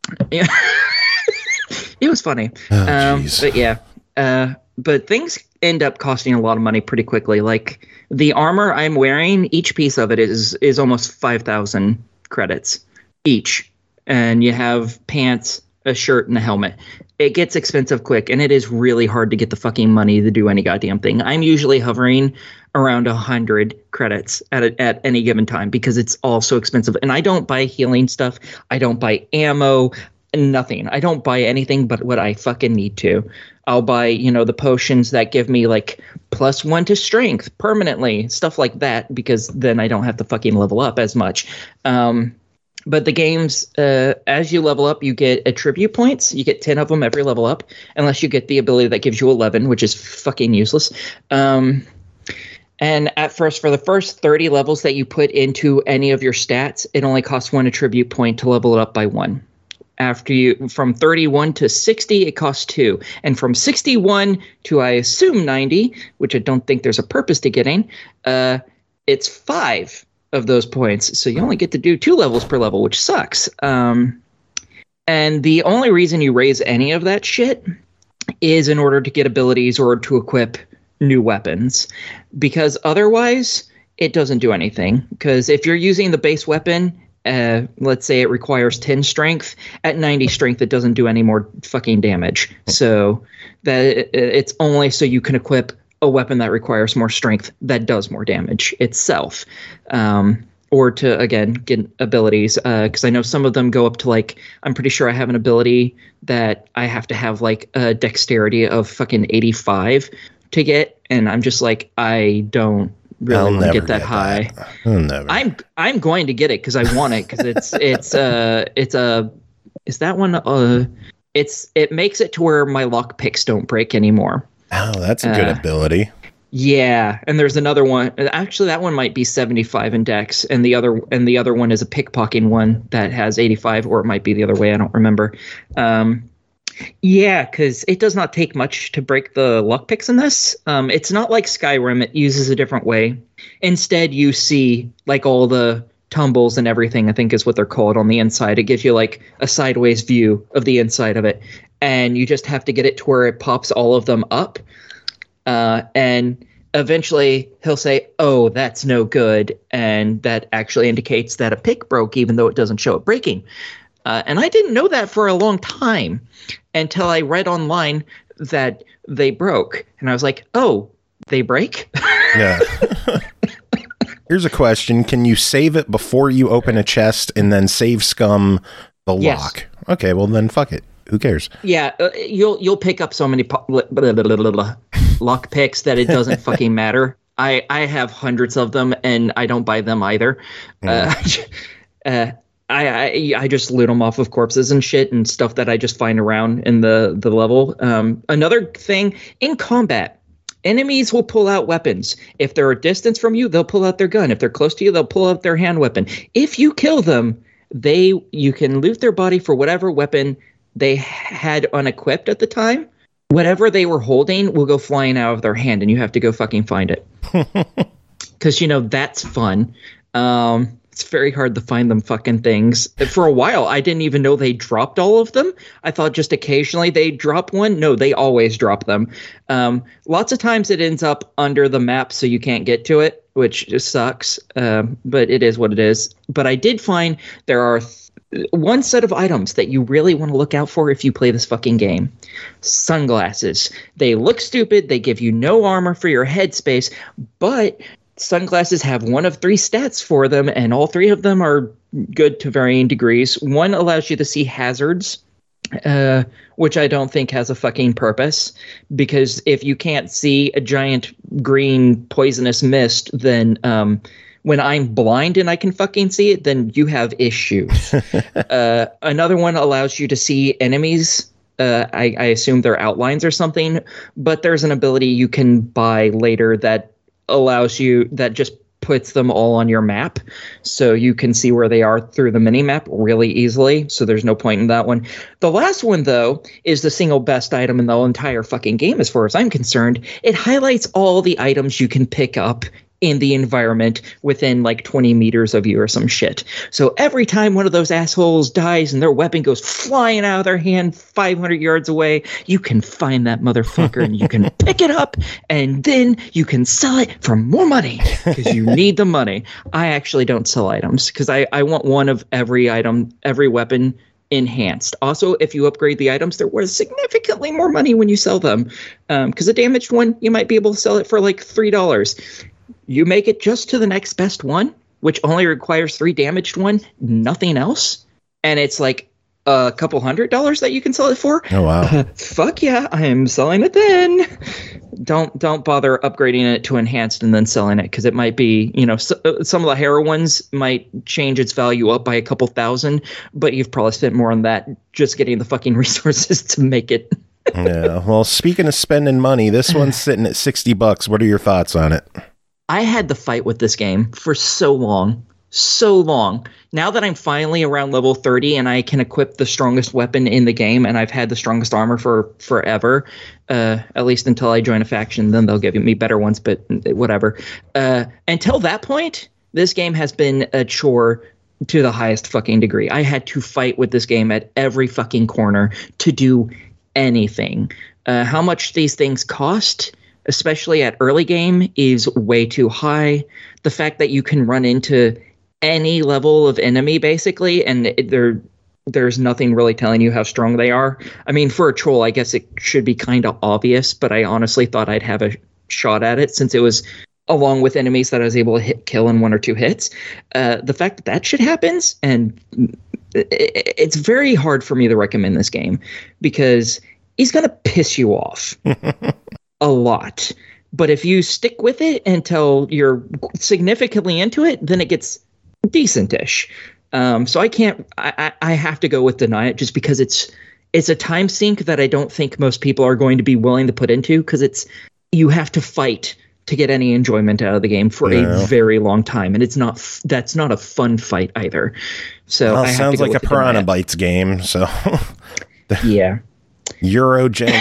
Yeah. It was funny. But yeah. But things end up costing a lot of money pretty quickly. Like the armor I'm wearing, each piece of it is almost 5,000 credits each. And you have pants, a shirt, and a helmet. It gets expensive quick, and it is really hard to get the fucking money to do any goddamn thing. I'm usually hovering around 100 credits at any given time because it's all so expensive. And I don't buy healing stuff. I don't buy ammo, nothing. I don't buy anything but what I fucking need to. I'll buy, the potions that give me like +1 to strength permanently, stuff like that, because then I don't have to fucking level up as much. But the games, as you level up, you get attribute points. You get 10 of them every level up, unless you get the ability that gives you 11, which is fucking useless. And at first, for the first 30 levels that you put into any of your stats, it only costs 1 attribute point to level it up by 1. From 31 to 60, it costs 2. And from 61 to, I assume, 90, which I don't think there's a purpose to getting, it's 5 of those points. So you only get to do 2 levels per level, which sucks. And the only reason you raise any of that shit is in order to get abilities or to equip new weapons. Because otherwise, it doesn't do anything. Because if you're using the base weapon, let's say it requires 10 strength, at 90 strength it doesn't do any more fucking damage. So that it's only so you can equip a weapon that requires more strength that does more damage itself, or to again get abilities, because I know some of them go up to like, I'm pretty sure I have an ability that I have to have like a dexterity of fucking 85 to get, and I'm just like, I don't really want to get that high. I'm going to get it because I want it, because it makes it to where my lock picks don't break anymore. Oh, that's a good ability. Yeah, and there's another one. Actually, that one might be 75 in dex, and the other one is a pickpocketing one that has 85, or it might be the other way. I don't remember. Yeah, because it does not take much to break the lockpicks in this. It's not like Skyrim. It uses a different way. Instead, you see like all the tumbles and everything, I think is what they're called, on the inside. It gives you like a sideways view of the inside of it. And you just have to get it to where it pops all of them up. And eventually he'll say, oh, that's no good. And that actually indicates that a pick broke, even though it doesn't show it breaking. And I didn't know that for a long time until I read online that they broke. And I was like, oh, they break? Yeah. Here's a question. Can you save it before you open a chest and then save scum the lock? Okay, well then fuck it. Who cares? Yeah, you'll pick up so many lock picks that it doesn't fucking matter. I have hundreds of them, and I don't buy them either. I just loot them off of corpses and shit and stuff that I just find around in the level. Another thing, in combat, enemies will pull out weapons. If they're a distance from you, they'll pull out their gun. If they're close to you, they'll pull out their hand weapon. If you kill them, you can loot their body for whatever weapon they had unequipped at the time. Whatever they were holding will go flying out of their hand, and you have to go fucking find it. Because, that's fun. It's very hard to find them fucking things. For a while, I didn't even know they dropped all of them. I thought just occasionally they drop one. No, they always drop them. Lots of times it ends up under the map, so you can't get to it, which just sucks. But it is what it is. But I did find there are one set of items that you really want to look out for if you play this fucking game. Sunglasses. They look stupid. They give you no armor for your headspace, but sunglasses have one of 3 stats for them, and all 3 of them are good to varying degrees. One allows you to see hazards, which I don't think has a fucking purpose, because if you can't see a giant green poisonous mist, then when I'm blind and I can fucking see it, then you have issues. Another one allows you to see enemies. I assume they're outlines or something, but there's an ability you can buy later that allows you, that just puts them all on your map, so you can see where they are through the mini map really easily. So there's no point in that one. The last one, though, is the single best item in the entire fucking game as far as I'm concerned. It highlights all the items you can pick up in the environment within like 20 meters of you or some shit. So every time one of those assholes dies and their weapon goes flying out of their hand 500 yards away, you can find that motherfucker and you can pick it up and then you can sell it for more money because you need the money. I actually don't sell items because I want one of every item, every weapon enhanced. Also, if you upgrade the items, they're worth significantly more money when you sell them. Because a damaged one, you might be able to sell it for like $3. You make it just to the next best one, which only requires 3 damaged one, nothing else, and it's like a couple $100 that you can sell it for. Oh wow! Fuck yeah, I am selling it then. Don't bother upgrading it to enhanced and then selling it because it might be, some of the hero ones might change its value up by a couple thousand, but you've probably spent more on that just getting the fucking resources to make it. Yeah. Well, speaking of spending money, this one's sitting at $60. What are your thoughts on it? I had the fight with this game for so long. Now that I'm finally around level 30 and I can equip the strongest weapon in the game and I've had the strongest armor for forever, at least until I join a faction, then they'll give me better ones, but whatever. Until that point, this game has been a chore to the highest fucking degree. I had to fight with this game at every fucking corner to do anything. How much these things cost, especially at early game, is way too high. The fact that you can run into any level of enemy basically, and there's nothing really telling you how strong they are. I mean, for a troll, I guess it should be kind of obvious, but I honestly thought I'd have a shot at it since it was along with enemies that I was able to kill in 1 or 2 hits. The fact that shit happens, and it's very hard for me to recommend this game because he's going to piss you off a lot. But if you stick with it until you're significantly into it, then it gets decent-ish. So I have to go with Deny It just because it's a time sink that I don't think most people are going to be willing to put into because you have to fight to get any enjoyment out of the game for a very long time. And that's not a fun fight either. So well, it sounds like a Piranha Bytes game. So yeah. Eurojank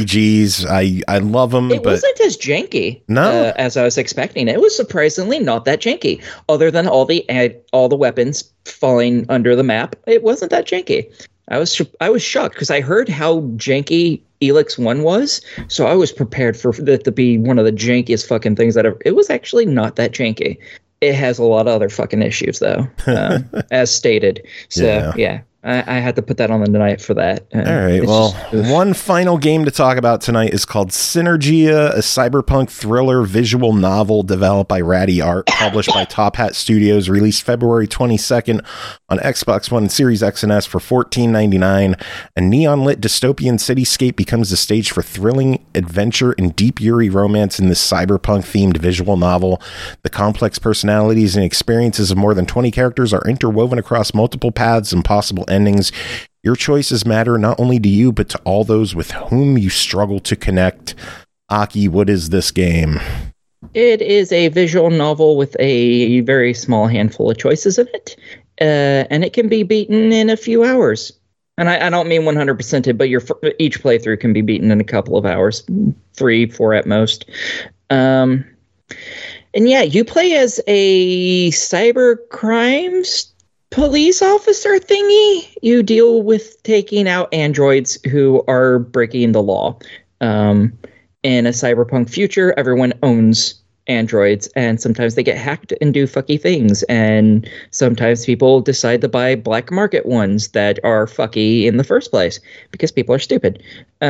RPGs. I love them. It wasn't as janky as I was expecting. It was surprisingly not that janky. Other than all the weapons falling under the map, it wasn't that janky. I was shocked because I heard how janky Elix 1 was, so I was prepared for that to be one of the jankiest fucking things that ever. It was actually not that janky. It has a lot of other fucking issues though, as stated. So yeah. I had to put that on the night for that. All right. Well, one final game to talk about tonight is called Synergia, a cyberpunk thriller visual novel developed by Ratty Art, published by Top Hat Studios, released February 22nd on Xbox One and Series X and S for $14.99. A neon-lit dystopian cityscape becomes the stage for thrilling adventure and deep, eerie romance in this cyberpunk-themed visual novel. The complex personalities and experiences of more than 20 characters are interwoven across multiple paths and possible endings. Your choices matter not only to you, but to all those with whom you struggle to connect. Aki, what is this game? It is a visual novel with a very small handful of choices in it, and it can be beaten in a few hours. And I don't mean 100%, but each playthrough can be beaten in a couple of hours, 3, 4 at most. And yeah, you play as a cyber crimes police officer thingy. You deal with taking out androids who are breaking the law. In a cyberpunk future, everyone owns androids, and sometimes they get hacked and do fucky things, and sometimes people decide to buy black market ones that are fucky in the first place because people are stupid.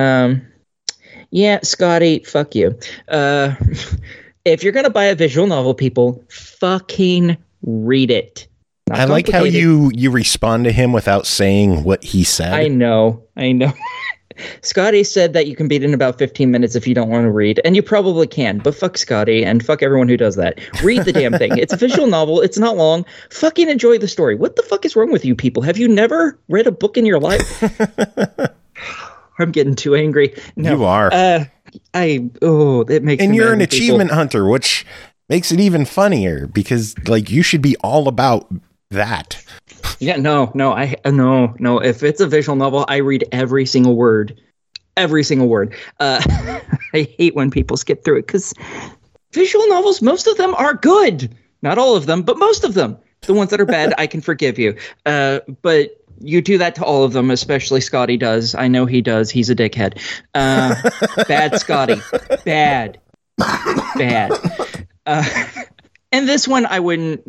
Yeah, Scotty, fuck you. If you're gonna buy a visual novel, people, fucking read it. I like how you respond to him without saying what he said. I know. Scotty said that you can beat it in about 15 minutes if you don't want to read, and you probably can, but fuck Scotty and fuck everyone who does that. Read the damn thing. It's a visual novel. It's not long. Fucking enjoy the story. What the fuck is wrong with you people? Have you never read a book in your life? I'm getting too angry. No, you are. It makes. And you're an achievement hunter, which makes it even funnier because, like, you should be all about that. Yeah, no. If it's a visual novel, I read every single word. I hate when people skip through it because visual novels, most of them are good. Not all of them, but most of them. The ones that are bad, I can forgive you. But you do that to all of them, especially Scotty does. I know he does. He's a dickhead. Bad Scotty. Bad. And this one, I wouldn't...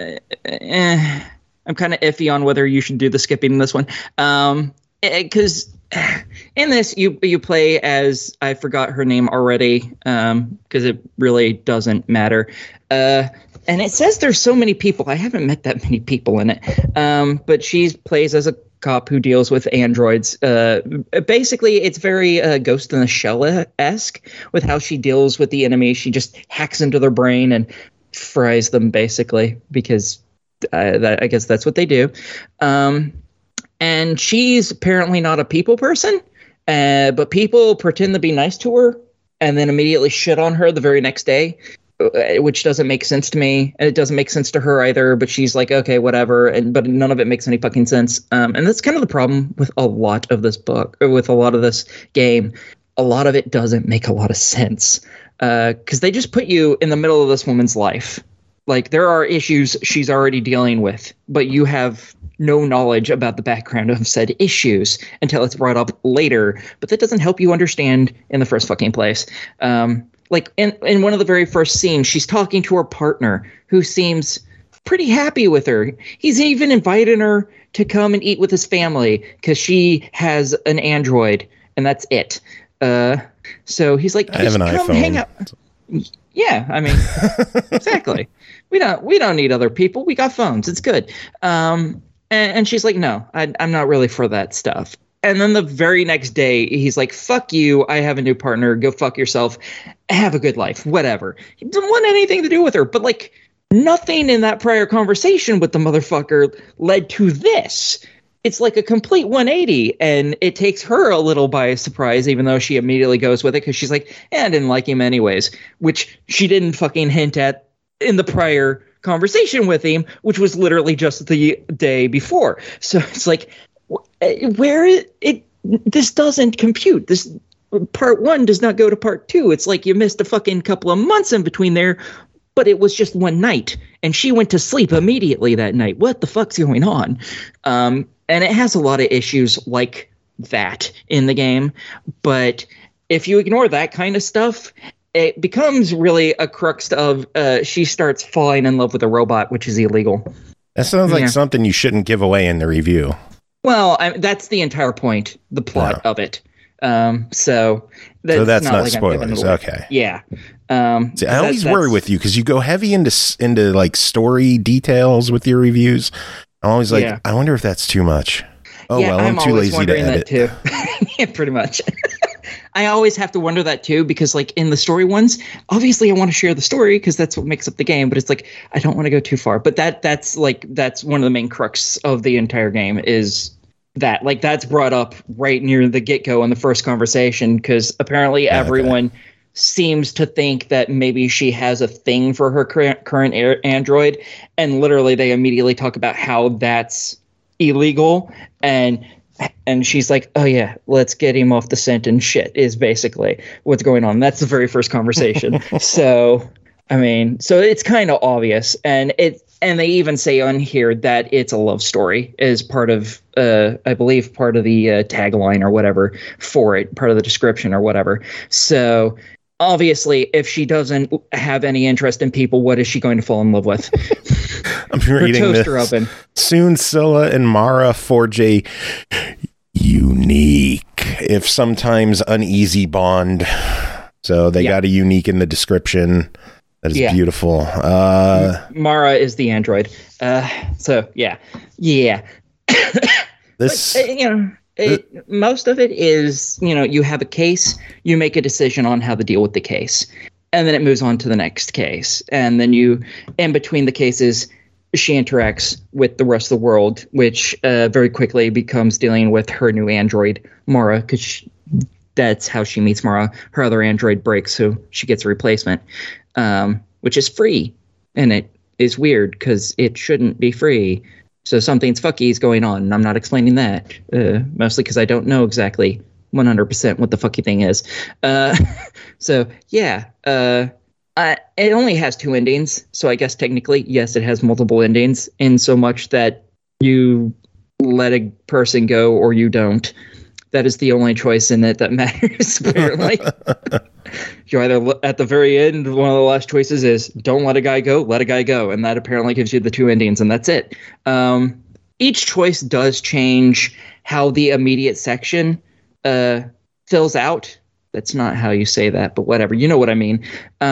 I'm kind of iffy on whether you should do the skipping in this one. Because in this, you play as... I forgot her name already, because it really doesn't matter. And it says there's so many people. I haven't met that many people in it. But she plays as a cop who deals with androids. Basically, it's very Ghost in the Shell-esque with how she deals with the enemy. She just hacks into their brain and fries them, basically, because I guess that's what they do. And she's apparently not a people person, but people pretend to be nice to her and then immediately shit on her the very next day. Which doesn't make sense to me. It doesn't make sense to her either, but she's like, okay, whatever. But none of it makes any fucking sense. And that's kind of the problem with a lot of this book, or with a lot of this game. A lot of it doesn't make a lot of sense. Because they just put you in the middle of this woman's life. Like, there are issues she's already dealing with, but you have no knowledge about the background of said issues until it's brought up later. But that doesn't help you understand in the first fucking place. Like in one of the very first scenes, she's talking to her partner who seems pretty happy with her. He's even invited her to come and eat with his family because she has an android and that's it. So he's like, I have an iPhone. Hang out. Yeah, I mean, exactly. We don't need other people. We got phones. It's good. And she's like, no, I'm not really for that stuff. And then the very next day, he's like, fuck you. I have a new partner. Go fuck yourself. Have a good life. Whatever. He didn't want anything to do with her. But, like, nothing in that prior conversation with the motherfucker led to this. It's like a complete 180. And it takes her a little by surprise, even though she immediately goes with it. Because she's like, I didn't like him anyways. Which she didn't fucking hint at in the prior conversation with him, which was literally just the day before. So it's like... this doesn't compute. This part one does not go to part two. It's like you missed a fucking couple of months in between there, but it was just one night and she went to sleep immediately that night. What the fuck's going on? And it has a lot of issues like that in the game, but if you ignore that kind of stuff, it becomes really a crux of she starts falling in love with a robot, which is illegal. That sounds like something you shouldn't give away in the review. Well, that's the entire point, the plot of it. So that's not spoilers. Okay. Yeah. See, I always worry with you because you go heavy into like story details with your reviews. I'm always like, I wonder if that's too much. Oh, well, I'm too lazy to edit. That too. Yeah, pretty much. I always have to wonder that too, because like in the story ones, obviously I want to share the story because that's what makes up the game, but it's like, I don't want to go too far. But that's one of the main crux of the entire game is that, like, that's brought up right near the get-go in the first conversation, because apparently everyone seems to think that maybe she has a thing for her current android, and literally they immediately talk about how that's illegal, and she's like, oh yeah, let's get him off the scent and shit, is basically what's going on. That's the very first conversation. So, I mean, so it's kind of obvious. And they even say on here that it's a love story as part of, I believe, part of the tagline or whatever for it, part of the description or whatever. So obviously, if she doesn't have any interest in people, what is she going to fall in love with? I'm reading this. Open. Soon Scylla and Mara forge a unique, if sometimes uneasy bond. So they got a unique in the description. That is beautiful. Mara is the android. So yeah. This, but, most of it is, you have a case, you make a decision on how to deal with the case, and then it moves on to the next case, and then in between the cases, she interacts with the rest of the world, which very quickly becomes dealing with her new android, Mara, because that's how she meets Mara. Her other android breaks, so she gets a replacement, which is free. And it is weird because it shouldn't be free. So something's fucky is going on, and I'm not explaining that, mostly because I don't know exactly 100% what the fucky thing is. So, yeah. It only has 2 endings, so I guess technically, yes, it has multiple endings, in so much that you let a person go or you don't. That is the only choice in it that matters, apparently. You either, at the very end, one of the last choices is don't let a guy go, let a guy go. And that apparently gives you the 2 endings, and that's it. Each choice does change how the immediate section fills out. That's not how you say that, but whatever. You know what I mean.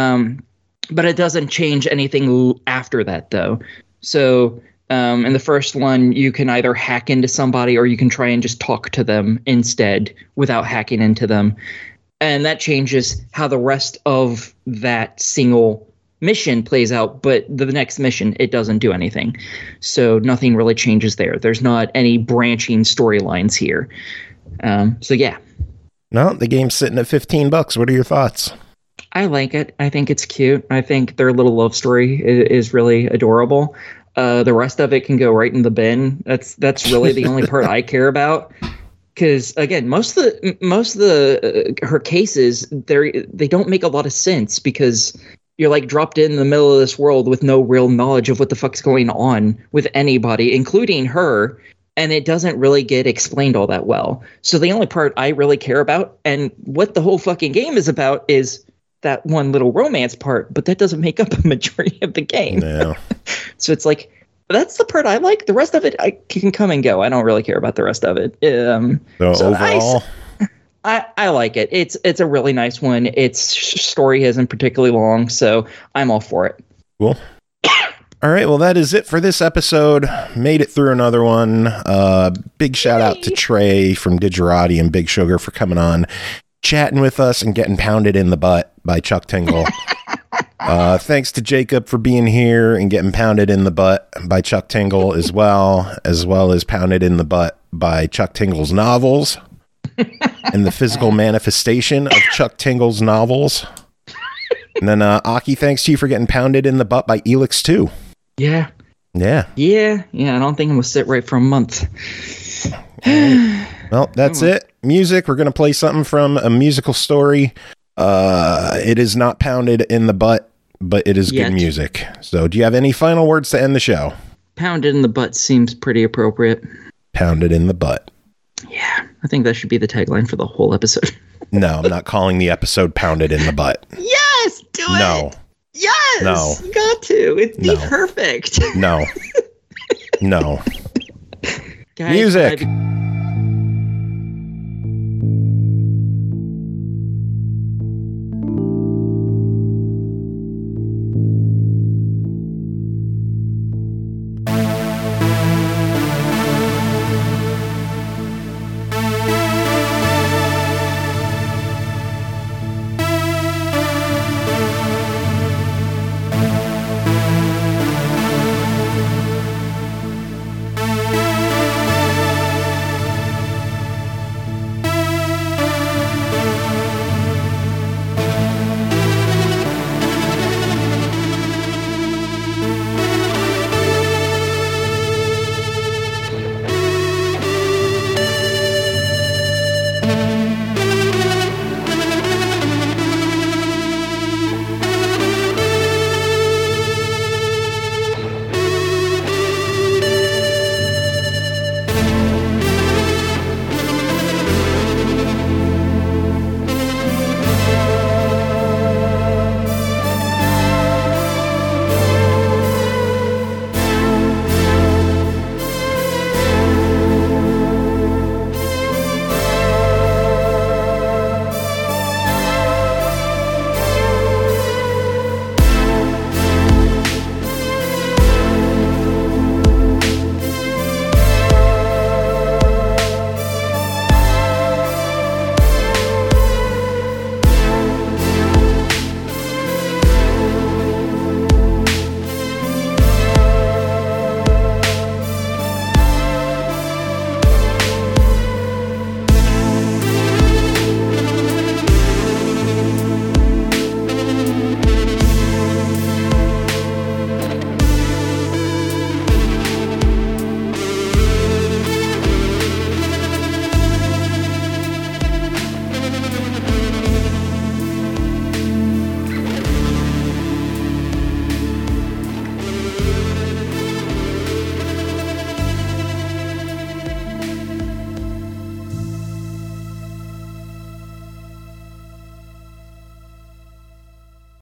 But it doesn't change anything after that, though. So in the first one, you can either hack into somebody or you can try and just talk to them instead without hacking into them. And that changes how the rest of that single mission plays out. But the next mission, it doesn't do anything. So nothing really changes there. There's not any branching storylines here. So yeah. No, the game's sitting at $15. What are your thoughts? I like it. I think it's cute. I think their little love story is really adorable. The rest of it can go right in the bin. That's really the only part I care about. Because again, most of the her cases, they don't make a lot of sense because you're like dropped in the middle of this world with no real knowledge of what the fuck's going on with anybody, including her, and it doesn't really get explained all that well. So the only part I really care about and what the whole fucking game is about is that one little romance part, but that doesn't make up a majority of the game. Yeah. So it's like, that's the part I like. The rest of it, I can come and go. I don't really care about the rest of it. So overall, I like it. It's a really nice one. Its story isn't particularly long, so I'm all for it. Cool. All right, well, that is it for this episode. Made it through another one. Big shout out to Trey from Digerati and Big Sugar for coming on, chatting with us and getting pounded in the butt by Chuck Tingle. Thanks to Jacob for being here and getting pounded in the butt by Chuck Tingle as well as pounded in the butt by Chuck Tingle's novels and the physical manifestation of Chuck Tingle's novels. And then Aki, thanks to you for getting pounded in the butt by Elix 2. Yeah. Yeah. I don't think I'm gonna sit right for a month. Well, that's it. Music. We're gonna play something from A Musical Story. It is not pounded in the butt, but it is good music. So do you have any final words to end the show? Pounded in the butt seems pretty appropriate. Pounded in the butt. Yeah, I think that should be the tagline for the whole episode. No, I'm not calling the episode Pounded in the Butt. Yes, do it. No. Yes. No. You got to. It'd be perfect. No. No. Guys, music.